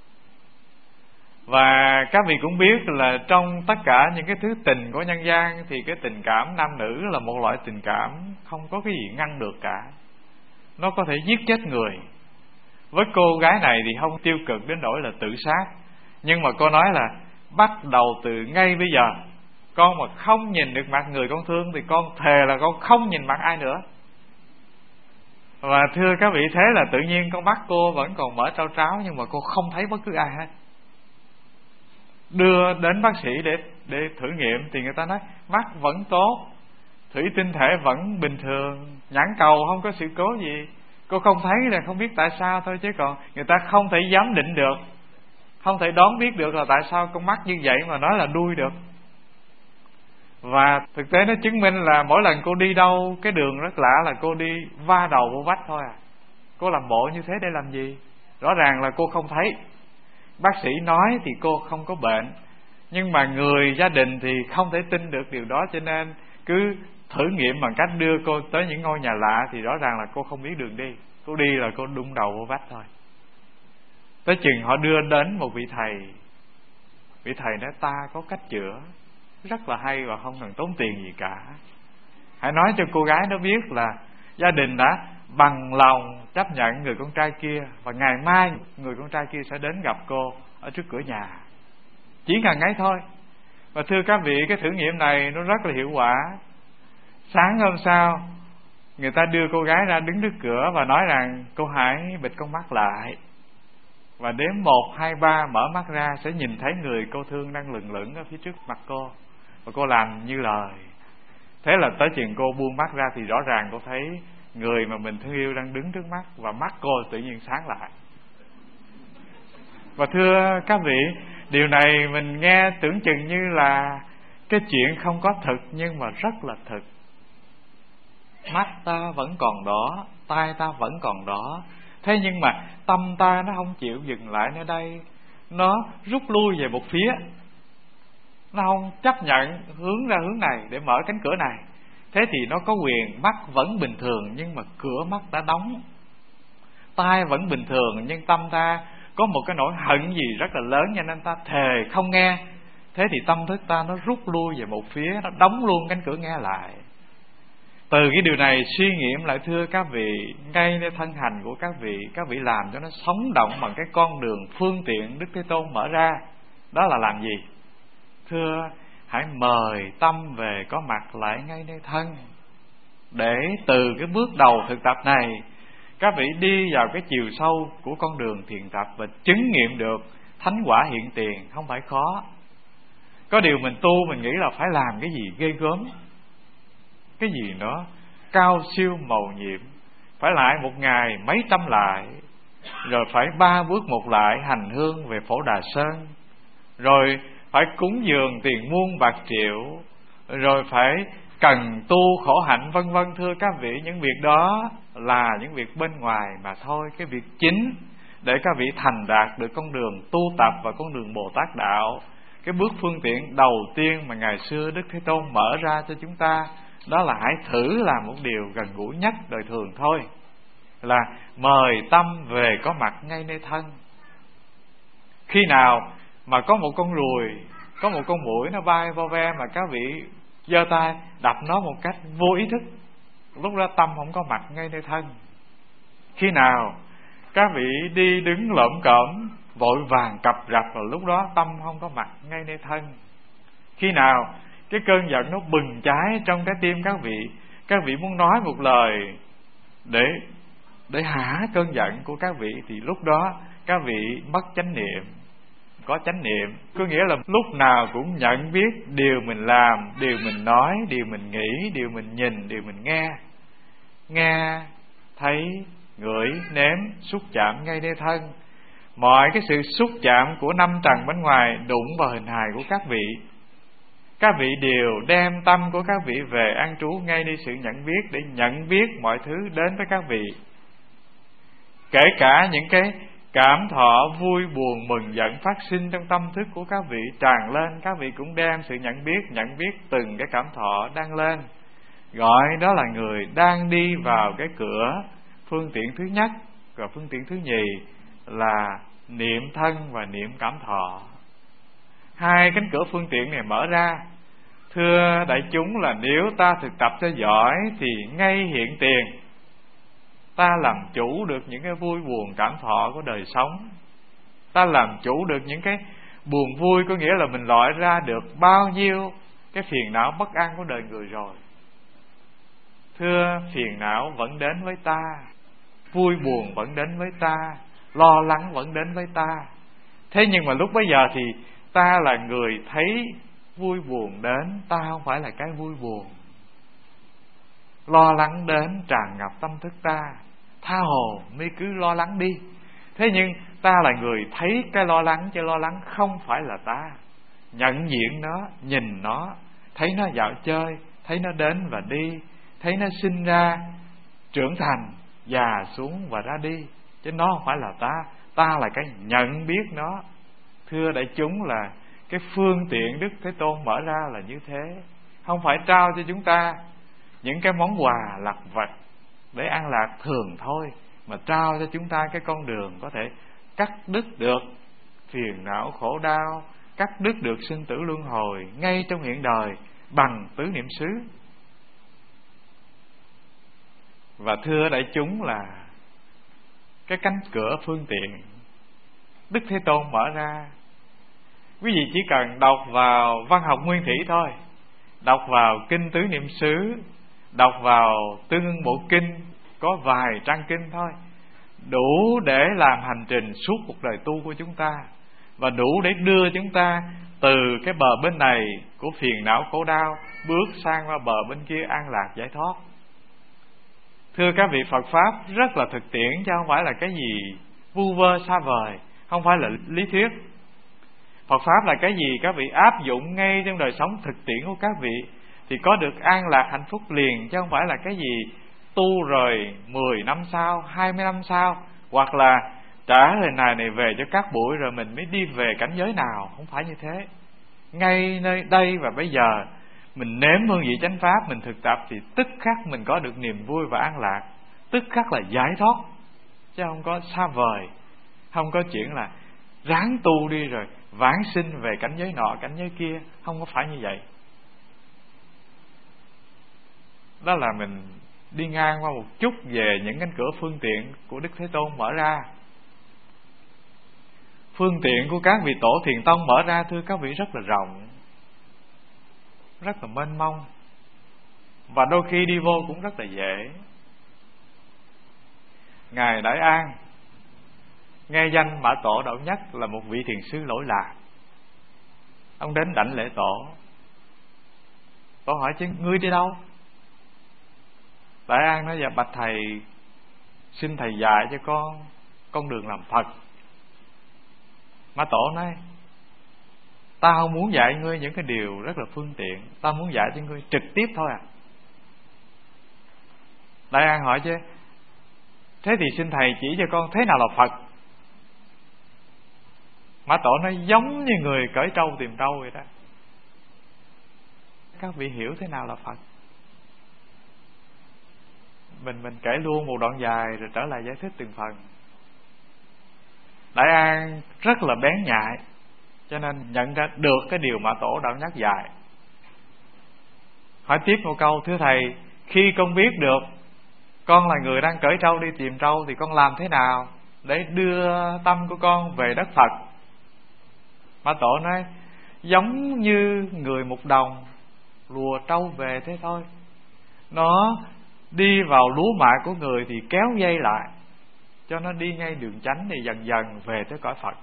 Và các vị cũng biết là trong tất cả những cái thứ tình của nhân gian thì cái tình cảm nam nữ là một loại tình cảm không có cái gì ngăn được cả. Nó có thể giết chết người. Với cô gái này thì không tiêu cực đến nỗi là tự sát, nhưng mà cô nói là bắt đầu từ ngay bây giờ, con mà không nhìn được mặt người con thương thì con thề là con không nhìn mặt ai nữa. Và thưa các vị, thế là tự nhiên con mắt cô vẫn còn mở trao tráo, nhưng mà cô không thấy bất cứ ai hết. Đưa đến bác sĩ để để thử nghiệm thì người ta nói mắt vẫn tốt, thủy tinh thể vẫn bình thường, nhãn cầu không có sự cố gì. Cô không thấy là không biết tại sao thôi, chứ còn người ta không thể giám định được, không thể đoán biết được là tại sao con mắt như vậy mà nói là đuôi được. Và thực tế nó chứng minh là mỗi lần cô đi đâu, cái đường rất lạ là cô đi va đầu vô vách thôi à. Cô làm bộ như thế để làm gì? Rõ ràng là cô không thấy. Bác sĩ nói thì cô không có bệnh, nhưng mà người gia đình thì không thể tin được điều đó, cho nên cứ thử nghiệm bằng cách đưa cô tới những ngôi nhà lạ thì rõ ràng là cô không biết đường đi. Cô đi là cô đụng đầu vô vách thôi. Tới chừng họ đưa đến một vị thầy. Vị thầy nói ta có cách chữa rất là hay và không cần tốn tiền gì cả. Hãy nói cho cô gái nó biết là gia đình đã bằng lòng chấp nhận người con trai kia, và ngày mai người con trai kia sẽ đến gặp cô ở trước cửa nhà. Chỉ cần ấy thôi. Và thưa các vị, cái thử nghiệm này nó rất là hiệu quả. Sáng hôm sau, người ta đưa cô gái ra đứng trước cửa và nói rằng cô hãy bịt con mắt lại, và đếm một, hai, ba mở mắt ra sẽ nhìn thấy người cô thương đang lừng lững ở phía trước mặt cô. Và cô làm như lời. Thế là tới chừng cô buông mắt ra thì rõ ràng cô thấy người mà mình thương yêu đang đứng trước mắt, và mắt cô tự nhiên sáng lại. Và thưa các vị, điều này mình nghe tưởng chừng như là cái chuyện không có thực, nhưng mà rất là thực. Mắt ta vẫn còn đó, tai ta vẫn còn đó, thế nhưng mà tâm ta nó không chịu dừng lại nơi đây, nó rút lui về một phía, nó không chấp nhận hướng ra hướng này để mở cánh cửa này. Thế thì nó có quyền, mắt vẫn bình thường nhưng mà cửa mắt đã đóng. Tai vẫn bình thường nhưng tâm ta có một cái nỗi hận gì rất là lớn, cho nên ta thề không nghe. Thế thì tâm thức ta nó rút lui về một phía, nó đóng luôn cánh cửa nghe lại. Từ cái điều này suy nghiệm lại thưa các vị, ngay nơi thân hành của các vị, các vị làm cho nó sống động bằng cái con đường phương tiện Đức Thế Tôn mở ra. Đó là làm gì? Thưa, hãy mời tâm về có mặt lại ngay nơi thân, để từ cái bước đầu thực tập này các vị đi vào cái chiều sâu của con đường thiền tập và chứng nghiệm được thánh quả hiện tiền. Không phải khó. Có điều mình tu mình nghĩ là phải làm cái gì ghê gớm, cái gì nó cao siêu mầu nhiệm, phải lại một ngày mấy trăm lại, rồi phải ba bước một lại hành hương về Phổ Đà Sơn, rồi phải cúng dường tiền muôn bạc triệu, rồi phải cần tu khổ hạnh vân vân. Thưa các vị, những việc đó là những việc bên ngoài mà thôi. Cái việc chính để các vị thành đạt được con đường tu tập và con đường Bồ Tát đạo, cái bước phương tiện đầu tiên mà ngày xưa Đức Thế Tôn mở ra cho chúng ta, đó là hãy thử làm một điều gần gũi nhất đời thường thôi, là mời tâm về có mặt ngay nơi thân. Khi nào mà có một con ruồi, có một con muỗi nó bay vo ve mà các vị giơ tay đập nó một cách vô ý thức, lúc đó tâm không có mặt ngay nơi thân. Khi nào các vị đi đứng lởm cởm vội vàng cập rập, rồi lúc đó tâm không có mặt ngay nơi thân. Khi nào cái cơn giận nó bừng cháy trong cái tim các vị. Các vị muốn nói một lời để để hả cơn giận của các vị, thì lúc đó các vị mất chánh niệm. Có chánh niệm có nghĩa là lúc nào cũng nhận biết điều mình làm, điều mình nói, điều mình nghĩ, điều mình nhìn, điều mình nghe. Nghe, thấy, ngửi, nếm, xúc chạm ngay nơi thân. Mọi cái sự xúc chạm của năm trần bên ngoài đụng vào hình hài của các vị, các vị đều đem tâm của các vị về an trú ngay nơi sự nhận biết, để nhận biết mọi thứ đến với các vị. Kể cả những cái cảm thọ vui buồn mừng giận phát sinh trong tâm thức của các vị tràn lên, các vị cũng đem sự nhận biết, nhận biết từng cái cảm thọ đang lên. Gọi đó là người đang đi vào cái cửa phương tiện thứ nhất, và phương tiện thứ nhì là niệm thân và niệm cảm thọ. Hai cánh cửa phương tiện này mở ra. Thưa đại chúng, là nếu ta thực tập cho giỏi thì ngay hiện tiền ta làm chủ được những cái vui buồn cảm thọ của đời sống. Ta làm chủ được những cái buồn vui, có nghĩa là mình loại ra được bao nhiêu cái phiền não bất an của đời người rồi. Thưa, phiền não vẫn đến với ta, vui buồn vẫn đến với ta, lo lắng vẫn đến với ta. Thế nhưng mà lúc bấy giờ thì ta là người thấy vui buồn đến, ta không phải là cái vui buồn. Lo lắng đến tràn ngập tâm thức ta, tha hồ mi cứ lo lắng đi. Thế nhưng ta là người thấy cái lo lắng, chứ lo lắng không phải là ta. Nhận diện nó, nhìn nó, thấy nó dạo chơi, thấy nó đến và đi, thấy nó sinh ra, trưởng thành, già xuống và ra đi, chứ nó không phải là ta. Ta là cái nhận biết nó. Thưa đại chúng, là cái phương tiện Đức Thế Tôn mở ra là như thế. Không phải trao cho chúng ta những cái món quà lặt vặt để an lạc thường thôi, mà trao cho chúng ta cái con đường có thể cắt đứt được phiền não khổ đau, cắt đứt được sinh tử luân hồi ngay trong hiện đời bằng tứ niệm xứ. Và thưa đại chúng, là cái cánh cửa phương tiện Đức Thế Tôn mở ra. Quý vị chỉ cần đọc vào văn học nguyên thủy thôi, đọc vào kinh tứ niệm xứ, đọc vào tương ưng bộ kinh, có vài trang kinh thôi, đủ để làm hành trình suốt cuộc đời tu của chúng ta, và đủ để đưa chúng ta từ cái bờ bên này của phiền não khổ đau bước sang qua bờ bên kia an lạc giải thoát. Thưa các vị, Phật Pháp rất là thực tiễn, chứ không phải là cái gì vu vơ xa vời, không phải là lý thuyết. Phật Pháp là cái gì các vị áp dụng ngay trong đời sống thực tiễn của các vị thì có được an lạc hạnh phúc liền, chứ không phải là cái gì tu rồi mười năm sau, hai mươi năm sau, hoặc là trả hình này này về cho các bụi rồi mình mới đi về cảnh giới nào. Không phải như thế. Ngay nơi đây và bây giờ mình nếm hương vị chánh pháp, mình thực tập thì tức khắc mình có được niềm vui và an lạc, tức khắc là giải thoát, chứ không có xa vời. Không có chuyện là ráng tu đi rồi vãng sinh về cảnh giới nọ cảnh giới kia, không có phải như vậy. Đó là mình đi ngang qua một chút về những cánh cửa phương tiện của Đức Thế Tôn mở ra. Phương tiện của các vị tổ Thiền Tông mở ra, thưa các vị, rất là rộng, rất là mênh mông, và đôi khi đi vô cũng rất là dễ. Ngài Đại An nghe danh Mã Tổ Đạo Nhất là một vị thiền sư lỗi lạc. Ông đến đảnh lễ tổ. Tổ hỏi chứ ngươi đi đâu? Đại An nói: dạ bạch thầy, xin thầy dạy cho con con đường làm Phật. Mã Tổ nói: ta không muốn dạy ngươi những cái điều rất là phương tiện, ta muốn dạy cho ngươi trực tiếp thôi à. Đại An hỏi chứ thế thì xin thầy chỉ cho con thế nào là Phật. Mã Tổ nói: giống như người cởi trâu tìm trâu vậy đó. Các vị hiểu thế nào là Phật? Mình mình kể luôn một đoạn dài rồi trở lại giải thích từng phần. Đại An rất là bén nhạy, cho nên nhận ra được cái điều Mã Tổ Đạo Nhất dạy. Hỏi tiếp một câu: thưa thầy, khi con biết được con là người đang cởi trâu đi tìm trâu thì con làm thế nào để đưa tâm của con về đất Phật? Mã Tổ nói: giống như người mục đồng lùa trâu về thế thôi. Nó đi vào lúa mạ của người thì kéo dây lại cho nó đi ngay đường chánh, thì dần dần về tới cõi Phật.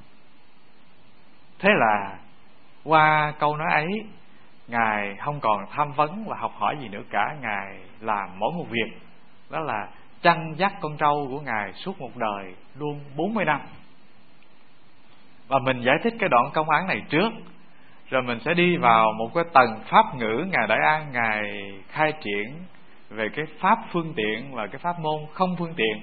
Thế là qua câu nói ấy, Ngài không còn tham vấn và học hỏi gì nữa cả. Ngài làm mỗi một việc, đó là chăn dắt con trâu của Ngài suốt một đời, luôn bốn mươi năm. Và mình giải thích cái đoạn công án này trước, rồi mình sẽ đi vào một cái tầng pháp ngữ Ngài Đại An Ngài khai triển về cái pháp phương tiện và cái pháp môn không phương tiện.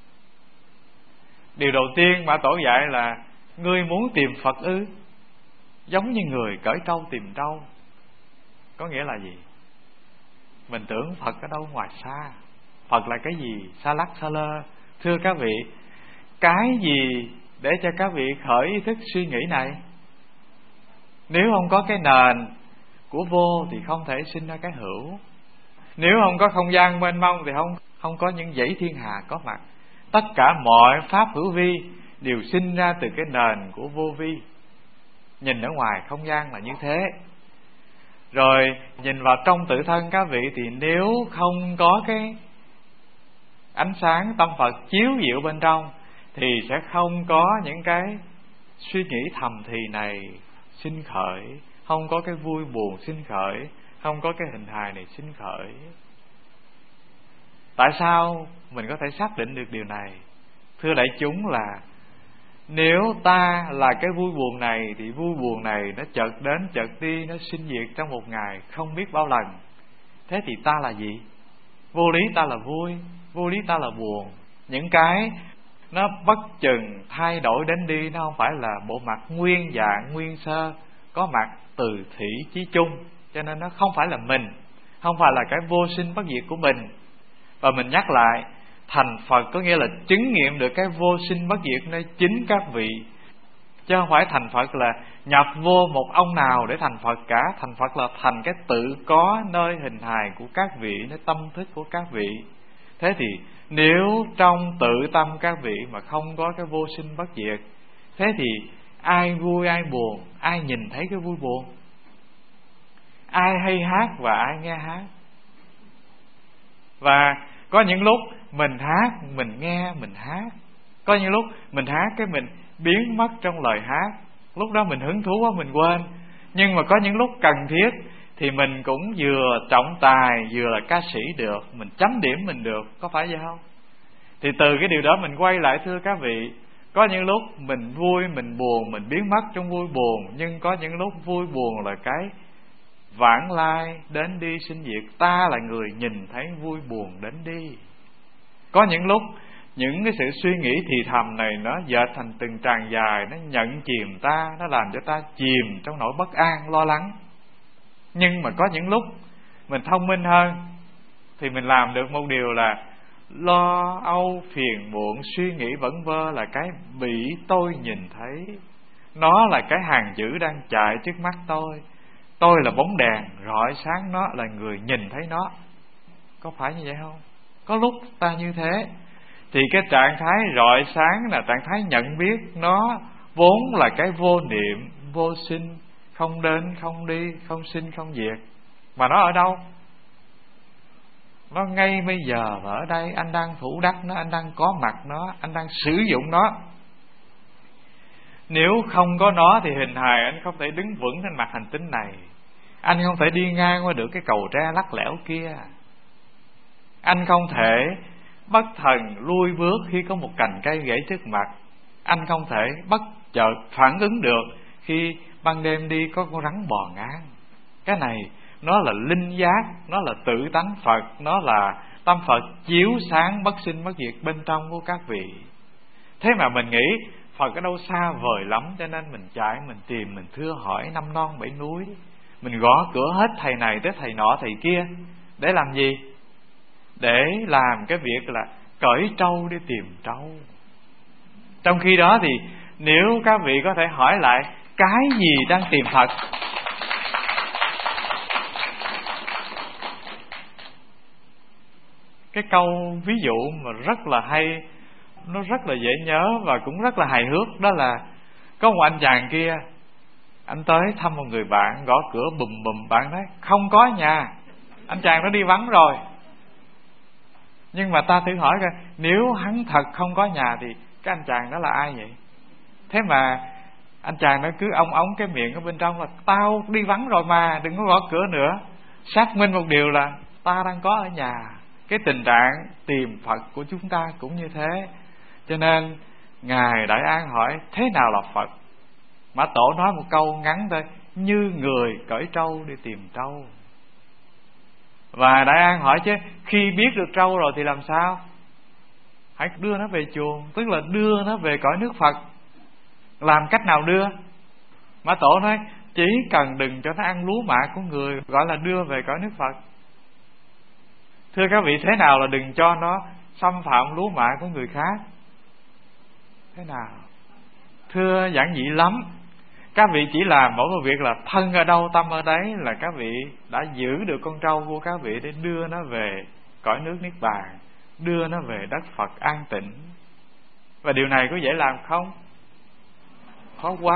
Điều đầu tiên Mã Tổ dạy là: ngươi muốn tìm Phật ư? Giống như người cởi trâu tìm trâu. Có nghĩa là gì? Mình tưởng Phật ở đâu ngoài xa. Phật là cái gì? Xa lắc xa lơ. Thưa các vị, cái gì để cho các vị khởi ý thức suy nghĩ này? Nếu không có cái nền của vô thì không thể sinh ra cái hữu. Nếu không có không gian mênh mông thì không không có những dãy thiên hà có mặt. Tất cả mọi pháp hữu vi đều sinh ra từ cái nền của vô vi. Nhìn ở ngoài không gian là như thế. Rồi nhìn vào trong tự thân các vị, thì nếu không có cái ánh sáng tâm Phật chiếu diệu bên trong thì sẽ không có những cái suy nghĩ thầm thì này sinh khởi, không có cái vui buồn sinh khởi, không có cái hình hài này sinh khởi. Tại sao mình có thể xác định được điều này? Thưa đại chúng, là nếu ta là cái vui buồn này thì vui buồn này nó chợt đến chợt đi, nó sinh diệt trong một ngày không biết bao lần. Thế thì ta là gì? Vô lý ta là vui, vô lý ta là buồn. Những cái nó bất chừng thay đổi đến đi, nó không phải là bộ mặt nguyên dạng nguyên sơ, có mặt từ thủy chí chung, cho nên nó không phải là mình, không phải là cái vô sinh bất diệt của mình. Và mình nhắc lại, thành Phật có nghĩa là chứng nghiệm được cái vô sinh bất diệt nơi chính các vị, chứ không phải thành Phật là nhập vô một ông nào để thành Phật cả. Thành Phật là thành cái tự có nơi hình hài của các vị, nơi tâm thức của các vị. Thế thì nếu trong tự tâm các vị mà không có cái vô sinh bất diệt, thế thì ai vui ai buồn, ai nhìn thấy cái vui buồn? Ai hay hát và ai nghe hát? Và có những lúc mình hát, mình nghe, mình hát. Có những lúc mình hát cái mình biến mất trong lời hát, lúc đó mình hứng thú quá mình quên. Nhưng mà có những lúc cần thiết thì mình cũng vừa trọng tài vừa là ca sĩ được, mình chấm điểm mình được, có phải vậy không? Thì từ cái điều đó mình quay lại, thưa các vị, có những lúc mình vui mình buồn, mình biến mất trong vui buồn. Nhưng có những lúc vui buồn là cái vãng lai, đến đi sinh diệt. Ta là người nhìn thấy vui buồn đến đi. Có những lúc những cái sự suy nghĩ thì thầm này nó dệt thành từng tràng dài, nó nhận chìm ta, nó làm cho ta chìm trong nỗi bất an, lo lắng. Nhưng mà có những lúc mình thông minh hơn thì mình làm được một điều là lo âu, phiền muộn, suy nghĩ vẩn vơ là cái bị tôi nhìn thấy. Nó là cái hàng chữ đang chạy trước mắt tôi. Tôi là bóng đèn rọi sáng, nó là người nhìn thấy nó. Có phải như vậy không? Có lúc ta như thế thì cái trạng thái rọi sáng là trạng thái nhận biết. Nó vốn là cái vô niệm, vô sinh, không đến không đi, không sinh không diệt. Mà nó ở đâu? Nó ngay bây giờ và ở đây. Anh đang thủ đắc nó, anh đang có mặt nó, anh đang sử dụng nó. Nếu không có nó thì hình hài anh không thể đứng vững trên mặt hành tinh này. Anh không thể đi ngang qua được cái cầu tre lắc lẻo kia. Anh không thể bất thần lui bước khi có một cành cây gãy trước mặt. Anh không thể bất chợt phản ứng được khi ban đêm đi có con rắn bò ngang. Cái này nó là linh giác, nó là tự tánh Phật, nó là tâm Phật chiếu sáng bất sinh bất diệt bên trong của các vị. Thế mà mình nghĩ Phật ở đâu xa vời lắm, cho nên mình chạy, mình tìm, mình thưa hỏi năm non bảy núi. Mình gõ cửa hết thầy này tới thầy nọ thầy kia. Để làm gì? Để làm cái việc là cởi trâu đi tìm trâu. Trong khi đó thì nếu các vị có thể hỏi lại cái gì đang tìm Phật, cái câu ví dụ mà rất là hay, nó rất là dễ nhớ và cũng rất là hài hước. Đó là có một anh chàng kia, Anh tới thăm một người bạn, gõ cửa bùm bùm, bạn nói không có nhà, anh chàng nó đi vắng rồi. Nhưng mà ta thử hỏi coi, nếu hắn thật không có nhà thì cái anh chàng đó là ai vậy? Thế mà anh chàng nó cứ ong ống cái miệng ở bên trong là tao đi vắng rồi mà, đừng có gõ cửa nữa. Xác minh một điều là ta đang có ở nhà. Cái tình trạng tìm Phật của chúng ta cũng như thế. Cho nên Ngài Đại An hỏi thế nào là Phật? Mã Tổ nói một câu ngắn thôi: như người cởi trâu đi tìm trâu. Và Đại An hỏi chứ khi biết được trâu rồi thì làm sao? Hãy đưa nó về chuồng, tức là đưa nó về cõi nước Phật. Làm cách nào đưa? Mã Tổ nói chỉ cần đừng cho nó ăn lúa mạ của người, gọi là đưa về cõi nước Phật. Thưa các vị, thế nào là đừng cho nó xâm phạm lúa mạ của người khác? Thế nào? Thưa giản dị lắm. Các vị chỉ làm mỗi một việc là thân ở đâu tâm ở đấy là các vị đã giữ được con trâu của các vị để đưa nó về cõi nước Niết Bàn, đưa nó về đất Phật an tịnh. Và điều này có dễ làm không? Khó quá.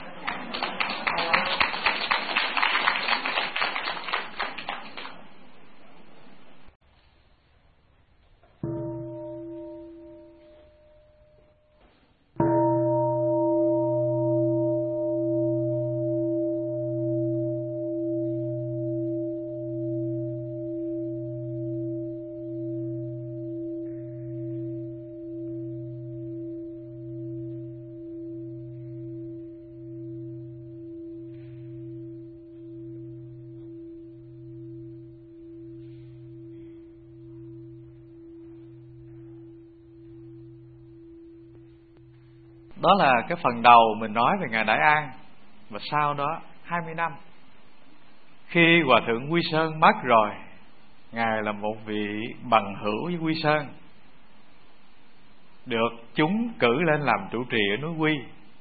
Đó là cái phần đầu mình nói về Ngài Đại An. Và sau đó hai mươi năm, khi Hòa Thượng Quy Sơn mất rồi, Ngài là một vị bằng hữu với Quy Sơn, được chúng cử lên làm trụ trì ở núi Quy.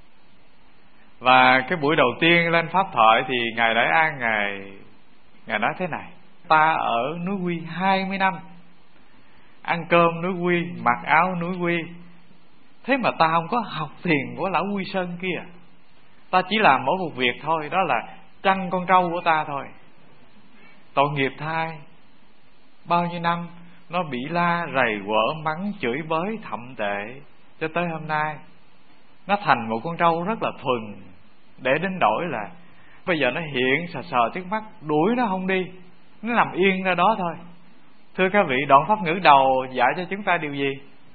Và cái buổi đầu tiên lên pháp thoại thì Ngài Đại An Ngài Ngài nói thế này: ta ở núi Quy hai mươi năm, ăn cơm núi Quy, mặc áo núi Quy, thế mà ta không có học thiền của lão Quy Sơn kia. Ta chỉ làm mỗi một việc thôi, đó là chăn con trâu của ta thôi. Tội nghiệp thai, bao nhiêu năm nó bị la rầy quở, mắng chửi bới thậm tệ, cho tới hôm nay nó thành một con trâu rất là thuần, để đến đổi là bây giờ nó hiện sờ sờ trước mắt, đuổi nó không đi, nó nằm yên ra đó thôi. Thưa các vị, đoạn pháp ngữ đầu dạy cho chúng ta điều gì?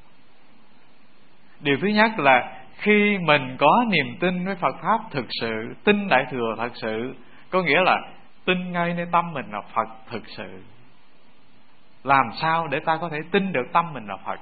Điều thứ nhất là khi mình có niềm tin với Phật Pháp thực sự, tin Đại Thừa thật sự, có nghĩa là tin ngay nơi tâm mình là Phật thực sự. Làm sao để ta có thể tin được tâm mình là Phật?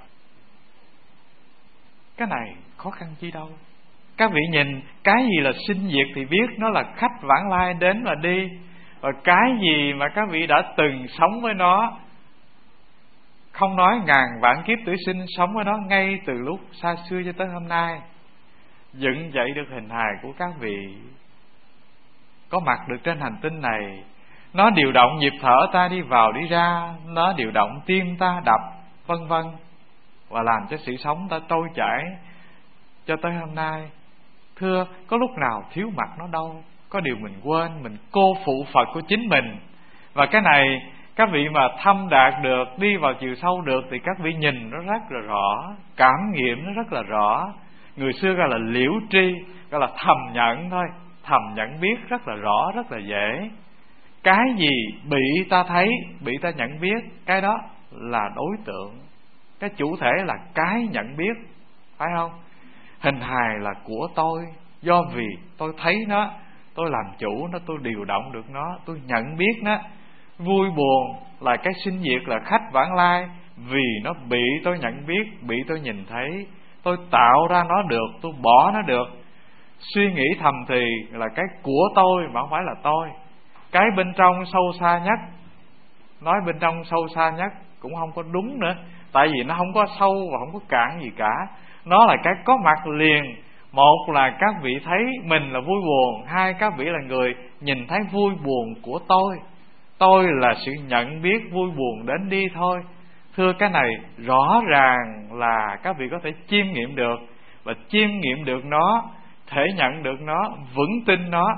Cái này khó khăn chi đâu. Các vị nhìn, cái gì là sinh diệt thì biết nó là khách vãng lai đến và đi. Và cái gì mà các vị đã từng sống với nó, không nói ngàn vạn kiếp tử sinh, sống với nó ngay từ lúc xa xưa cho tới hôm nay, dựng dậy được hình hài của các vị, có mặt được trên hành tinh này. Nó điều động nhịp thở ta đi vào đi ra, nó điều động tim ta đập, vân vân, và làm cho sự sống ta trôi chảy cho tới hôm nay. Thưa, có lúc nào thiếu mặt nó đâu. Có điều mình quên, mình cô phụ Phật của chính mình. Và cái này các vị mà thâm đạt được, đi vào chiều sâu được, thì các vị nhìn nó rất là rõ, cảm nghiệm nó rất là rõ. Người xưa gọi là liễu tri, gọi là thầm nhận thôi. Thầm nhận biết rất là rõ, rất là dễ. Cái gì bị ta thấy, bị ta nhận biết, cái đó là đối tượng. Cái chủ thể là cái nhận biết, phải không? Hình hài là của tôi, do vì tôi thấy nó, tôi làm chủ nó, tôi điều động được nó, tôi nhận biết nó. Vui buồn là cái sinh diệt, là khách vãng lai, vì nó bị tôi nhận biết, bị tôi nhìn thấy. Tôi tạo ra nó được, tôi bỏ nó được. Suy nghĩ thầm thì là cái của tôi mà không phải là tôi. Cái bên trong sâu xa nhất, nói bên trong sâu xa nhất cũng không có đúng nữa, tại vì nó không có sâu và không có cạn gì cả. Nó là cái có mặt liền. Một là các vị thấy mình là vui buồn, hai, các vị là người nhìn thấy vui buồn của tôi. Tôi là sự nhận biết vui buồn đến đi thôi. Thưa, cái này rõ ràng là các vị có thể chiêm nghiệm được. Và chiêm nghiệm được nó, thể nhận được nó, vững tin nó,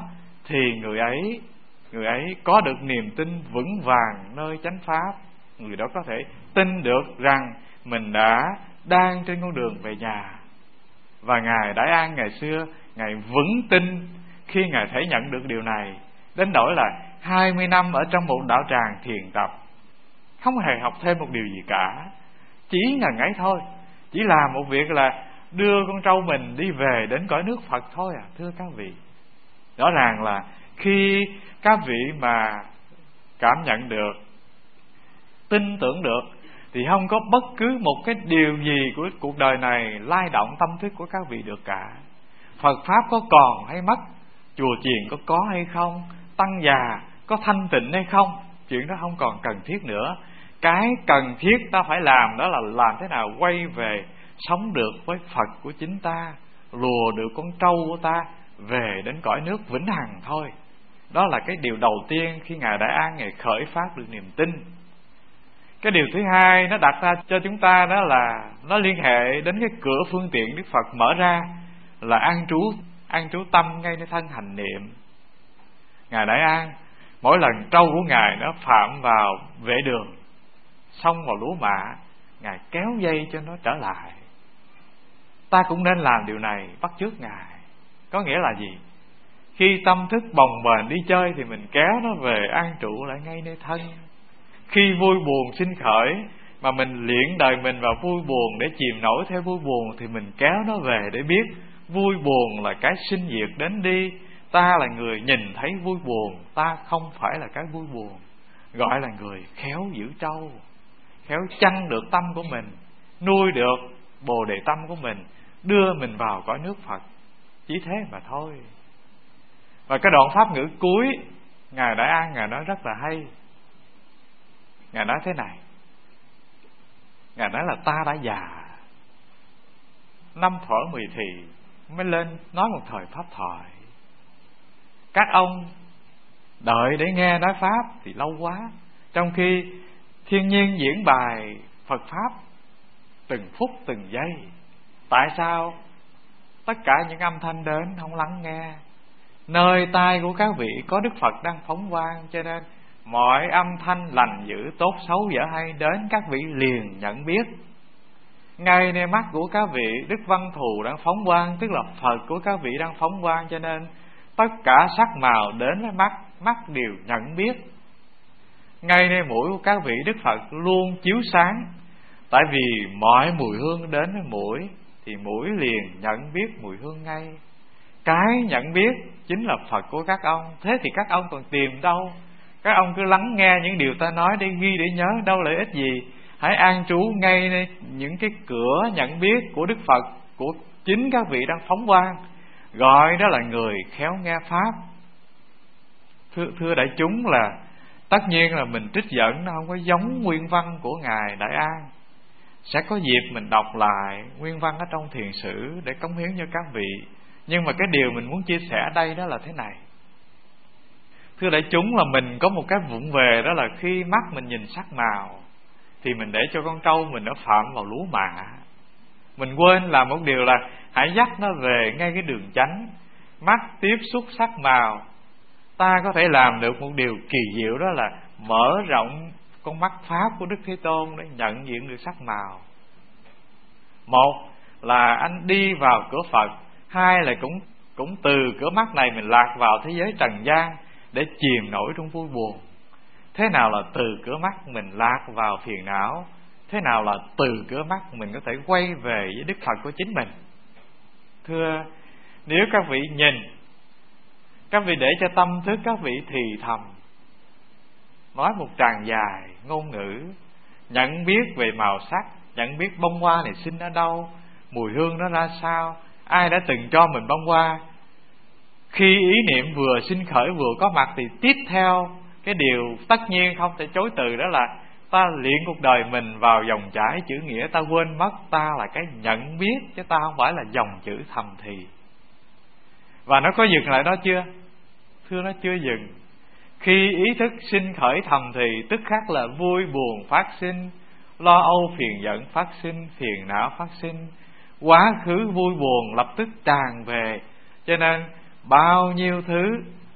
thì người ấy người ấy có được niềm tin vững vàng nơi chánh pháp. Người đó có thể tin được rằng mình đã đang trên con đường về nhà. Và Ngài Đại An ngày xưa, Ngài vững tin khi Ngài thể nhận được điều này, đến nỗi là hai mươi năm ở trong một đạo tràng thiền tập, không hề học thêm một điều gì cả, chỉ ngần ấy thôi, chỉ làm một việc là đưa con trâu mình đi về đến cõi nước Phật thôi à. Thưa các vị, rõ ràng là khi các vị mà cảm nhận được, tin tưởng được, thì không có bất cứ một cái điều gì của cuộc đời này lay động tâm thức của các vị được cả. Phật Pháp có còn hay mất, chùa chiền có có hay không, tăng già có thanh tịnh hay không, chuyện đó không còn cần thiết nữa. Cái cần thiết ta phải làm đó là làm thế nào quay về sống được với Phật của chính ta, lùa được con trâu của ta về đến cõi nước vĩnh hằng thôi. Đó là cái điều đầu tiên khi Ngài Đại An Ngài khởi phát được niềm tin. Cái điều thứ hai nó đặt ra cho chúng ta đó là nó liên hệ đến cái cửa phương tiện Đức Phật mở ra, là an trú an trú tâm ngay nơi thân hành niệm. Ngài Đại An mỗi lần trâu của Ngài nó phạm vào vệ đường, xông vào lúa mạ, Ngài kéo dây cho nó trở lại. Ta cũng nên làm điều này, bắt chước Ngài. Có nghĩa là gì? Khi tâm thức bồng bềnh đi chơi thì mình kéo nó về an trụ lại ngay nơi thân. Khi vui buồn sinh khởi mà mình luyện đời mình vào vui buồn để chìm nổi theo vui buồn, thì mình kéo nó về để biết vui buồn là cái sinh diệt đến đi. Ta là người nhìn thấy vui buồn, ta không phải là cái vui buồn. Gọi là người khéo giữ trâu, khéo chăn được tâm của mình, nuôi được bồ đề tâm của mình, đưa mình vào cõi nước Phật. Chỉ thế mà thôi. Và cái đoạn pháp ngữ cuối Ngài Đại An Ngài nói rất là hay. Ngài nói thế này, Ngài nói là ta đã già, năm thuở mười thì mới lên nói một thời pháp thoại. Các ông đợi để nghe nói pháp thì lâu quá, trong khi thiên nhiên diễn bài Phật pháp từng phút từng giây. Tại sao tất cả những âm thanh đến không lắng nghe? Nơi tai của các vị có Đức Phật đang phóng quang, cho nên mọi âm thanh lành dữ, tốt xấu dở hay đến các vị liền nhận biết. Ngay nơi mắt của các vị Đức Văn Thù đang phóng quang, tức là Phật của các vị đang phóng quang, cho nên tất cả sắc màu đến với mắt, mắt đều nhận biết. Ngay nơi mũi của các vị Đức Phật luôn chiếu sáng, tại vì mọi mùi hương đến với mũi thì mũi liền nhận biết mùi hương ngay. Cái nhận biết chính là Phật của các ông. Thế thì các ông còn tìm đâu? Các ông cứ lắng nghe những điều ta nói để ghi để nhớ, đâu lợi ích gì. Hãy an trú ngay những cái cửa nhận biết của Đức Phật, của chính các vị đang phóng quang, gọi đó là người khéo nghe pháp. Thưa, thưa đại chúng, là tất nhiên là mình trích dẫn nó không có giống nguyên văn của Ngài Đại An. Sẽ có dịp mình đọc lại nguyên văn ở trong thiền sử để cống hiến cho các vị. Nhưng mà cái điều mình muốn chia sẻ ở đây đó là thế này. Thưa đại chúng, là mình có một cái vụng về, đó là khi mắt mình nhìn sắc màu thì mình để cho con trâu mình nó phạm vào lúa mạ. Mình quên làm một điều là hãy dắt nó về ngay cái đường chánh. Mắt tiếp xúc sắc màu, ta có thể làm được một điều kỳ diệu, đó là mở rộng con mắt pháp của Đức Thế Tôn để nhận diện được sắc màu. Một là anh đi vào cửa Phật, hai là cũng cũng từ cửa mắt này mình lạc vào thế giới trần gian để chìm nổi trong vui buồn. Thế nào là từ cửa mắt mình lạc vào phiền não? Thế nào là từ cửa mắt mình có thể quay về với Đức Phật của chính mình? Thưa, nếu các vị nhìn, các vị để cho tâm thức các vị thì thầm, nói một tràng dài ngôn ngữ, nhận biết về màu sắc, nhận biết bông hoa này sinh ở đâu, mùi hương nó ra sao, ai đã từng cho mình bông hoa. Khi ý niệm vừa sinh khởi vừa có mặt thì tiếp theo cái điều tất nhiên không thể chối từ, đó là ta luyện cuộc đời mình vào dòng chảy chữ nghĩa. Ta quên mất ta là cái nhận biết, chứ ta không phải là dòng chữ thầm thì. Và nó có dừng lại đó chưa? Thưa, nó chưa dừng. Khi ý thức sinh khởi thầm thì, tức khắc là vui buồn phát sinh, lo âu phiền giận phát sinh, phiền não phát sinh, quá khứ vui buồn lập tức tràn về. Cho nên bao nhiêu thứ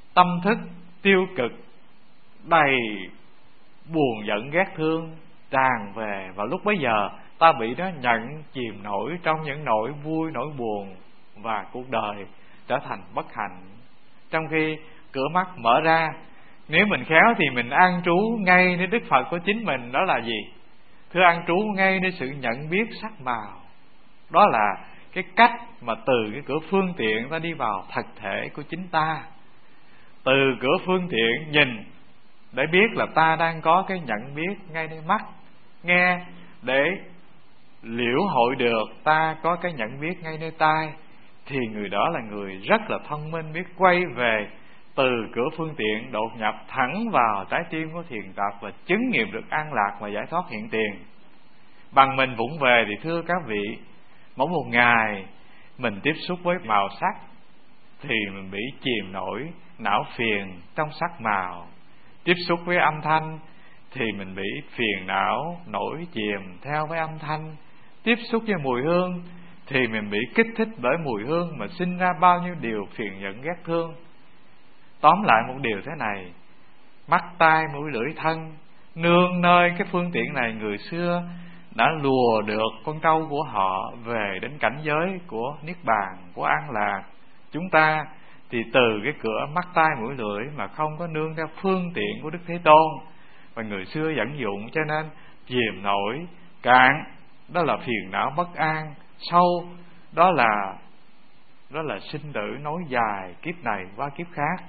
tâm thức tiêu cực, đầy buồn giận ghét thương tràn về. Và lúc bấy giờ ta bị nó nhận chìm nổi trong những nỗi vui, nỗi buồn, và cuộc đời trở thành bất hạnh. Trong khi cửa mắt mở ra, nếu mình khéo thì mình an trú ngay nơi Đức Phật của chính mình. Đó là gì? Thưa, an trú ngay nơi sự nhận biết sắc màu. Đó là cái cách mà từ cái cửa phương tiện ta đi vào thực thể của chính ta. Từ cửa phương tiện nhìn để biết là ta đang có cái nhận biết ngay nơi mắt, nghe để liễu hội được ta có cái nhận biết ngay nơi tai, thì người đó là người rất là thông minh, biết quay về từ cửa phương tiện, đột nhập thẳng vào trái tim của thiền tập và chứng nghiệm được an lạc và giải thoát hiện tiền. Bằng mình vụng về thì thưa các vị, mỗi một ngày mình tiếp xúc với màu sắc thì mình bị chìm nổi não phiền trong sắc màu. Tiếp xúc với âm thanh thì mình bị phiền não nổi chìm theo với âm thanh. Tiếp xúc với mùi hương thì mình bị kích thích bởi mùi hương mà sinh ra bao nhiêu điều phiền giận ghét thương. Tóm lại một điều thế này: mắt, tai, mũi, lưỡi, thân, nương nơi cái phương tiện này, người xưa đã lùa được con trâu của họ về đến cảnh giới của niết bàn, của an lạc. Chúng ta thì từ cái cửa mắt, tai, mũi, lưỡi mà không có nương theo phương tiện của Đức Thế Tôn và người xưa dẫn dụng, cho nên chìm nổi cạn. Đó là phiền não bất an. Sâu đó là đó là sinh tử nối dài, kiếp này qua kiếp khác.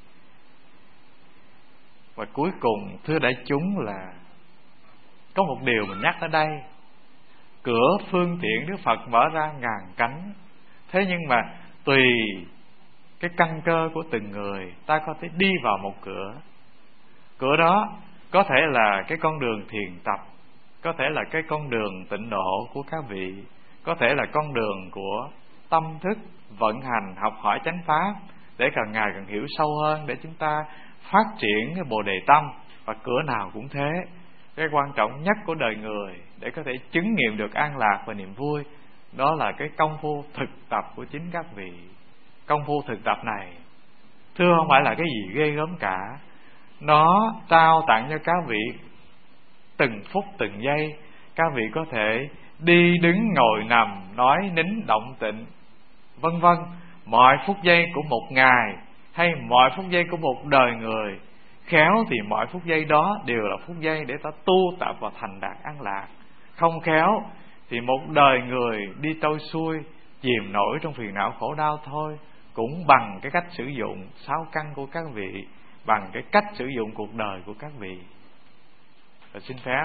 Và cuối cùng thưa đại chúng là có một điều mình nhắc ở đây: cửa phương tiện Đức Phật mở ra ngàn cánh. Thế nhưng mà tùy cái căn cơ của từng người, ta có thể đi vào một cửa. Cửa đó có thể là cái con đường thiền tập, có thể là cái con đường tịnh độ của các vị, có thể là con đường của tâm thức vận hành học hỏi chánh pháp, để càng ngày càng hiểu sâu hơn, để chúng ta phát triển cái bồ đề tâm. Và cửa nào cũng thế. Cái quan trọng nhất của đời người để có thể chứng nghiệm được an lạc và niềm vui, đó là cái công phu thực tập của chính các vị. Công phu thực tập này, thưa, không phải là cái gì ghê gớm cả. Nó trao tặng cho các vị từng phút từng giây. Các vị có thể đi đứng ngồi nằm, nói nín động tịnh, vân vân. Mọi phút giây của một ngày hay mọi phút giây của một đời người, khéo thì mọi phút giây đó đều là phút giây để ta tu tập và thành đạt an lạc. Không khéo thì một đời người đi trôi xuôi, chìm nổi trong phiền não khổ đau thôi. Cũng bằng cái cách sử dụng sáu căn của các vị, bằng cái cách sử dụng cuộc đời của các vị. Và xin phép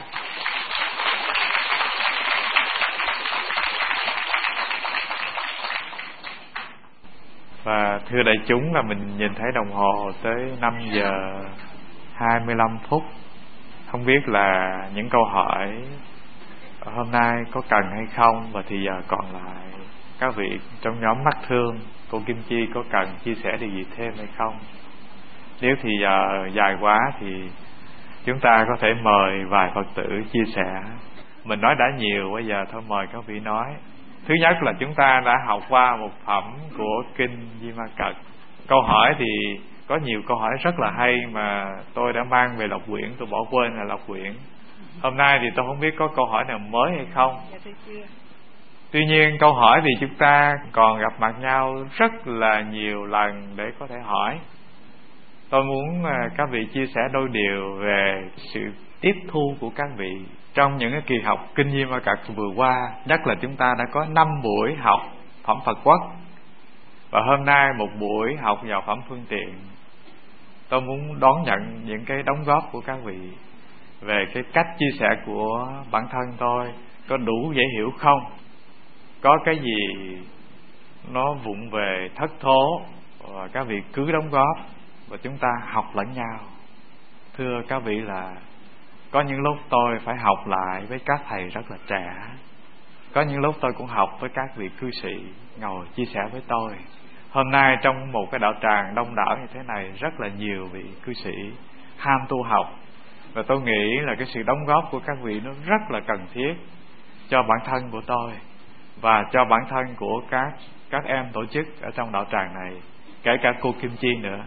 và thưa đại chúng, là mình nhìn thấy đồng hồ tới năm giờ hai mươi lăm phút. Không biết là những câu hỏi hôm nay có cần hay không, và thì giờ còn lại các vị trong nhóm mắt thương, cô Kim Chi có cần chia sẻ điều gì thêm hay không? Nếu thì giờ dài quá thì chúng ta có thể mời vài Phật tử chia sẻ. Mình nói đã nhiều, bây giờ thôi mời các vị nói. Thứ nhất là chúng ta đã học qua một phẩm của Kinh Di Ma Cật. Câu hỏi thì có nhiều câu hỏi rất là hay mà tôi đã mang về lọc quyển, tôi bỏ quên là lọc quyển. Hôm nay thì tôi không biết có câu hỏi nào mới hay không. Tuy nhiên câu hỏi thì chúng ta còn gặp mặt nhau rất là nhiều lần để có thể hỏi. Tôi muốn các vị chia sẻ đôi điều về sự tiếp thu của các vị trong những cái kỳ học Kinh Di Ma Cật vừa qua. Nhất là chúng ta đã có năm buổi học phẩm Phật Quốc, và hôm nay một buổi học vào phẩm Phương Tiện. Tôi muốn đón nhận những cái đóng góp của các vị về cái cách chia sẻ của bản thân tôi có đủ dễ hiểu không, có cái gì nó vụng về thất thố, và các vị cứ đóng góp và chúng ta học lẫn nhau. Thưa các vị, là có những lúc tôi phải học lại với các thầy rất là trẻ, có những lúc tôi cũng học với các vị cư sĩ ngồi chia sẻ với tôi. Hôm nay trong một cái đạo tràng đông đảo như thế này, rất là nhiều vị cư sĩ ham tu học, và tôi nghĩ là cái sự đóng góp của các vị nó rất là cần thiết cho bản thân của tôi và cho bản thân của các các em tổ chức ở trong đạo tràng này, kể cả cô Kim Chi nữa.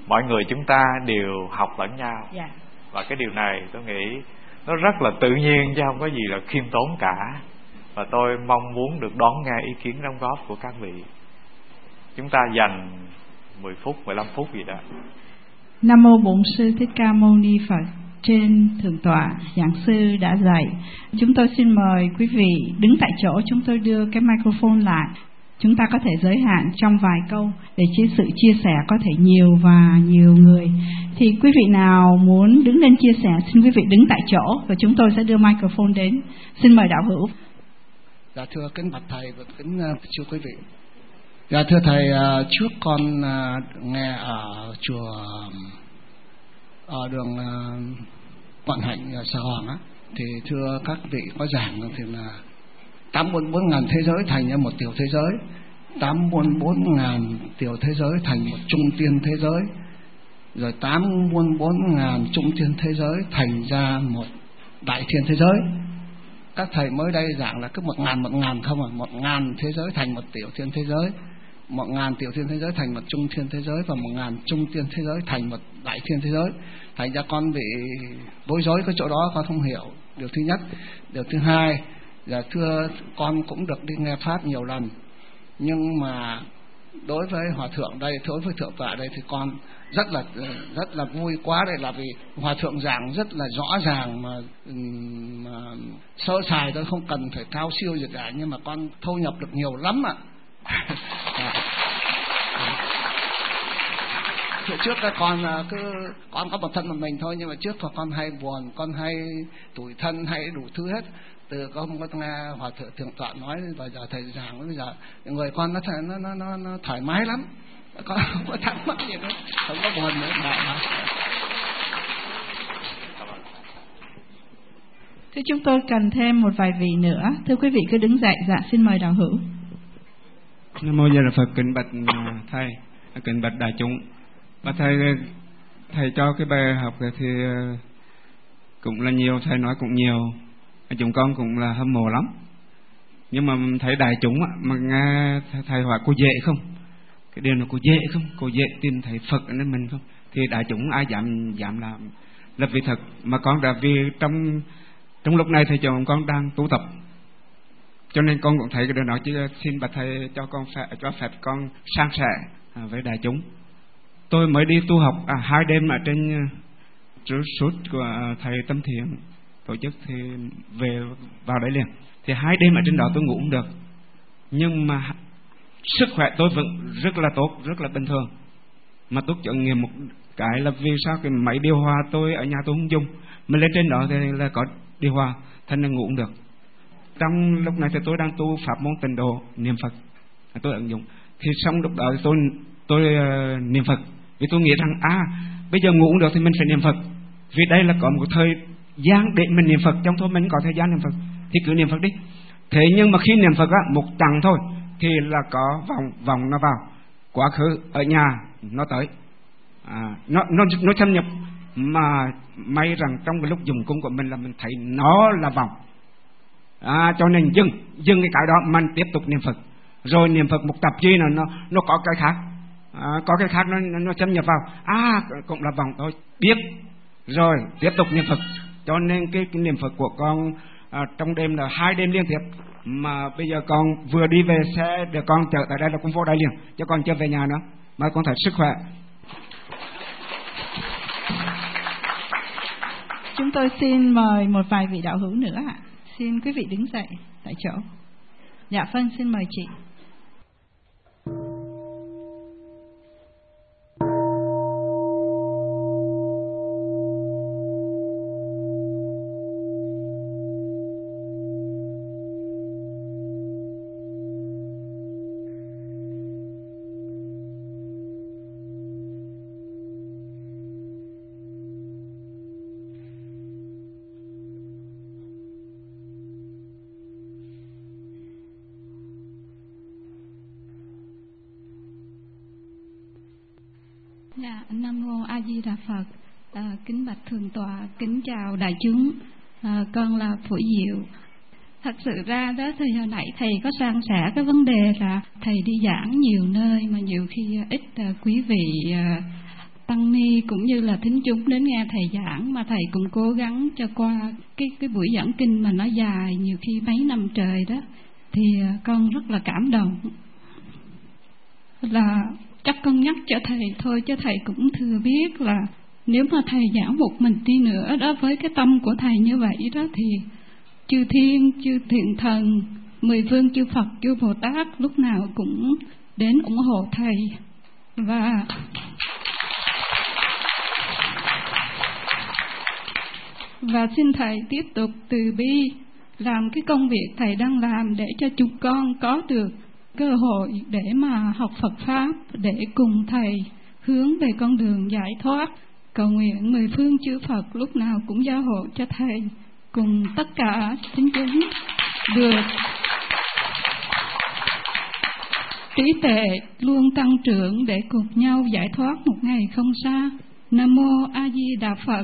mọi người chúng ta đều học lẫn nhau. Dạ. Và cái điều này tôi nghĩ nó rất là tự nhiên chứ không có gì là khiêm tốn cả. Và tôi mong muốn được đón nghe ý kiến đóng góp của các vị. Chúng ta dành mười phút, mười lăm phút gì đó. Nam mô Bổn Sư Thích Ca Mâu Ni Phật. Trên thượng tọa giảng sư đã dạy. Chúng tôi xin mời quý vị đứng tại chỗ, chúng tôi đưa cái microphone lại. Chúng ta có thể giới hạn trong vài câu để chia sự chia sẻ có thể nhiều và nhiều người. Thì quý vị nào muốn đứng lên chia sẻ, xin quý vị đứng tại chỗ và chúng tôi sẽ đưa microphone đến. Xin mời đạo hữu. Dạ thưa kính bạch thầy và kính uh, chư quý vị. Dạ thưa thầy, uh, trước con uh, nghe ở chùa ở đường uh, Quận Hạnh uh, Sài Gòn á, thì thưa các vị có giảng thì là tám muôn bốn ngàn thế giới thành ra một tiểu thế giới, tám muôn bốn ngàn tiểu thế giới thành một trung tiên thế giới, rồi tám muôn bốn ngàn trung tiên thế giới thành ra một đại thiên thế giới. Các thầy mới đây giảng là cứ một ngàn một ngàn không à, một ngàn thế giới thành một tiểu thiên thế giới, một ngàn tiểu thiên thế giới thành một trung thiên thế giới, và một ngàn trung thiên thế giới thành một đại thiên thế giới. Thành ra con bị bối rối cái chỗ đó, con không hiểu. Điều thứ nhất. Điều thứ hai là thưa con cũng được đi nghe pháp nhiều lần, nhưng mà đối với hòa thượng đây, đối với thượng tọa đây thì con rất là rất là vui quá. Đây là vì hòa thượng giảng rất là rõ ràng mà, mà sơ sài, tôi không cần phải cao siêu gì cả, nhưng mà con thu nhập được nhiều lắm ạ. Trước các con cứ con có một thân một mình thôi, nhưng mà trước của con hay buồn, con hay tủi thân, hay đủ thứ hết. Từ con có nghe hòa thượng thượng tọa nói, và giờ thầy giảng, bây giờ người con nó nó nó nó, nó thoải mái lắm, con không có thắc mắc gì nữa, không có buồn nữa. Đó. Thưa chúng tôi cần thêm một vài vị nữa. Thưa quý vị cứ đứng dậy. Dạ xin mời đạo hữu. Nam mô Di Đà Phật. Kính bạch thầy, kính bạch đại chúng. Và thầy thầy cho cái bài học thì cũng là nhiều, thầy nói cũng nhiều, chúng con cũng là hâm mộ lắm. Nhưng mà thấy đại chúng mà nghe thầy hỏi cô dễ không, cái điều này cô dễ không, cô dễ tin thầy Phật nên mình không, thì đại chúng ai dám dám làm là vì thật. Mà con đã vì trong trong lúc này thầy chồng con đang tu tập, cho nên con cũng thấy cái điều đó, chứ xin bạch thầy cho con phép, cho phép con san sẻ với đại chúng. Tôi mới đi tu học à, hai đêm ở trên suốt của thầy Tâm Thiện tổ chức, thì về vào đấy liền. Thì hai đêm ở trên đó tôi ngủ không được, nhưng mà sức khỏe tôi vẫn rất là tốt, rất là bình thường. Mà tôi chọn nghiệm một cái là vì sao cái máy điều hòa tôi ở nhà tôi không dùng, mà lên trên đó thì là có điều hòa, thành là ngủ không được. Trong lúc này thì tôi đang tu pháp môn tịnh độ niệm Phật, tôi ứng dụng. Thì xong lúc đó tôi tôi uh, niệm Phật, vì tôi nghĩ rằng à bây giờ ngủ không được thì mình phải niệm Phật, vì đây là có một thời gian để mình niệm Phật, trong thôi mình có thời gian niệm Phật thì cứ niệm Phật đi. Thế nhưng mà khi niệm Phật á, một chặng thôi thì là có vòng vòng nó vào quá khứ ở nhà nó tới, à, nó nó nó xâm nhập. Mà may rằng trong cái lúc dùng cung của mình là mình thấy nó là vòng, à, cho nên dừng dừng cái cái đó mình tiếp tục niệm Phật. Rồi niệm Phật một tập chi là nó nó có cái khác, à, có cái khác nó nó xâm nhập vào, à cũng là vòng thôi, biết rồi tiếp tục niệm Phật. Cho nên cái, cái niệm Phật của con à, trong đêm là hai đêm liên tiếp. Mà bây giờ con vừa đi về xe để con chở tại đây là cũng vô đây liền, chứ con chưa về nhà nữa, mà con thấy sức khỏe. Chúng tôi xin mời một vài vị đạo hữu nữa ạ. Xin quý vị đứng dậy tại chỗ. Dạ vâng, xin mời chị. Dạ, Nam mô A Di Đà Phật. À, kính bạch thượng tọa, kính chào đại chúng. À, con là Phủi Diệu. Thật sự ra đó thì hồi nãy thầy có san sẻ cái vấn đề là thầy đi giảng nhiều nơi mà nhiều khi ít à, quý vị à, tăng ni cũng như là thính chúng đến nghe thầy giảng, mà thầy cũng cố gắng cho qua cái cái buổi giảng kinh mà nó dài nhiều khi mấy năm trời đó, thì con rất là cảm động. Là chắc con nhắc cho thầy thôi, chứ thầy cũng thừa biết là nếu mà thầy giảng một mình đi nữa đó, với cái tâm của thầy như vậy đó, thì chư thiên, chư thiện thần, mười phương chư Phật, chư Bồ Tát lúc nào cũng đến ủng hộ thầy. Và và xin thầy tiếp tục từ bi làm cái công việc thầy đang làm, để cho chúng con có được cơ hội để mà học Phật Pháp, để cùng thầy hướng về con đường giải thoát. Cầu nguyện mười phương chư Phật lúc nào cũng gia hộ cho thầy cùng tất cả tín chúng được trí tuệ luôn tăng trưởng, để cùng nhau giải thoát một ngày không xa. Nam mô A Di Đà Phật.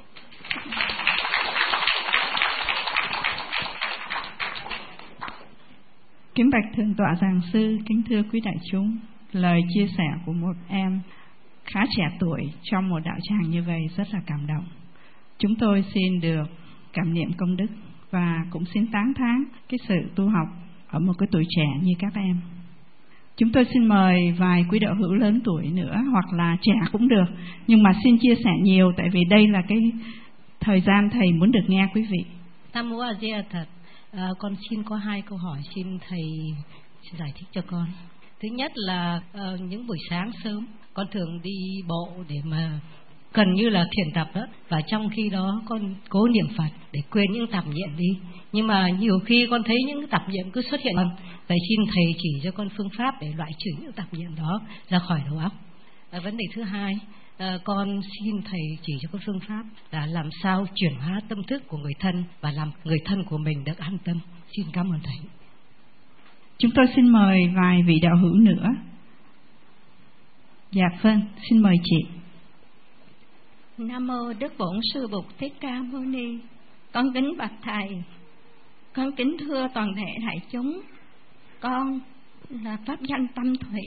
Kính bạch thượng tọa giảng sư, kính thưa quý đại chúng, lời chia sẻ của một em khá trẻ tuổi trong một đạo tràng như vậy rất là cảm động. Chúng tôi xin được cảm niệm công đức và cũng xin tán thán cái sự tu học ở một cái tuổi trẻ như các em. Chúng tôi xin mời vài quý đạo hữu lớn tuổi nữa, hoặc là trẻ cũng được, nhưng mà xin chia sẻ nhiều, tại vì đây là cái thời gian thầy muốn được nghe quý vị. Nam mô A Di Đà Phật. À, con xin có hai câu hỏi xin thầy giải thích cho con. Thứ nhất là uh, những buổi sáng sớm con thường đi bộ để mà gần như là thiền tập đó, và trong khi đó con cố niệm Phật để quên những tạp niệm đi. Nhưng mà nhiều khi con thấy những tạp niệm cứ xuất hiện. Vậy xin thầy chỉ cho con phương pháp để loại trừ những tạp niệm đó ra khỏi đầu óc. À, vấn đề thứ hai, à, con xin thầy chỉ cho con phương pháp là làm sao chuyển hóa tâm thức của người thân và làm người thân của mình được an tâm. Xin cảm ơn thầy. Chúng tôi xin mời vài vị đạo hữu nữa. Dạ vâng, xin mời chị. Nam mô Đức Bổn Sư Bụt Thích Ca Mâu Ni. Con kính bạch thầy, con kính thưa toàn thể đại chúng. Con là pháp danh Tâm Thủy.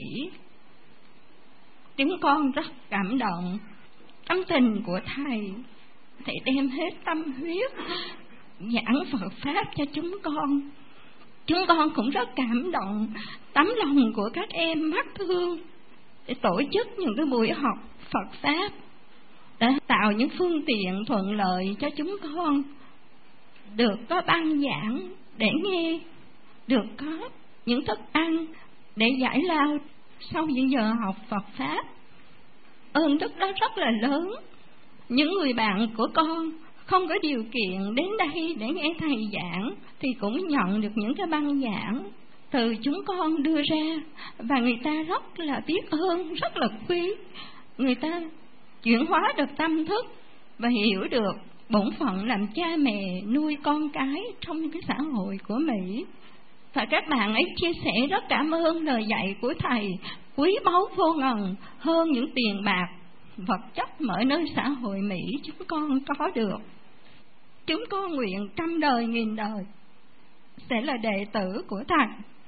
Chúng con rất cảm động tâm tình của thầy. Thầy đem hết tâm huyết giảng Phật Pháp cho chúng con. Chúng con cũng rất cảm động tấm lòng của các em mắt thương để tổ chức những cái buổi học Phật Pháp, để tạo những phương tiện thuận lợi cho chúng con được có băng giảng để nghe, được có những thức ăn để giải lao sau những giờ học Phật Pháp. Ơn đức đó rất là lớn. Những người bạn của con không có điều kiện đến đây để nghe thầy giảng thì cũng nhận được những cái băng giảng từ chúng con đưa ra, và người ta rất là biết ơn, rất là quý. Người ta chuyển hóa được tâm thức và hiểu được bổn phận làm cha mẹ nuôi con cái trong cái xã hội của Mỹ. Và các bạn ấy chia sẻ rất cảm ơn lời dạy của thầy, quý báu vô ngần hơn những tiền bạc vật chất mà ở nơi xã hội Mỹ chúng con có được. Chúng con nguyện trăm đời nghìn đời sẽ là đệ tử của thầy,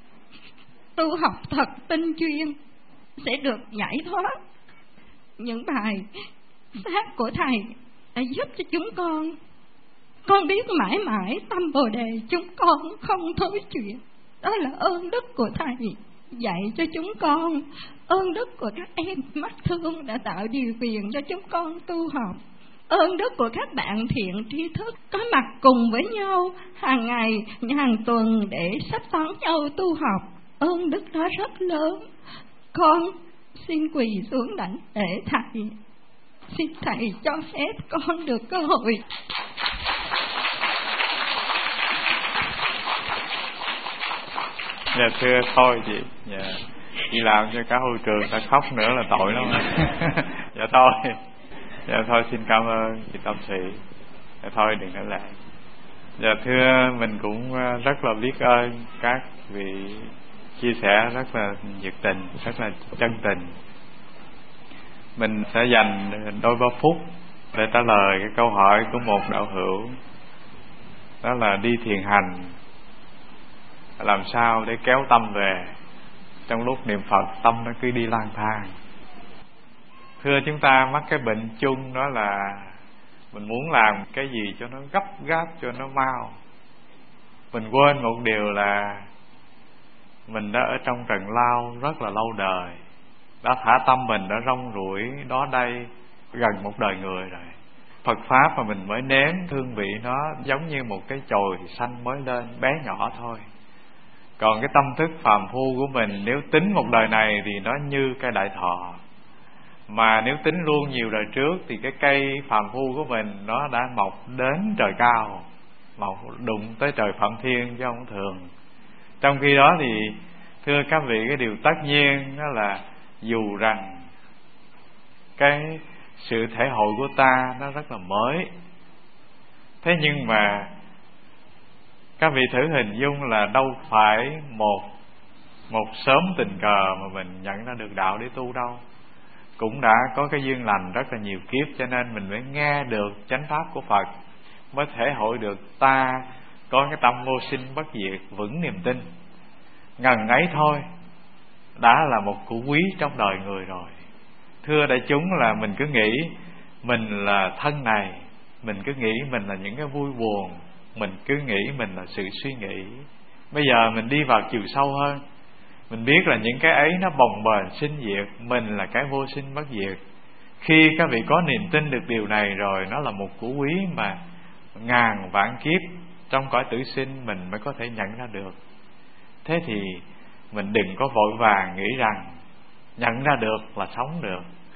tu học thật tinh chuyên, sẽ được giải thoát. Những bài pháp của thầy đã giúp cho chúng con. Con biết mãi mãi tâm Bồ Đề chúng con không thối chuyển. Đó là ơn đức của thầy dạy cho chúng con. Ơn đức của các em mắt thương đã tạo điều kiện cho chúng con tu học. Ơn đức của các bạn thiện tri thức có mặt cùng với nhau hàng ngày, hàng tuần để sắp đón nhau tu học. Ơn đức đó rất lớn. Con xin quỳ xuống đảnh để thầy. Xin thầy cho phép con được cơ hội. Dạ thưa thôi chị. Dạ chị làm cho cả hội trường ta khóc nữa là tội lắm. Dạ thôi. Dạ thôi xin cảm ơn chị Tâm Thủy. Dạ thôi đừng nói lại. Dạ thưa mình cũng rất là biết ơn các vị chia sẻ rất là nhiệt tình, rất là chân tình. Mình sẽ dành đôi ba phút để trả lời cái câu hỏi của một đạo hữu, đó là đi thiền hành làm sao để kéo tâm về trong lúc niệm Phật, tâm nó cứ đi lang thang. Thưa chúng ta mắc cái bệnh chung, đó là mình muốn làm cái gì cho nó gấp gáp, cho nó mau. Mình quên một điều là mình đã ở trong trần lao rất là lâu đời, đã thả tâm mình đã rong ruổi đó đây gần một đời người rồi. Phật Pháp mà mình mới nếm hương vị nó giống như một cái chồi xanh mới lên, bé nhỏ thôi. Còn cái tâm thức phàm phu của mình, nếu tính một đời này thì nó như cây đại thọ, mà nếu tính luôn nhiều đời trước thì cái cây phàm phu của mình nó đã mọc đến trời cao, mọc đụng tới trời Phạm Thiên chứ không thường. Trong khi đó thì thưa các vị, cái điều tất nhiên đó là dù rằng cái sự thể hội của ta nó rất là mới, thế nhưng mà các vị thử hình dung là đâu phải một một sớm tình cờ mà mình nhận ra được đạo để tu đâu. Cũng đã có cái duyên lành rất là nhiều kiếp, cho nên mình mới nghe được chánh pháp của Phật, mới thể hội được ta có cái tâm vô sinh bất diệt, vững niềm tin. Ngần ấy thôi đã là một củ quý trong đời người rồi. Thưa đại chúng, là mình cứ nghĩ mình là thân này, mình cứ nghĩ mình là những cái vui buồn, mình cứ nghĩ mình là sự suy nghĩ. Bây giờ mình đi vào chiều sâu hơn, mình biết là những cái ấy nó bồng bềnh sinh diệt, mình là cái vô sinh bất diệt. Khi các vị có niềm tin được điều này rồi, nó là một củ quý mà ngàn vạn kiếp trong cõi tử sinh mình mới có thể nhận ra được. Thế thì mình đừng có vội vàng nghĩ rằng nhận ra được là sống được.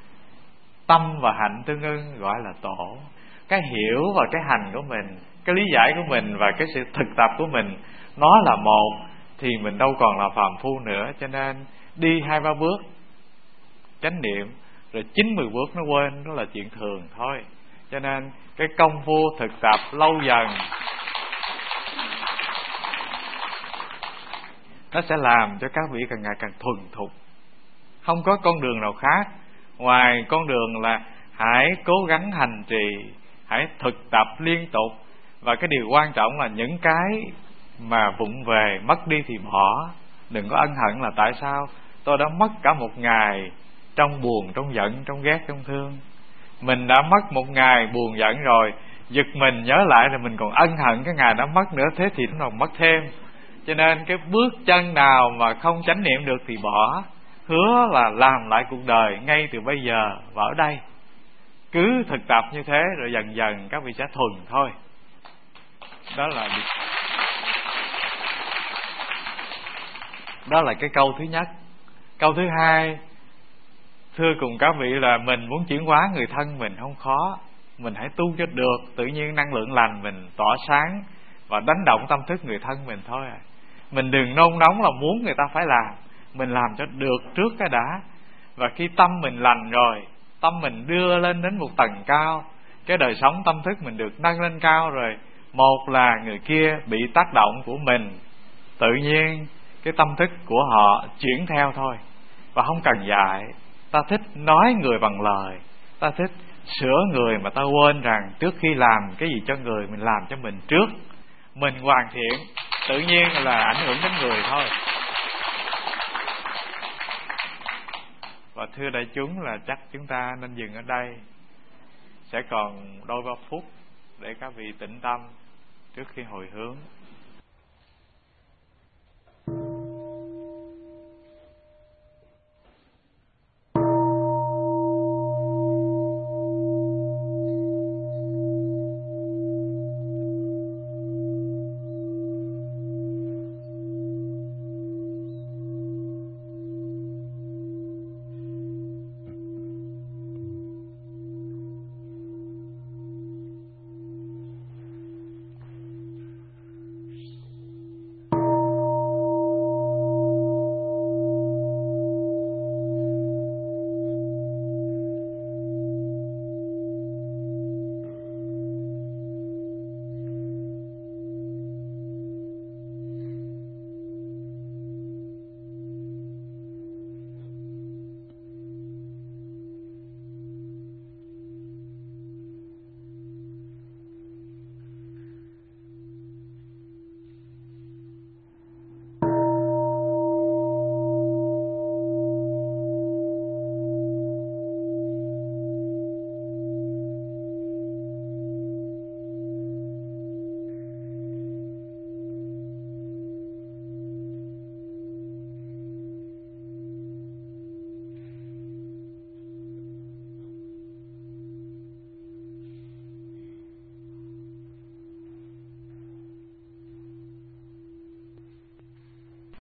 Tâm và hạnh tương ưng gọi là tổ. Cái hiểu và cái hành của mình, cái lý giải của mình và cái sự thực tập của mình nó là một, thì mình đâu còn là phàm phu nữa. Cho nên đi hai ba bước chánh niệm, rồi chín mười bước nó quên, đó là chuyện thường thôi. Cho nên cái công phu thực tập lâu dần nó sẽ làm cho các vị càng ngày càng thuần thục. Không có con đường nào khác ngoài con đường là hãy cố gắng hành trì, hãy thực tập liên tục. Và cái điều quan trọng là những cái mà vụng về mất đi thì bỏ. Đừng có ân hận là tại sao tôi đã mất cả một ngày trong buồn, trong giận, trong ghét, trong thương. Mình đã mất một ngày buồn giận rồi, giật mình nhớ lại rồi mình còn ân hận cái ngày đã mất nữa, thế thì nó còn mất thêm. Cho nên cái bước chân nào mà không chánh niệm được thì bỏ. Hứa là làm lại cuộc đời ngay từ bây giờ và ở đây. Cứ thực tập như thế rồi dần dần các vị sẽ thuần thôi. Đó là Đó là cái câu thứ nhất. Câu thứ hai, thưa cùng các vị, là mình muốn chuyển hóa người thân mình không khó. Mình hãy tu cho được, tự nhiên năng lượng lành mình tỏa sáng và đánh động tâm thức người thân mình thôi à. Mình đừng nôn nóng là muốn người ta phải làm, mình làm cho được trước cái đã. Và khi tâm mình lành rồi, tâm mình đưa lên đến một tầng cao, cái đời sống tâm thức mình được nâng lên cao rồi, một là người kia bị tác động của mình, tự nhiên cái tâm thức của họ chuyển theo thôi. Và không cần dạy. Ta thích nói người bằng lời, ta thích sửa người mà ta quên rằng trước khi làm cái gì cho người, mình làm cho mình trước. Mình hoàn thiện, tự nhiên là ảnh hưởng đến người thôi. Và thưa đại chúng, là chắc chúng ta nên dừng ở đây. Sẽ còn đôi ba phút để các vị tĩnh tâm trước khi hồi hướng.